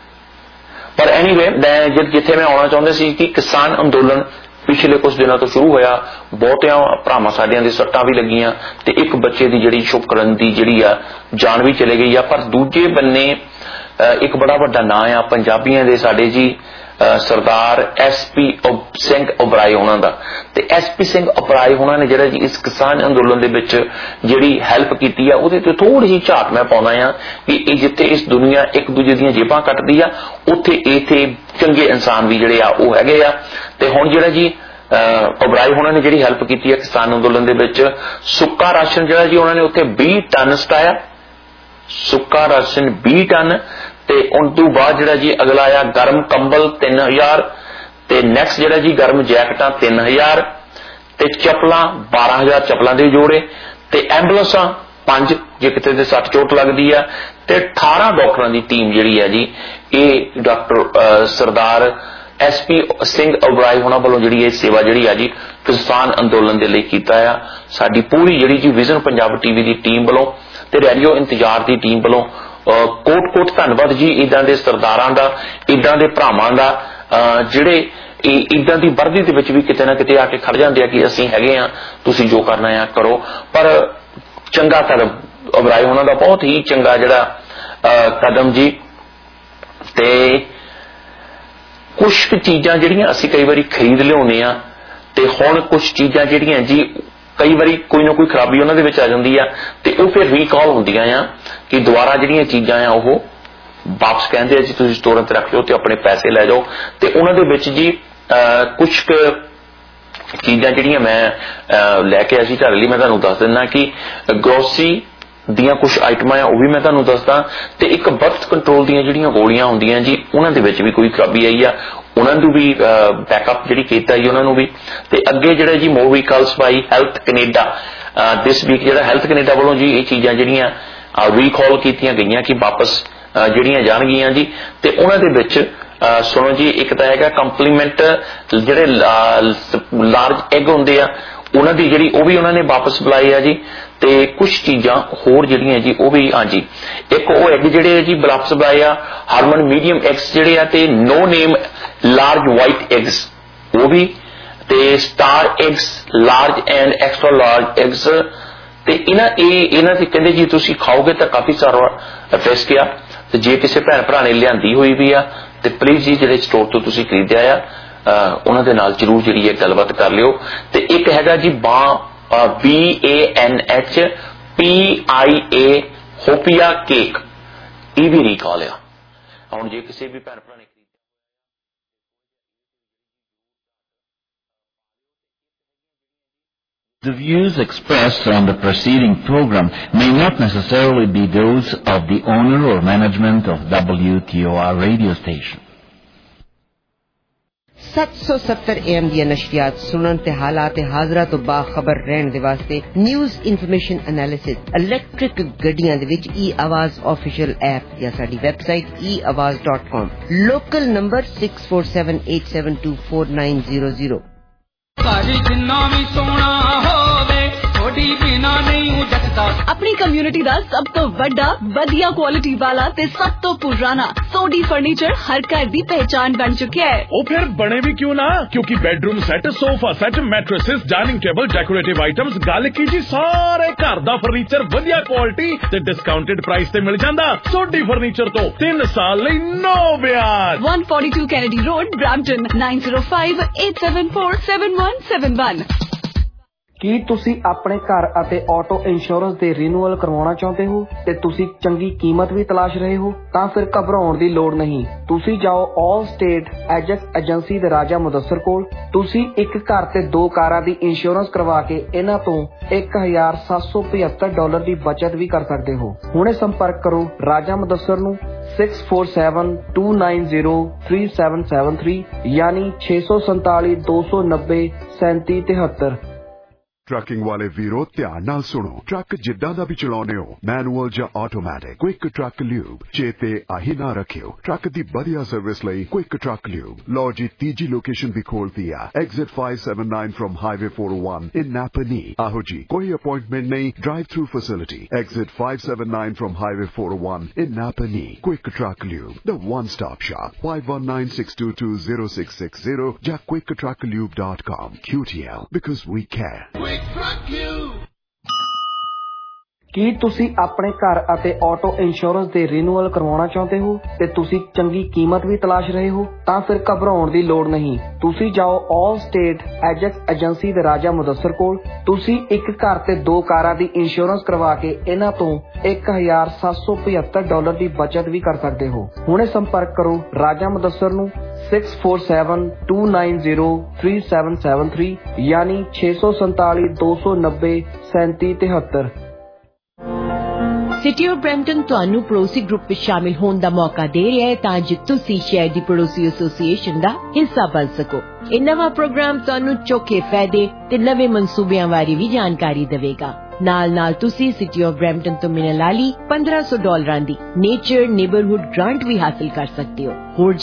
पर एनीवे मैं जिथे मैं आउणा चाहुंदा सी कि किसान अंदोलन पिछले कुछ दिनों तो शुरू होया, बहुतियां भरावां साडियां दी सट्टां भी लगियां ते एक बच्चे दी जिहड़ी शुभकरण दी जिहड़ी आ जान भी चली गई आ। पर दूजे बन्ने एक बड़ा वड्डा नां आ पंजाबियां दे साडे जी सरदार SP सिंह उबराए होना दा। ते SP सिंह उबराए होना ने जिहड़ा जी इस किसान अंदोलन दे विच जिहड़ी हैल्प कीती आ, उहदे ते थोड़ी जी झात मैं पाउंदा आ कि जिथे इस दुनिया एक दूजे दीयां जेबां कटदी आ, उत्थे इथे चंगे इंसान भी जिहड़े आ वो हैगे आ। ते हुण जिहड़ा जी उबराए होना ने जिहड़ी हैल्प कीती है किसान अंदोलन दे विच, सुक्का राशन जिहड़ा जी उन्होंने उत्थे 20 टन सटाया, सुक्का राशन 20 टन। ते उन तो बाद जिहड़ा जी अगला आया गर्म कंबल 3000 ते नैक्सट जिहड़ा जी गर्म जैकटां 3000 ਤੇ ਚੱਪਲਾਂ 12,000 ਚੱਪਲਾਂ ਦੇ ਜੋੜੇ ਤੇ ਐਂਬੂਲੈਂਸਾਂ 5 ਜੇ ਕਿਤੇ ਦੇ ਸੱਟ ਚੋਟ ਲੱਗਦੀ ਆ ਤੇ 18 ਡਾਕਟਰਾਂ ਦੀ ਟੀਮ ਜਿਹੜੀ ਹੈ ਜੀ ਇਹ ਡਾਕਟਰ ਸਰਦਾਰ SP ਸਿੰਘ ਉਬਰਾਏ ਹੋਣਾ ਵੱਲੋਂ ਜਿਹੜੀ ਇਹ ਸੇਵਾ ਜਿਹੜੀ ਆ ਜੀ ਕਿਸਾਨ ਅੰਦੋਲਨ ਦੇ ਲਈ ਕੀਤਾ ਆ। ਸਾਡੀ ਪੂਰੀ ਜਿਹੜੀ ਜੀ ਵਿਜ਼ਨ ਪੰਜਾਬ TV ਦੀ ਟੀਮ ਵੱਲੋਂ ਤੇ ਰੇਡੀਓ ਇੰਤਜ਼ਾਰ ਦੀ ਟੀਮ ਵੱਲੋਂ ਕੋਟ ਧੰਨਵਾਦ ਜੀ ਇਦਾਂ ਦੇ ਸਰਦਾਰਾਂ ਦਾ, ਇਦਾਂ ਦੇ ਭਰਾਵਾਂ ਦਾ ਜਿਹੜੇ ਇਦਾਂ ਦੀ ਵਰਦੀ ਦੇ ਵਿੱਚ ਵੀ ਕਿਤੇ ਨਾ ਕਿਤੇ ਆ ਕੇ ਖੜ ਜਾਂਦੇ ਆ ਕਿ ਅਸੀਂ ਹੈਗੇ ਆ, ਤੁਸੀਂ ਜੋ ਕਰਨਾ ਆ ਕਰੋ। ਪਰ ਚੰਗਾ ਕਦਮ ਉਬਰਾਏ ਹੋਣਾ ਦਾ, ਬਹੁਤ ਹੀ ਚੰਗਾ ਜਿਹੜਾ ਕਦਮ ਜੀ। ਤੇ ਕੁਛ ਚੀਜ਼ਾਂ ਜਿਹੜੀਆਂ ਅਸੀਂ ਕਈ ਵਾਰੀ ਖਰੀਦ ਲਿਆਉਂਦੇ ਆ ਤੇ ਹੁਣ ਕੁਛ ਚੀਜ਼ਾਂ ਜਿਹੜੀਆਂ ਜੀ ਕਈ ਵਾਰੀ ਕੋਈ ਨਾ ਕੋਈ ਖਰਾਬੀ ਉਹਨਾਂ ਦੇ ਵਿੱਚ ਆ ਜਾਂਦੀ ਆ ਤੇ ਉਹ ਫਿਰ ਰੀਕਾਲ ਹੁੰਦੀਆਂ ਆ ਕਿ ਦੁਬਾਰਾ ਜਿਹੜੀਆਂ ਚੀਜ਼ਾਂ ਆ ਉਹ ਵਾਪਸ ਕਹਿੰਦੇ ਆ ਜੀ ਤੁਸੀਂ ਸਟੋਰਾਂ ਤੇ ਰੱਖ ਲਿਓ ਤੇ ਆਪਣੇ ਪੈਸੇ ਲੈ ਜਾਓ। ਤੇ ਉਹਨਾਂ ਦੇ ਵਿੱਚ ਜੀ ਕੁਛ ਚੀਜ਼ਾਂ ਜਿਹੜੀਆਂ ਮੈਂ ਲੈ ਕੇ ਆਇਆ ਸੀ ਘਰ ਲਈ, ਮੈਂ ਤੁਹਾਨੂੰ ਦੱਸ ਦਿੰਦਾ ਕਿ ਗਰੋਸਰੀ ਦੀਆਂ ਕੁਝ ਆਈਟਮਾਂ ਆ ਉਹ ਵੀ ਮੈਂ ਤੁਹਾਨੂੰ ਦੱਸਦਾ ਤੇ ਇੱਕ ਬਰਥ ਕੰਟਰੋਲ ਦੀਆਂ ਜਿਹੜੀਆਂ ਗੋਲੀਆਂ ਹੁੰਦੀਆਂ ਜੀ ਉਹਨਾਂ ਦੇ ਵਿੱਚ ਵੀ ਕੋਈ ਖਰਾਬੀ ਆਈ ਆ, ਉਹਨਾਂ ਨੂੰ ਵੀ ਬੈਕਅਪ ਜਿਹੜੀ ਕੀਤਾ ਜੀ ਉਹਨਾਂ ਨੂੰ ਵੀ। ਤੇ ਅੱਗੇ ਜਿਹੜਾ ਜੀ more vehicles by Health Canada this week ਜਿਹੜਾ ਹੈਲਥ ਕੈਨੇਡਾ ਵੱਲੋਂ ਜੀ ਇਹ ਚੀਜ਼ਾਂ ਜਿਹੜੀਆਂ ਰੀਕਾਲ ਕੀਤੀਆਂ ਗਈਆਂ ਕਿ ਵਾਪਸ ਜਿਹੜੀਆਂ ਜਾਣਗੀਆਂ ਜੀ। ਤੇ ਉਹਨਾਂ ਦੇ ਵਿੱਚ ਸੁਣੋ ਜੀ, ਇੱਕ ਤਾਂ ਹੈਗਾ ਕੰਪਲੀਮੈਂਟ ਜਿਹੜੇ ਲਾਰਜ ਐਗ ਹੁੰਦੇ ਆ ਉਹਨਾਂ ਦੀ ਜਿਹੜੀ ਉਹ ਵੀ ਉਹਨਾਂ ਨੇ ਵਾਪਸ ਬੁਲਾਈ ਆ ਜੀ। ਤੇ ਕੁਝ ਚੀਜ਼ਾਂ ਹੋਰ ਜਿਹੜੀਆਂ ਜੀ ਉਹ ਵੀ ਹਾਂਜੀ, ਇੱਕ ਉਹ ਐਗ ਜਿਹੜੇ ਜੀ ਵਾਪਸ ਬੁਲਾਏ ਆ ਹਾਰਮਨ ਮੀਡੀਅਮ ਐਗਸ ਜਿਹੜੇ ਆ ਤੇ no name large white eggs ਉਹ ਵੀ, ਤੇ star eggs large and extra large eggs. ਤੇ ਇਹਨਾਂ ਤੇ ਕਹਿੰਦੇ ਜੀ ਤੁਸੀਂ ਖਾਓਗੇ ਤਾਂ ਕਾਫੀ ਸਾਰਾ ਰਿਸਕ ਆ ਤੇ ਜੇ ਕਿਸੇ ਭੈਣ ਭਰਾ ਨੇ ਲਿਆਂਦੀ ਹੋਈ ਵੀ ਆ ਤੇ ਪਲੀਜ਼ ਜੀ ਜਿਹੜੇ ਸਟੋਰ ਤੋਂ ਤੁਸੀਂ ਖਰੀਦਿਆ ਆ ਉਹਨਾਂ ਦੇ ਨਾਲ ਜ਼ਰੂਰ ਜਿਹੜੀ ਹੈ ਗੱਲਬਾਤ ਕਰ ਲਿਓ। ਤੇ ਇੱਕ ਹੈਗਾ ਜੀ BANHPIA ਹੋਪੀਆ ਕੇਕ, ਇਹ ਵੀ ਰੀਕਾਲ ਆ। ਹੁਣ ਜੇ ਕਿਸੇ ਵੀ ਭੈਣ ਭਰਾ ਨੇ The views expressed on the preceding program may not necessarily be those of the owner or management of WTOR radio station. 770 AM ਦੀਆਂ ਨਸ਼ਰੀਆਤ ਸੁਣਨ ਤੇ ਹਾਲਾਤ ਹਾਜ਼ਰਾ ਤੋਂ ਬਾਖਬਰ ਰਹਿਣ ਦੇ ਵਾਸਤੇ ਨਿਊਜ਼ ਇਨਫੋਰਮੇਸ਼ਨ ਐਨਾਲਿਸਿਸ ਇਲੈਕਟ੍ਰਿਕ ਗੱਡੀਆਂ ਦੇ ਵਿੱਚ e-ਆਵਾਜ਼ ਆਫੀਸ਼ੀਅਲ ਐਪ ਜਾਂ ਸਾਡੀ ਵੈਬਸਾਈਟ eawaz.com, ਲੋਕਲ ਨੰਬਰ 6478724900। ਭਾਜੀ ਜਿੰਨਾ ਵੀ ਸੋਹਣਾ ਹੋਵੇ ਥੋੜੀ ਬਿਨਾ ਨਹੀਂ ਜੱਟਦਾ। ਆਪਣੀ ਕਮਿਊਨਿਟੀ ਦਾ ਸਭ ਤੋਂ ਵੱਡਾ ਵਧੀਆ ਕੁਆਲਿਟੀ ਵਾਲਾ ਤੇ ਸਭ ਤੋਂ ਪੁਰਾਣਾ ਸੋਡੀ ਫਰਨੀਚਰ ਹਰ ਘਰ ਦੀ ਪਹਿਚਾਨ ਬਣ ਚੁੱਕਿਆ ਹੈ। ਉਹ ਫਿਰ ਬਣੇ ਵੀ ਕਿਉਂ ਨਾ, ਕਿਉਂਕਿ bedroom set, sofa set, mattresses, dining table, decorative items, ਗੱਲ ਕੀ ਜੀ ਸਾਰੇ ਘਰ ਦਾ ਫਰਨੀਚਰ ਵਧੀਆ ਕੁਆਲਿਟੀ ਤੇ ਡਿਸਕਾਊਂਟਡ ਪ੍ਰਾਈਸ ਤੇ ਮਿਲ ਜਾਂਦਾ ਸੋਡੀ ਫਰਨੀਚਰ ਤੋਂ 3 ਸਾਲ ਲਈ ਨੋ ਵਿਆਜ। 142 ਕੈਨੇਡੀ ਰੋਡ, ਬ੍ਰੈਂਪਟਨ 9058747171। ਕੀ ਤੁਸੀਂ ਆਪਣੇ ਘਰ ਅਤੇ ਆਟੋ ਇੰਸ਼ੋਰੈਂਸ ਦੇ ਰੀਨਿਊਅਲ ਕਰਵਾਉਣਾ ਚਾਹੁੰਦੇ ਹੋ ਤੇ ਤੁਸੀਂ ਚੰਗੀ ਕੀਮਤ ਵੀ ਤਲਾਸ਼ ਰਹੇ ਹੋ? ਤਾਂ ਫਿਰ ਘਬਰਾਉਣ ਦੀ ਲੋੜ ਨਹੀਂ। ਤੁਸੀਂ ਜਾਓ ਆਲ ਸਟੇਟ ਐਜੈਕਟ ਏਜੰਸੀ ਦੇ ਰਾਜਾ ਮੁਦੱਸਰ ਕੋਲ। ਤੁਸੀਂ ਇੱਕ ਘਰ ਤੇ 2 ਕਾਰਾਂ ਦੀ ਇੰਸ਼ੋਰੈਂਸ ਕਰਵਾ ਕੇ ਇਹਨਾਂ ਤੋਂ $1,775 ਦੀ ਬਚਤ ਵੀ ਕਰ ਸਕਦੇ ਹੋ। ਹੁਣੇ ਸੰਪਰਕ ਕਰੋ ਰਾਜਾ ਮੁਦੱਸਰ ਨੂੰ 6472903773 ਯਾਨੀ 647-290-3773। ਟਰੱਕਿੰਗ ਵਾਲੇ ਵੀਰੋ ਧਿਆਨ ਨਾਲ ਸੁਣੋ, ਟਰੱਕ ਜਿੱਦਾਂ ਦਾ ਵੀ ਚਲਾਉਂਦੇ ਹੋ, ਮੈਨੂਅਲ ਜਾਂ ਆਟੋਮੈਟਿਕ, ਕੁਇਕ ਟਰੱਕ ਲਿਊਬ ਚੇਤੇ ਆਹੀ ਨਾ ਰੱਖਿਓ। ਟਰੱਕ ਦੀ ਵਧੀਆ ਸਰਵਿਸ ਲਈ ਕੁਇਕ ਟਰੱਕ ਲਿਊਬ। ਲਓ ਜੀ ਤੀਜੀ ਲੋਕੇਸ਼ਨ ਵੀ ਖੋਲਤੀ ਆ, exit 579 from highway 401 in Napanee. ਆਹੋ ਜੀ, ਕੋਈ ਅਪਾਇੰਟਮੈਂਟ ਨਹੀਂ, drive through facility. Exit 579 from highway 401 in Napanee. Quick truck lube, the one stop shop. 5196220660 ਜਾਂ quicktrucklube.com। QTL, because we care। ਕੀ ਤੁਸੀਂ ਆਪਣੇ ਘਰ ਅਤੇ ਆਟੋ ਇੰਸ਼ੋਰੈਂਸ ਦੇ ਰੀਨਿਊਅਲ ਕਰਵਾਉਣਾ ਚਾਹੁੰਦੇ ਹੋ ਤੇ ਤੁਸੀਂ ਚੰਗੀ ਕੀਮਤ ਵੀ ਤਲਾਸ਼ ਰਹੇ ਹੋ? ਤਾਂ ਫਿਰ ਘਬਰਾਉਣ ਦੀ ਲੋੜ ਨਹੀਂ। ਤੁਸੀਂ ਜਾਓ ਆਲ ਸਟੇਟ ਐਜੈਕਟ ਏਜੰਸੀ ਦੇ ਰਾਜਾ ਮੁਦੱਸਰ ਕੋਲ। ਤੁਸੀਂ ਇੱਕ ਘਰ ਤੇ 2 ਕਾਰਾਂ ਦੀ ਇੰਸ਼ੋਰੈਂਸ ਕਰਵਾ ਕੇ ਇਹਨਾਂ ਤੋਂ $1,775 ਦੀ ਬਚਤ ਵੀ ਕਰ ਸਕਦੇ ਹੋ। ਹੁਣੇ ਸੰਪਰਕ ਕਰੋ ਰਾਜਾ ਮੁਦੱਸਰ ਨੂੰ 6472903773 ਯਾਨੀ 647-290-3773। ਸਿਟੀ ਆਫ ਬਰੈਂਪਟਨ ਤੁਹਾਨੂੰ ਪੜੋਸੀ ਗਰੁੱਪ ਵਿੱਚ ਸ਼ਾਮਿਲ ਹੋਣ ਦਾ ਮੌਕਾ ਦੇ ਰਿਹਾ ਹੈ ਤਾਂ ਜੋ ਤੁਸੀਂ ਸ਼ਹਿਰ ਦੀ ਪੜੋਸੀ ਐਸੋਸੀਏਸ਼ਨ ਦਾ ਹਿੱਸਾ ਬਣ ਸਕੋ। ਇਹ ਨਵਾਂ ਪ੍ਰੋਗਰਾਮ ਤੁਹਾਨੂੰ ਚੋਖੇ ਫਾਇਦੇ ਤੇ ਨਵੇਂ ਮਨਸੂਬਿਆਂ ਬਾਰੇ ਵੀ ਜਾਣਕਾਰੀ ਦੇਵੇਗਾ। ਨਾਲ ਤੁਸੀਂ ਸਿਟੀ ਆਫ ਬਰੈਂਪਟਨ ਤੋਂ ਮਿਲਣ ਵਾਲੀ $1500 ਦੀ ਨੇਚਰ ਨੇਬਰਹੁੱਡ ਗ੍ਰਾਂਟ ਵੀ ਹਾਸਲ ਕਰ ਸਕਦੇ ਹੋ। ਹੋਰ